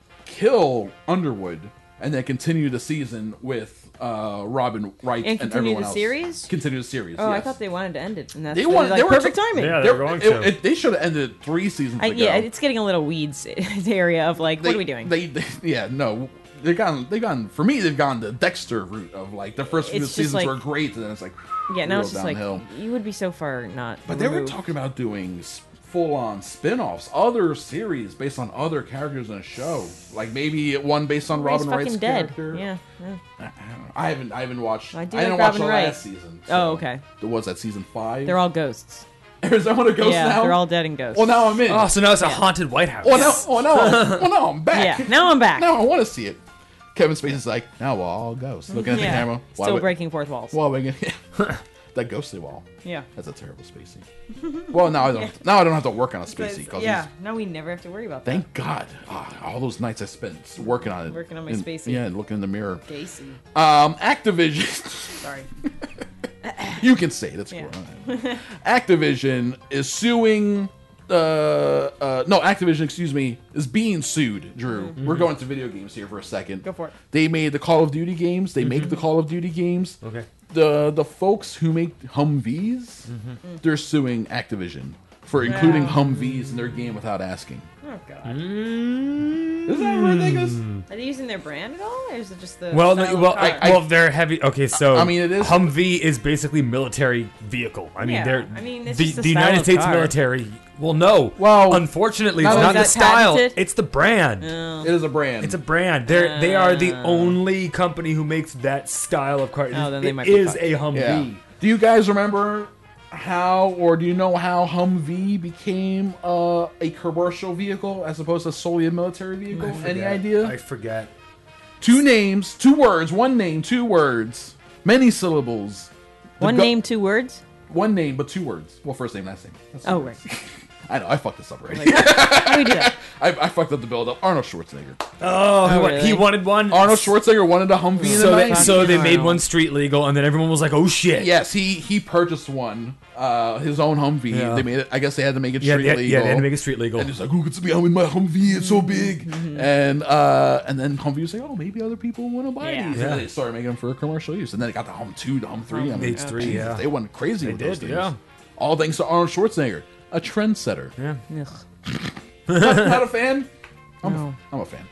kill Underwood, and then continue the season with uh, Robin Wright And and, continue everyone the else. series? Continue the series. Oh, I yes. thought they wanted to end it, and that's They really, wanted. like They were perfect t- timing. Yeah, They, they're going it- to. it- they should have ended three seasons I, ago. yeah, it's getting a little weeds area of like, They- what are we doing? They, they, yeah, no. They've gone. They've gone. For me, they've gone the Dexter route of like the first few It's just seasons like- were great, and then it's like yeah, now real it's just downhill. like you would be so far not. But they were removed. talking about doing full-on spin-offs, other series based on other characters in a show. Like maybe one based on He's Robin fucking Wright's dead. character. Yeah. yeah. I, I, don't know. I haven't. I haven't watched. I I, do didn't like watch Robin the Wright. last season. Oh, okay. There was that season five. They're all ghosts. Is that one of ghosts yeah, now? they're all dead and ghosts. Well, now I'm in. Oh, so now it's a haunted White House. Well, now, well, now, I'm- well, now I'm back. Yeah, now I'm back. Now I want to see it. Kevin Spacey's like, now we're all ghosts. Looking at Yeah, the camera. still would- breaking fourth walls. Well, we can- that ghostly wall. Yeah. That's a terrible Spacey. Well, now I don't. Yeah. Now I don't have to work on a Spacey. Because- Cause yeah, he's- now we never have to worry about that. Thank God. Ah, all those nights I spent working on it. Working on my And- Spacey. Yeah, and looking in the mirror. Gacy. Um, Activision. Sorry. You can say it. It's Yeah. cool. Activision is suing. Uh, uh, no, Activision, excuse me, is being sued. Drew, Mm-hmm. we're going to video games here for a second. Go for it. They made the Call of Duty games. They make the Call of Duty games. Okay. The the folks who make Humvees, Mm-hmm. they're suing Activision for including Wow. Humvees in their game without asking. Oh god. Isn't that ridiculous? Are they using their brand at all, or is it just the? Well, style no, of well, car? I, well, they're heavy. Okay, so I mean, it is- Humvee is basically military vehicle. I mean, Yeah, they're I mean, it's the, just the the style United of States car. military. Well, no. Well, unfortunately, not it's only not the is that style. patented? It's the brand. Oh. It is a brand. It's a brand. They're they are the Ah. only company who makes that style of car. Oh, then they It might be is fucked. a Humvee. Yeah. Do you guys remember how, or do you know how Humvee became uh, a commercial vehicle as opposed to solely a military vehicle? I Any forget. idea? I forget. Two names, two words, one name, two words, many syllables. The One go- name, two words. One name, but two words. Well, first name, last name. That's Oh two right. words. I know, I fucked this up already. we do that. I, I fucked up the build up. Arnold Schwarzenegger. Oh, he, Oh, wa- really? he wanted one. Arnold Schwarzenegger wanted a Humvee in So the they, nineties. so they made Arnold. one street legal, and then everyone was like, "Oh shit!" Yes, he he purchased one, uh, his own Humvee. Yeah. They made it. I guess they had to make it Yeah, street yeah, legal. yeah, they had to make it street legal. And he's like, "Who gets to be in my Humvee? It's so big." And uh, and then Humvee was like, "Oh, maybe other people want to buy Yeah. these." Yeah. And they started making them for commercial use. And then they got the Hum two, the Hum three, I mean, H three, Jesus, yeah. they went crazy They with those did, things. yeah. All thanks to Arnold Schwarzenegger, a trendsetter. Yeah. Ugh. not, not a fan. I'm, No. a, I'm a fan.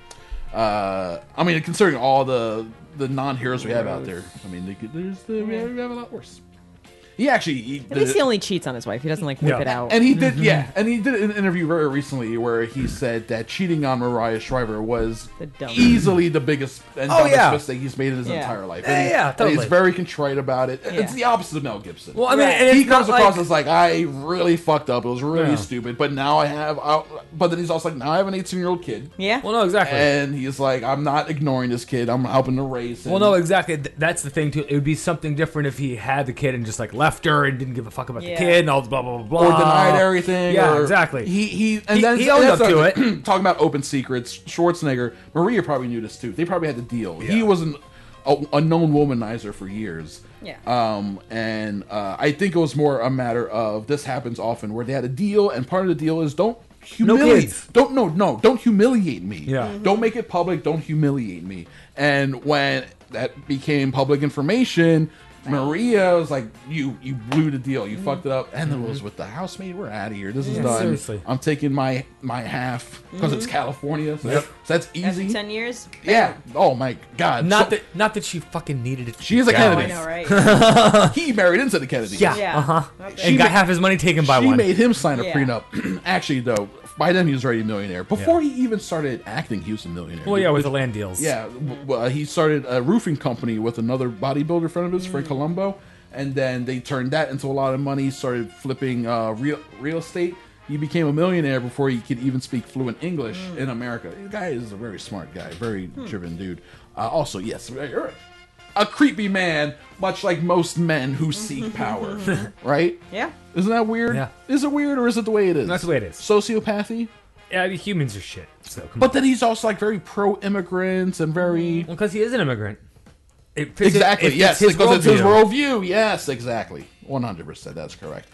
Uh, I mean, considering all the the non-heroes we have out there, I mean, they could, there's the, we, have, we have a lot worse. He actually, he, At least he only cheats on his wife. He doesn't like whip Yeah. it out. and he did, yeah, and he did an interview very recently where he said that cheating on Mariah Shriver was The dumbest. easily the biggest and Oh, dumbest yeah. mistake he's made in his Yeah. entire life. Yeah, And, yeah, and totally. he's very contrite about it. Yeah. It's the opposite of Mel Gibson. Well, I mean, Right. and it's he comes not across like, as like, I really fucked up. It was really Yeah. stupid, but now I have. I, but then he's also like, now I have an eighteen-year-old kid, Yeah. well, no, exactly. and he's like, I'm not ignoring this kid. I'm helping to raise him. Well, no, exactly. Th- That's the thing too. It would be something different if he had the kid and just like left her and didn't give a fuck about Yeah. the kid and all this blah blah blah blah. or denied everything. Yeah, or exactly. He he and He- then he owned that's up to like- it. Talking about open secrets, Schwarzenegger, Maria probably knew this too. They probably had the deal. He Yeah. was an, a, a known womanizer for years. Yeah. Um, and uh, I think it was more a matter of this happens often where they had a deal, and part of the deal is don't humiliate. kids. Don't no no don't humiliate me. Yeah. Mhm. Don't make it public. Don't humiliate me. And when that became public information, Maria was like, you you blew the deal, you mm-hmm. fucked it up, and then mm-hmm. it was with the housemaid. We're out of here. This is yeah, done. Seriously. I'm taking my my half because mm-hmm. it's California, so, yep. that's, so that's easy. After ten years. Yeah. Oh my God. Not so, that not that she fucking needed it. She is a Kennedy. Oh, I know, right? He married into the Kennedy. Yeah. yeah. Uh huh. Okay. And got half his money taken by she one. She made him sign a yeah. prenup. Actually, though. By then, he was already a millionaire. Before yeah. he even started acting, he was a millionaire. Well, yeah, with the land deals. Yeah, uh, he started a roofing company with another bodybuilder friend of his, mm. Frank Colombo, and then they turned that into a lot of money, started flipping uh, real real estate. He became a millionaire before he could even speak fluent English mm. in America. The guy is a very smart guy, very hmm. driven dude. Uh, also, yes, a creepy man, much like most men who seek power, right? Yeah. Isn't that weird? Yeah. Is it weird or is it the way it is? That's the way it is. Sociopathy? Yeah, I mean, humans are shit. So, but on. then he's also like very pro-immigrants and very... Well, because he is an immigrant. It exactly, it, it, yes, it's because it's his worldview. Yes, exactly. one hundred percent, that's correct.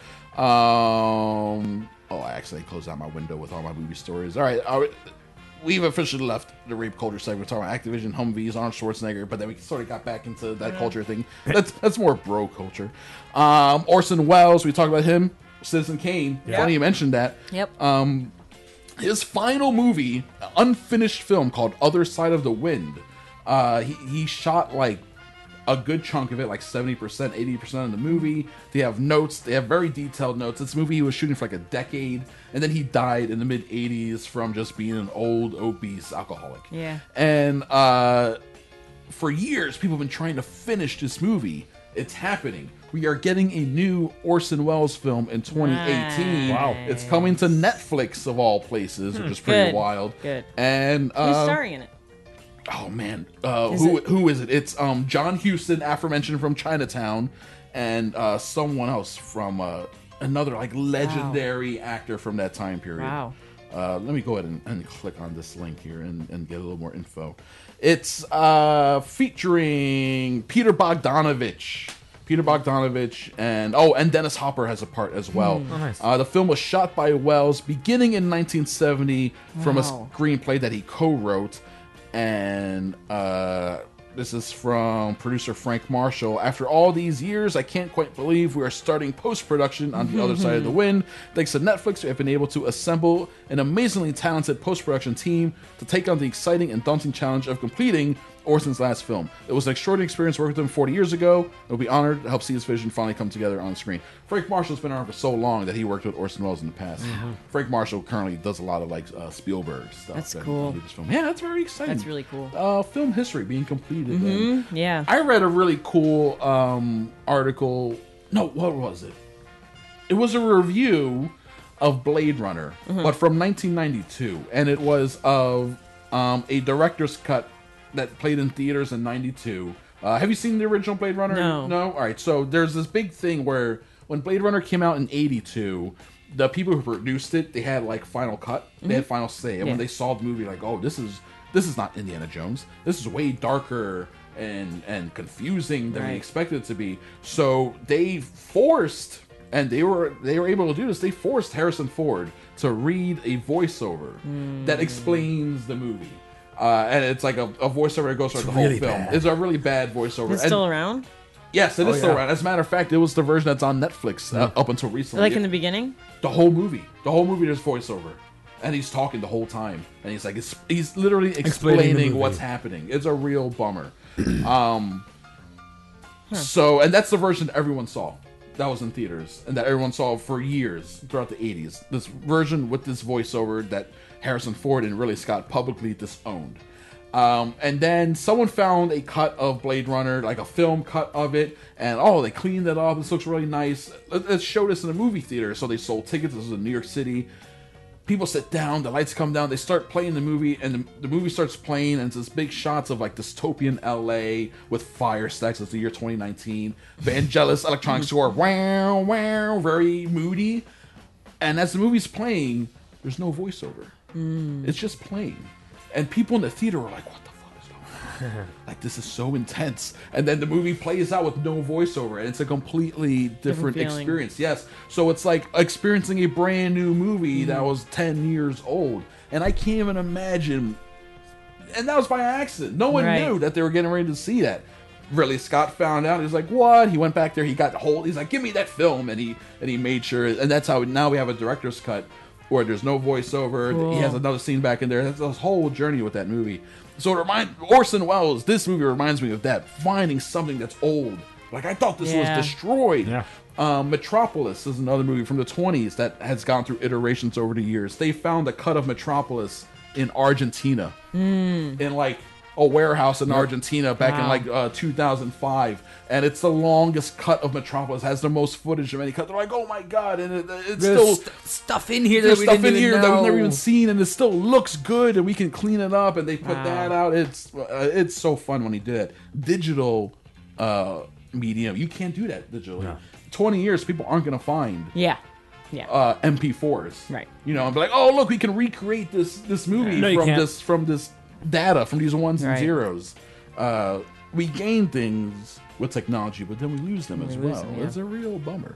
Um, oh, I actually closed out my window with all my movie stories. All right, all right. We've officially left the rape culture segment. We're talking about Activision, Humvees, Arnold Schwarzenegger, but then we sort of got back into that culture thing. That's that's more bro culture. Um, Orson Welles, we talked about him. Citizen Kane. Yeah. Funny you mentioned that. Yep. Um, his final movie, unfinished film called Other Side of the Wind. Uh, he, he shot like a good chunk of it, like seventy percent, eighty percent of the movie. They have notes. They have very detailed notes. This movie he was shooting for like a decade, and then he died in the mid eighties from just being an old, obese alcoholic. Yeah. And uh, for years, people have been trying to finish this movie. It's happening. We are getting a new Orson Welles film in twenty eighteen. Nice. Wow. It's coming to Netflix, of all places, Hmm. which is pretty Good. wild. Good. And uh, Who's starring in it? Oh man, uh, Is who it- who is it? It's um John Huston, aforementioned from Chinatown, and uh, someone else from uh, another like legendary actor from that time period. Wow. Uh, let me go ahead and, and click on this link here and, and get a little more info. It's uh, featuring Peter Bogdanovich. Peter Bogdanovich and oh, and Dennis Hopper has a part as well. Mm. Oh, nice. Uh, the film was shot by Welles beginning in nineteen seventy from a Wow. screenplay that he co-wrote, and uh, this is from producer Frank Marshall. After all these years, I can't quite believe we are starting post-production on the other side of the wind. Thanks to Netflix, we have been able to assemble an amazingly talented post-production team to take on the exciting and daunting challenge of completing Orson's last film. It was an extraordinary experience working with him forty years ago. We'll be honored to help see his vision finally come together on screen. Frank Marshall's been around for so long that he worked with Orson Welles in the past. Mm-hmm. Frank Marshall currently does a lot of like uh, Spielberg stuff. That's that cool. he did this film. Yeah, that's very exciting. That's really cool. Uh, film history being completed. And Mm-hmm. Yeah. I read a really cool um, article. No, what was it? It was a review of Blade Runner, Mhm. but from nineteen ninety-two, and it was of um, a director's cut that played in theaters in ninety-two. Uh, have you seen the original Blade Runner? No. No? All right, so there's this big thing where when Blade Runner came out in eighty-two, the people who produced it, they had like final cut. They had Mhm. final say. And Yeah. when they saw the movie, like, oh, this is this is not Indiana Jones. This is way darker and and confusing than we Right. expected it to be. So they forced, and they were they were able to do this. They forced Harrison Ford to read a voiceover that explains the movie. Uh, and it's like a, a voiceover that goes throughout It's the really whole film. bad. It's a really bad voiceover. It's And- still around? Yes, it is Oh, still yeah. around. As a matter of fact, it was the version that's on Netflix uh, up until recently. Like in the beginning? The whole movie. The whole movie there's voiceover. And he's talking the whole time. And he's like, it's, he's literally Explaining explaining, the movie. what's happening. It's a real bummer. um, So, and that's the version that everyone saw. That was in theaters. And that everyone saw for years throughout the eighties. This version with this voiceover that Harrison Ford and Ridley Scott publicly disowned. Um, and then someone found a cut of Blade Runner, like a film cut of it, and oh, they cleaned it up. This looks really nice. Let- Let's show this in a movie theater. So they sold tickets. This was in New York City. People sit down, the lights come down, they start playing the movie, and the, the movie starts playing, and it's this big shots of like dystopian L A with fire stacks. It's the year twenty nineteen. Vangelis electronic score, wow, wow, very moody. And as the movie's playing, there's no voiceover. It's just playing. And people in the theater were like, what the fuck is going on? Like, this is so intense. And then the movie plays out with no voiceover, and it's a completely different, Different feeling. experience. Yes. So it's like experiencing a brand new movie that was ten years old. And I can't even imagine. And that was by accident. No one Right. knew that they were getting ready to see that. Ridley Scott found out. He was like, "What?" He went back there. He got hold. He's like, "Give me that film," and he and he made sure. And that's how now we have a director's cut where there's no voiceover. Cool. He has another scene back in there. That's this whole journey with that movie. So it remind Orson Welles. This movie reminds me of that, finding something that's old. Like, I thought this Yeah. was destroyed. Yeah. Um, Metropolis is another movie from the twenties that has gone through iterations over the years. They found a cut of Metropolis in Argentina, Mm. in like a warehouse in Yep. Argentina back in Wow. like uh, two thousand five, and it's the longest cut of Metropolis. Has the most footage of any cut. They're like, "Oh my god!" And it, it's There's still st- stuff in here there's that we stuff didn't in even here that we've never know. even seen, and it still looks good, and we can clean it up. And they put Wow. that out. It's uh, it's so fun when he did it. Digital uh, medium, you can't do that digitally. No. Twenty years, people aren't gonna find Yeah. Yeah. uh, M P fours. Right. You know, and be like, "Oh, look, we can recreate this this movie No, you from can't. this from this data from these ones and Right. zeros." Uh, we gain things with technology, but then we lose them as We lose well. them, yeah. It's a real bummer.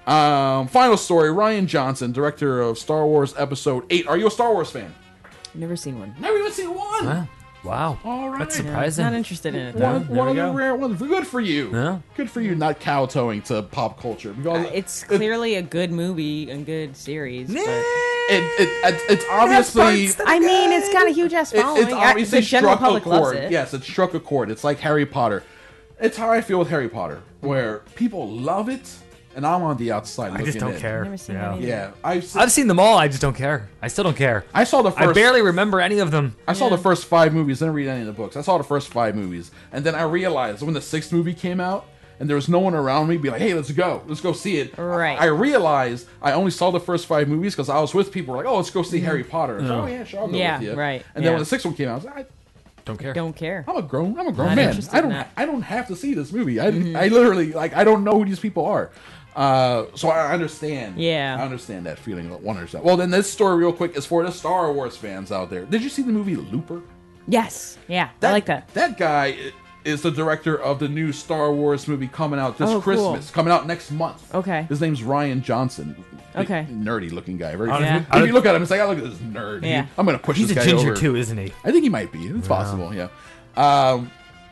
Um, final story: Rian Johnson, director of Star Wars Episode Eight. Are you a Star Wars fan? Never seen one. Never even seen one. Wow. Wow. All right. That's Yeah, surprising. not interested in it. Though. One, there one we of the go. rare ones. Good for you. Yeah. Good for you, not kowtowing to pop culture. Because Uh, it's clearly a good movie and good series. But it, it, it, it's obviously I mean, it's got a huge ass It- following. it's I- obviously the general struck a public loves chord. it. Yes, it struck a chord. It's like Harry Potter. It's how I feel with Harry Potter, where people love it, and I'm on the outside. I just looking don't in. care. Never seen Yeah. that either. Yeah, I've seen, I've seen them all. I just don't care. I still don't care. I saw the first. I barely remember any of them. I saw the first five movies. Didn't read any of the books. I saw the first five movies, and then I realized when the sixth movie came out, and there was no one around me, be like, "Hey, let's go, let's go see it." Right. I realized I only saw the first five movies because I was with people who were like, "Oh, let's go see Harry Potter." I was like, No. oh yeah, sure, I'll go Yeah, with you. right, And then yeah. when the sixth one came out, I was like, I, Don't care. Don't care. I'm a grown, I'm a grown Not man. interested I in don't, that. I don't have to see this movie. I, I literally like, I don't know who these people are. Uh, so I understand. Yeah. I understand that feeling. one hundred percent. Well, then this story, real quick, is for the Star Wars fans out there. Did you see the movie Looper? Yes. Yeah. I like that. That guy i- is the director of the new Star Wars movie coming out this Oh, cool. Christmas, coming out next month. Okay. His name's Ryan Johnson. Big, Okay. nerdy looking guy. Very. Honestly, If I- you look at him, it's like, I look at this nerd. He- Yeah. I'm gonna push He's this a guy ginger over. too, isn't he? I think he might be. It's possible, yeah. Um,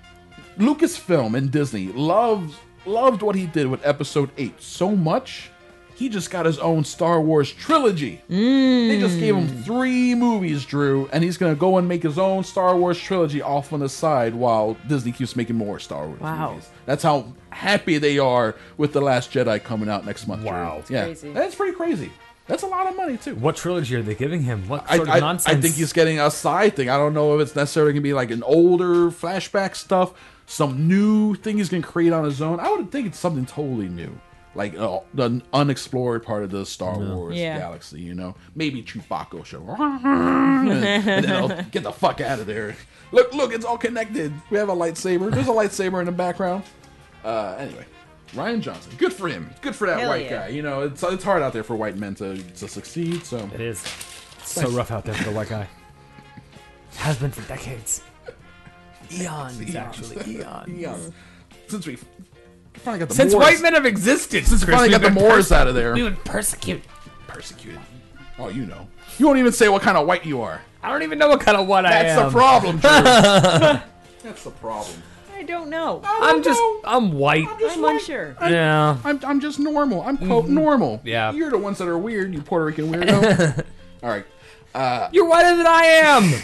Lucasfilm and Disney loves loved what he did with Episode Eight so much, he just got his own Star Wars trilogy. They just gave him three movies, Drew, and he's gonna go and make his own Star Wars trilogy off on the side while Disney keeps making more Star Wars Wow. movies. That's how happy they are with The Last Jedi coming out next month. Drew. Wow. yeah, crazy. that's pretty crazy. That's a lot of money too. What trilogy are they giving him? What I, sort of I, nonsense? I think he's getting a side thing. I don't know if it's necessarily going to be like an older flashback stuff, some new thing he's going to create on his own. I would think it's something totally new, like uh, the unexplored part of the Star Wars Yeah. galaxy. You know, maybe Chewbacca will show, and then I'll get the fuck out of there. Look, look, it's all connected. We have a lightsaber. There's a lightsaber in the background. Uh, anyway. Ryan Johnson, good for him. Good for that Hell white yeah. guy. You know, it's it's hard out there for white men to, to succeed. So It is. It's so rough out there for the white guy. Has been for decades. Eons, Eons. actually. Eons. Eons. Since we finally got the Since Moors, white men have existed. since we Chris, finally got we've the been Moors perse- out of there, We would persecute. persecuted. Oh, you know, you won't even say what kind of white you are. I don't even know what kind of what I That's am. the problem, Drew. That's the problem. I don't know. I'm just, I'm white. I'm unsure. Yeah. I'm I'm just normal. I'm quote normal. Yeah. You're the ones that are weird. You Puerto Rican weirdo. All right. Uh, You're whiter than I am.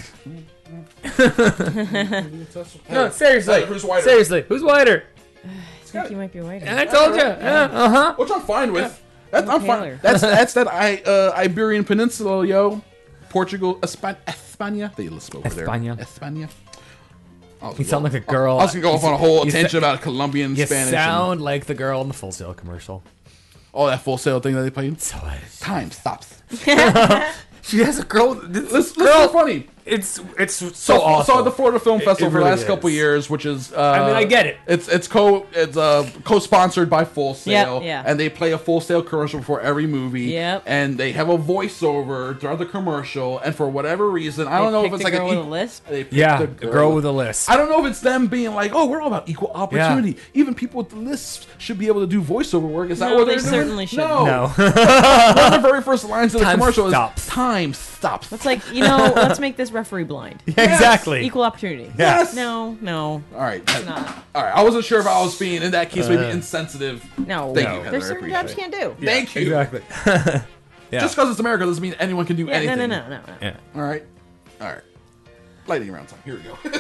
No, seriously. Hey, who's whiter? Seriously, who's whiter? I think you might be white. I told you. Yeah, uh huh. Which I'm fine with. That's, I'm I'm fine. paler. That's that's that I uh, Iberian Peninsula, yo. Portugal, Espa- España. They list over there. España. España. I was You gonna sound go- like a girl. I was gonna go off on a whole You tangent sa- about Colombian You Spanish. sound like the girl in the Full Sail commercial. And, oh, that Full Sail thing that they played. So Time stops. she has a girl. This Let's girl. let's be funny. It's it's so, So, awful. so at the Florida Film It- Festival it for the really last couple is. years, which is uh, I mean, I get it. It's it's co it's uh, co-sponsored by Full Sail, Yep, yeah. and they play a Full Sail commercial before every movie. Yep. And they have a voiceover throughout the commercial, and for whatever reason, I They don't know if picked it's a like girl an with a lisp? They picked Yeah, the a girl with a lisp. I don't know if it's them being like, oh, we're all about equal opportunity. Even people with lisps should be able to do voiceover work. Is that No, what they they're certainly doing? shouldn't. No. No. One of the very first lines of the Time commercial stops. is "Time stops." That's like, you know, let's make this referee blind. Yeah, exactly. Equal opportunity. Yes. No, no. All right. It's not. All right. I wasn't sure if I was being, in that case, maybe Uh, insensitive. No. Thank no. you, Heather. There's I certain appreciate jobs you it. can't do. Thank you. Exactly. Yeah. Just because it's America doesn't mean anyone can do Yeah, anything. no, no, no, no, no. Yeah. All right. All right. Lightning round time. Here we go.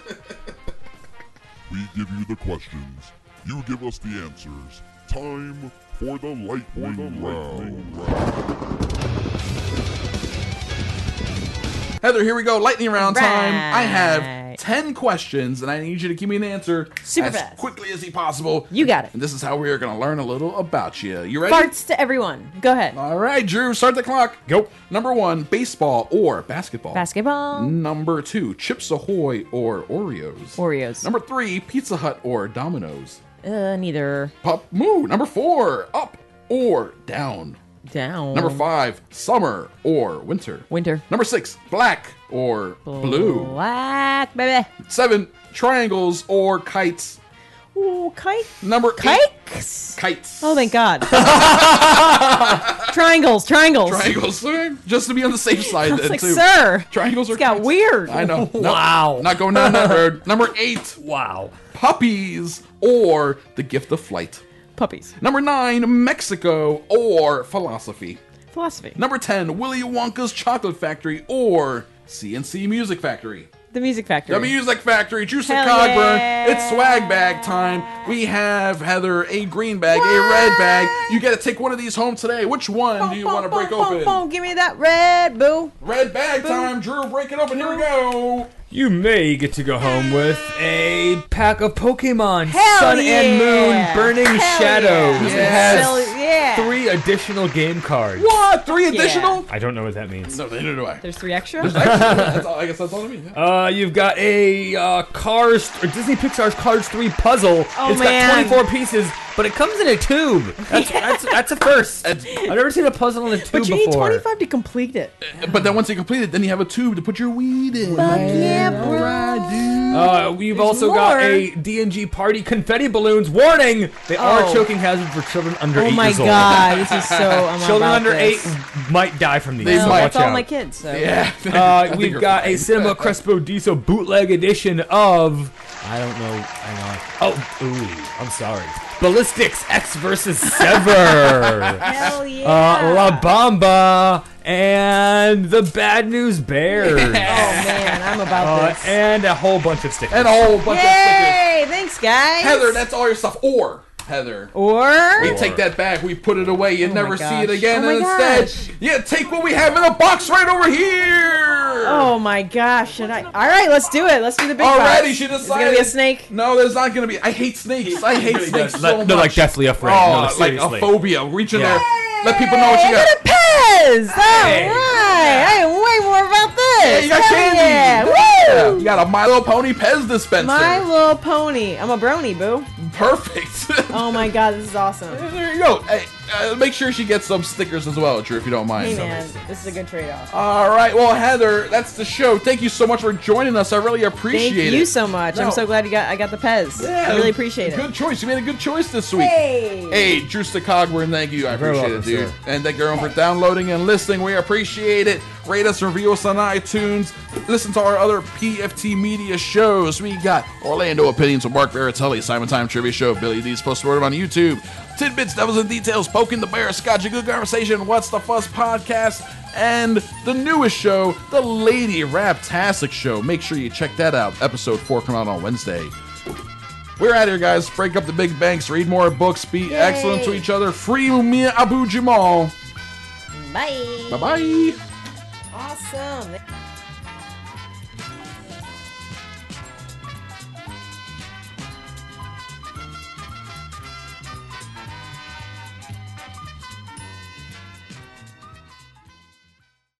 We give you the questions. You give us the answers. Time for the lightning round. Heather, here we go. Lightning round time. Right. I have ten questions, and I need you to give me an answer Super as fast. quickly as possible. You got it. And this is how we are going to learn a little about you. You ready? Farts to everyone. Go ahead. All right, Drew, start the clock. Go. Number one, baseball or basketball. Basketball. Number two, Chips Ahoy or Oreos. Oreos. Number three, Pizza Hut or Domino's. Uh, neither. Pop Moo. Number four, up or down. Down. Number five, summer or winter. Winter. Number six, black or blue. Black, baby. Seven, triangles or kites. Ooh, kite. Number Kikes. eight, kites. Oh, thank God. Triangles, triangles. Triangles, just to be on the safe side. I was then, like, too. sir. Triangles are It's got kites. weird. I know. No, Wow. Not going down that road. Number eight, Wow. puppies or the gift of flight. Puppies. Number nine, Mexico or philosophy. Philosophy. Number ten, Willy Wonka's Chocolate Factory or C N C Music Factory. The Music Factory. The Music Factory, Juice and Hell Cogburn. yeah. It's swag bag time. We have, Heather, a green bag, a red bag. You got to take one of these home today. Which one do you want to break boom, open? boom, give me that red, boo. Red bag time. Drew, break it open. Here we go. You may get to go home with a pack of Pokemon Hell Sun yeah. and Moon Burning Hell Shadows. yeah. It has Hell yeah. three additional game cards. What? Three Yeah. additional? I don't know what that means. No, neither do I. There's three extra? There's actually, that's all, I guess that's all I mean. Yeah. Uh, you've got a uh, Cars or Disney Pixar's Cars three puzzle. Oh, It's man. got twenty-four pieces, but it comes in a tube. That's that's, that's a first. I've never seen a puzzle in a tube But you need before. twenty-five to complete it. But then once you complete it, then you have a tube to put your weed in. Fuck yeah, bro. Uh, we've There's also got more. a D and G party confetti balloons. Warning! They are Oh. a choking hazard for children under Oh eight my years old. God, this is so. I'm Children about under this. eight might die from these. They so might. watch That's all out. my kids. So. Yeah. Uh, I think we've you're got fine. a Cinema Crespo Diso bootleg edition of. I don't know. Hang on. Oh, ooh, I'm sorry. Ballistics X versus Sever. Hell yeah. Uh, La Bamba and the Bad News Bears. Oh man, I'm about Uh, this. and a whole bunch of stickers. And a whole bunch of stickers. Yay! Thanks, guys. Heather, that's all your stuff. Or, Heather, Or we take that back, we put it away, you Oh my never see gosh. it again, Oh my and gosh. instead, you take what we have in a box right over here! Oh my gosh, should I? All right, let's do it. Let's do the big Already, box. she Is it decided. gonna be a snake? No, there's not gonna be. I hate snakes. I hate snakes so They're much. like deathly afraid. Oh, No, like seriously. a phobia. Reach in Yeah. there, let people know what you Hey, got. I got a Pez. All Hey. right, I am way more about this. Yeah, you got Hell candy. Yeah. Yeah. Woo! You got a My Little Pony Pez dispenser. My Little Pony. I'm a brony, boo. Perfect. Oh my god, this is awesome. There you go. Hey, uh, make sure she gets some stickers as well, Drew, if you don't mind. Hey man, this is a good trade-off. All right, well, Heather, that's the show. Thank you so much for joining us. I really appreciate Thank it. you so much. No. I'm so glad you got. I got the Pez. Yeah, I really appreciate it. Good choice. You made a good choice this week. Hey. Hey, Drew Cogburn, thank you. I You're very appreciate welcome, it, dude. sir. And thank you everyone for downloading and listening. We appreciate it. Rate us, review us on iTunes. Listen to our other P F T Media shows. We got Orlando Opinions with Mark Baratelli, Simon Time Trivia Show, Billy D's Postmortem on YouTube, Tidbits, Devils and Details, Poking the Bear, Scotch, a Good Conversation, What's the Fuss podcast, and the newest show, the Lady Raptastic Show. Make sure you check that out. Episode four coming out on Wednesday. We're out here, guys. Break up the big banks, read more books, be Yay. excellent to each other. Free Umia Abu Jamal. Bye. Bye-bye. Awesome.